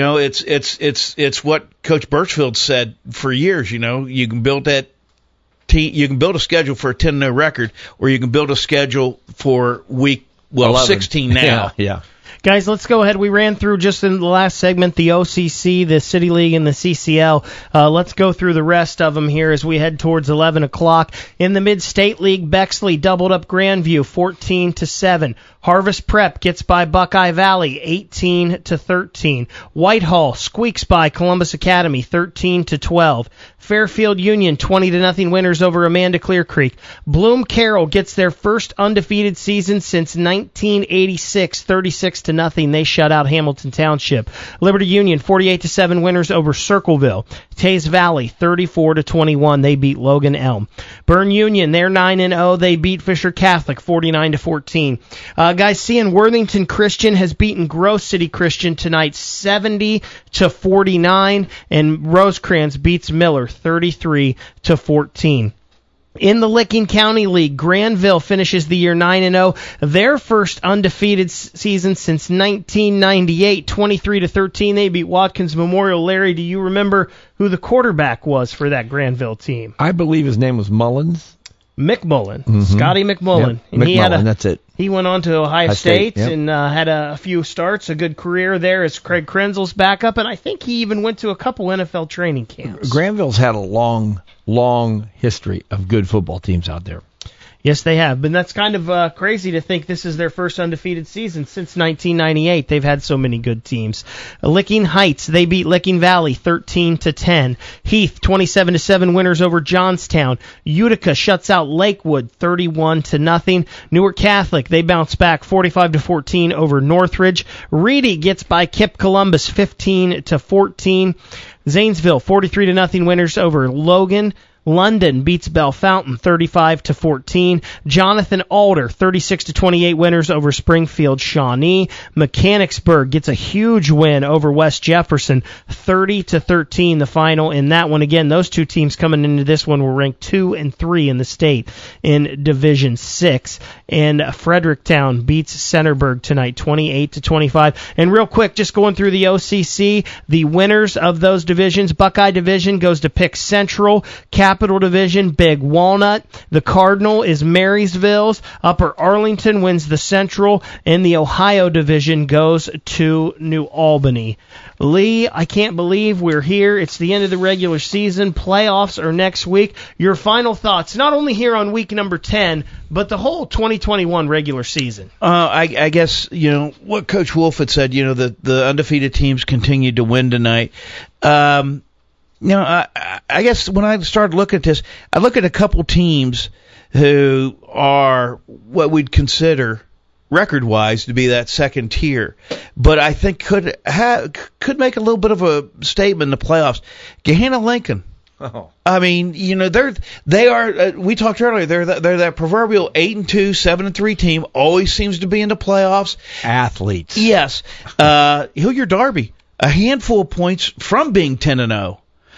it's what Coach Birchfield said for years. You can build that team, you can build a schedule for a 10-0 record, or you can build a schedule for week 16 now.
Yeah.
Guys, let's go ahead. We ran through just in the last segment the OCC, the City League, and the CCL. Let's go through the rest of them here as we head towards 11 o'clock. In the Mid-State League, Bexley doubled up Grandview 14-7. Harvest Prep gets by Buckeye Valley 18-13. Whitehall squeaks by Columbus Academy 13-12. Fairfield Union 20-0 winners over Amanda Clear Creek. Bloom Carroll gets their first undefeated season since 1986, 36-0. They shut out Hamilton Township. Liberty Union 48-7 winners over Circleville. Tays Valley 34-21. They beat Logan Elm. Bern Union, they're 9-0. They beat Fisher Catholic 49-14. Guys, seeing Worthington Christian has beaten Grove City Christian tonight 70-49, and Rosecrans beats Miller 33-14. In the Licking County League, Granville finishes the year 9-0, their first undefeated season since 1998, 23-13. They beat Watkins Memorial. Larry, do you remember who the quarterback was for that Granville team?
I believe his name was Mullins.
McMullen, Scotty McMullen.
Yep. And McMullen, that's it.
He went on to Ohio State
yep.
and had a few starts, a good career there as Craig Krenzel's backup, and I think he even went to a couple NFL training camps.
Granville's had a long history of good football teams out there.
Yes, they have. But that's kind of crazy to think this is their first undefeated season since 1998. They've had so many good teams. Licking Heights, they beat Licking Valley 13-10. Heath, 27-7 winners over Johnstown. Utica shuts out Lakewood 31-0. Newark Catholic, they bounce back 45-14 over Northridge. Reedy gets by Kip Columbus 15-14. Zanesville, 43-0 winners over Logan. London beats Bellefontaine 35-14. Jonathan Alder 36-28 winners over Springfield Shawnee. Mechanicsburg gets a huge win over West Jefferson 30-13 the final in that one. Again, those two teams coming into this one were ranked 2 and 3 in the state in Division 6. And Fredericktown beats Centerburg tonight 28-25. And real quick, just going through the OCC, the winners of those divisions, Buckeye Division goes to Pick Central. Capital Division, Big Walnut. The Cardinal is Marysville's. Upper Arlington wins the Central, and the Ohio Division goes to New Albany. Lee, I can't believe we're here. It's the end of the regular season. Playoffs are next week. Your final thoughts, not only here on week number 10, but the whole 2021 regular season.
I guess, what Coach Wolf had said, the undefeated teams continued to win tonight. I guess when I started looking at this, I look at a couple teams who are what we'd consider record-wise to be that second tier, but I think could make a little bit of a statement in the playoffs. Gahanna Lincoln.
Oh.
I mean, they are. We talked earlier. They're that proverbial 8-2, 7-3 team. Always seems to be in the playoffs.
Athletes.
Yes. Hilliard Darby, a handful of points from being 10-0.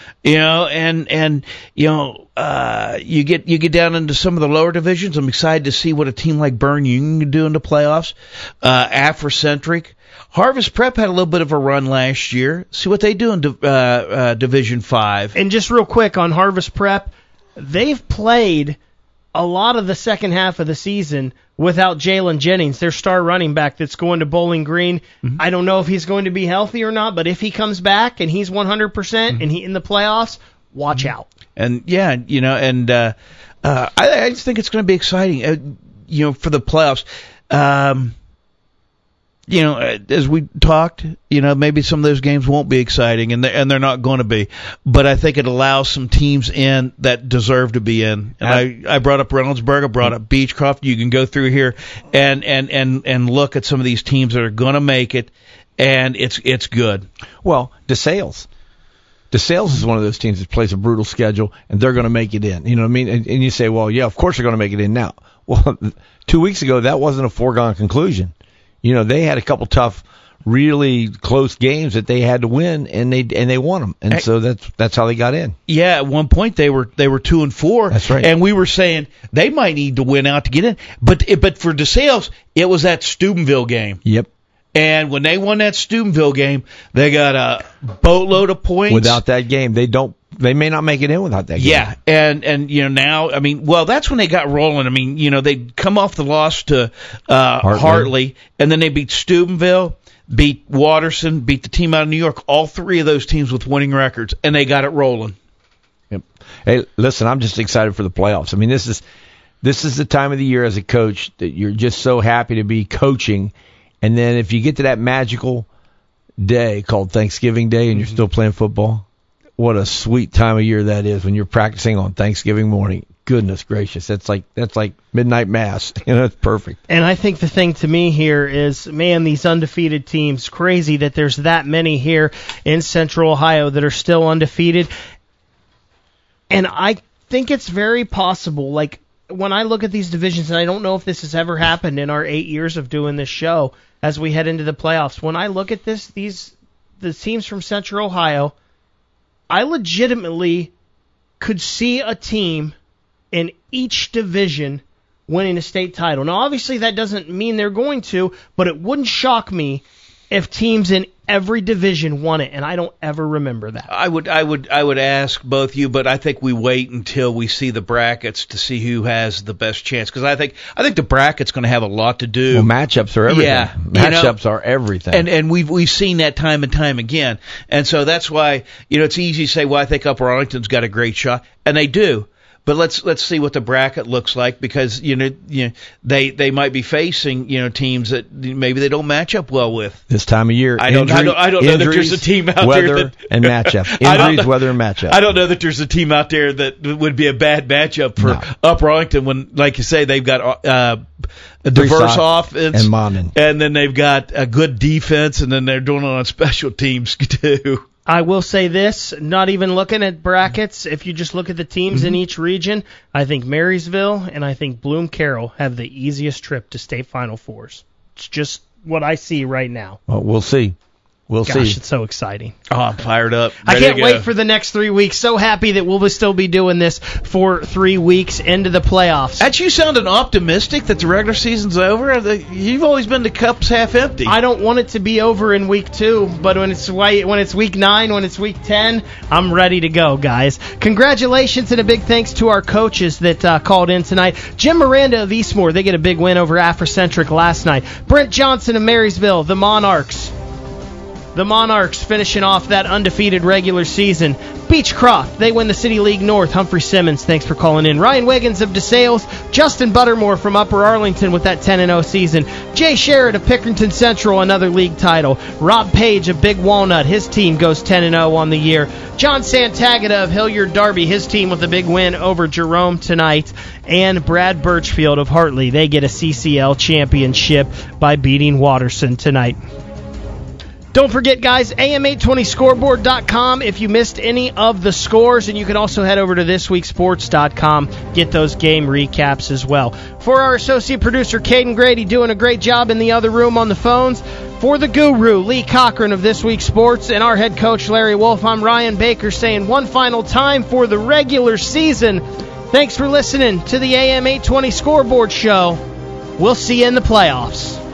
You get down into some of the lower divisions. I'm excited to see what a team like Bern Union can do in the playoffs. Afrocentric. Harvest Prep had a little bit of a run last year. See what they do in Division 5.
And just real quick on Harvest Prep, they've played a lot of the second half of the season without Jalen Jennings, their star running back that's going to Bowling Green. Mm-hmm. I don't know if he's going to be healthy or not, but if he comes back and he's 100% and he in the playoffs, watch out.
And I just think it's going to be exciting, for the playoffs. As we talked, maybe some of those games won't be exciting, and they're not going to be. But I think it allows some teams in that deserve to be in. And I brought up Reynoldsburg, I brought up Beechcroft. You can go through here and look at some of these teams that are going to make it, and it's good.
Well, DeSales is one of those teams that plays a brutal schedule, and they're going to make it in. You know what I mean? And you say, well, yeah, of course they're going to make it in now. Well, 2 weeks ago, that wasn't a foregone conclusion. They had a couple tough, really close games that they had to win, and they won them, and so that's how they got in.
Yeah, at one point they were 2-4.
That's right.
And we were saying they might need to win out to get in, but for DeSales, it was that Steubenville game.
Yep.
And when they won that Steubenville game, they got a boatload of points.
Without that game, they may not make it in without that game.
Yeah, and now, that's when they got rolling. They'd come off the loss to Hartley, and then they beat Steubenville, beat Watterson, beat the team out of New York, all three of those teams with winning records, and they got it rolling.
Yep. Hey, listen, I'm just excited for the playoffs. This is the time of the year as a coach that you're just so happy to be coaching, and then if you get to that magical day called Thanksgiving Day and you're still playing football, what a sweet time of year that is when you're practicing on Thanksgiving morning. Goodness gracious, that's like midnight mass. It's perfect.
And I think the thing to me here is, man, these undefeated teams, crazy that there's that many here in Central Ohio that are still undefeated. And I think it's very possible, like when I look at these divisions, and I don't know if this has ever happened in our 8 years of doing this show as we head into the playoffs, when I look at the teams from Central Ohio, I legitimately could see a team in each division winning a state title. Now, obviously, that doesn't mean they're going to, but it wouldn't shock me if teams in every division won it, and I don't ever remember that.
I would ask both you, but I think we wait until we see the brackets to see who has the best chance, because I think the bracket's going to have a lot to do.
Well, matchups are everything.
Yeah,
matchups are everything.
And we've seen that time and time again, and so that's why it's easy to say, well, I think Upper Arlington's got a great shot, and they do. But let's see what the bracket looks like, because they might be facing teams that maybe they don't match up well with
this time of year.
I don't know that there's a team out
weather,
there that
and matchup. Injuries, weather, and matchup.
I don't know that there's a team out there that would be a bad matchup for Upper Arlington when, like you say, they've got a diverse offense
and Monin,
and then they've got a good defense, and then they're doing it on special teams too.
I will say this, not even looking at brackets, if you just look at the teams in each region, I think Marysville and I think Bloom Carroll have the easiest trip to state Final Fours. It's just what I see right now.
Well, we'll see.
Gosh, it's so exciting.
Oh, I'm fired up.
I can't wait for the next 3 weeks. So happy that we'll still be doing this for 3 weeks into the playoffs.
That you sounding optimistic that the regular season's over? You've always been the cup's half empty.
I don't want it to be over in week 2, but when it's week 9, when it's week 10, I'm ready to go, guys. Congratulations and a big thanks to our coaches that called in tonight. Jim Miranda of Eastmore, they get a big win over Afrocentric last night. Brent Johnson of Marysville, the Monarchs. The Monarchs finishing off that undefeated regular season. Beechcroft, they win the City League North. Humphrey Simmons, thanks for calling in. Ryan Wiggins of DeSales. Justin Buttermore from Upper Arlington with that 10-0 season. Jay Sherritt of Pickerington Central, another league title. Rob Page of Big Walnut, his team goes 10-0 on the year. John Santagata of Hilliard Darby, his team with a big win over Jerome tonight. And Brad Birchfield of Hartley, they get a CCL championship by beating Watterson tonight. Don't forget, guys, am820scoreboard.com if you missed any of the scores, and you can also head over to thisweeksports.com, get those game recaps as well. For our associate producer, Caden Grady, doing a great job in the other room on the phones. For the guru, Lee Cochran of This Week Sports, and our head coach, Larry Wolf, I'm Ryan Baker saying one final time for the regular season, thanks for listening to the AM820 Scoreboard Show. We'll see you in the playoffs.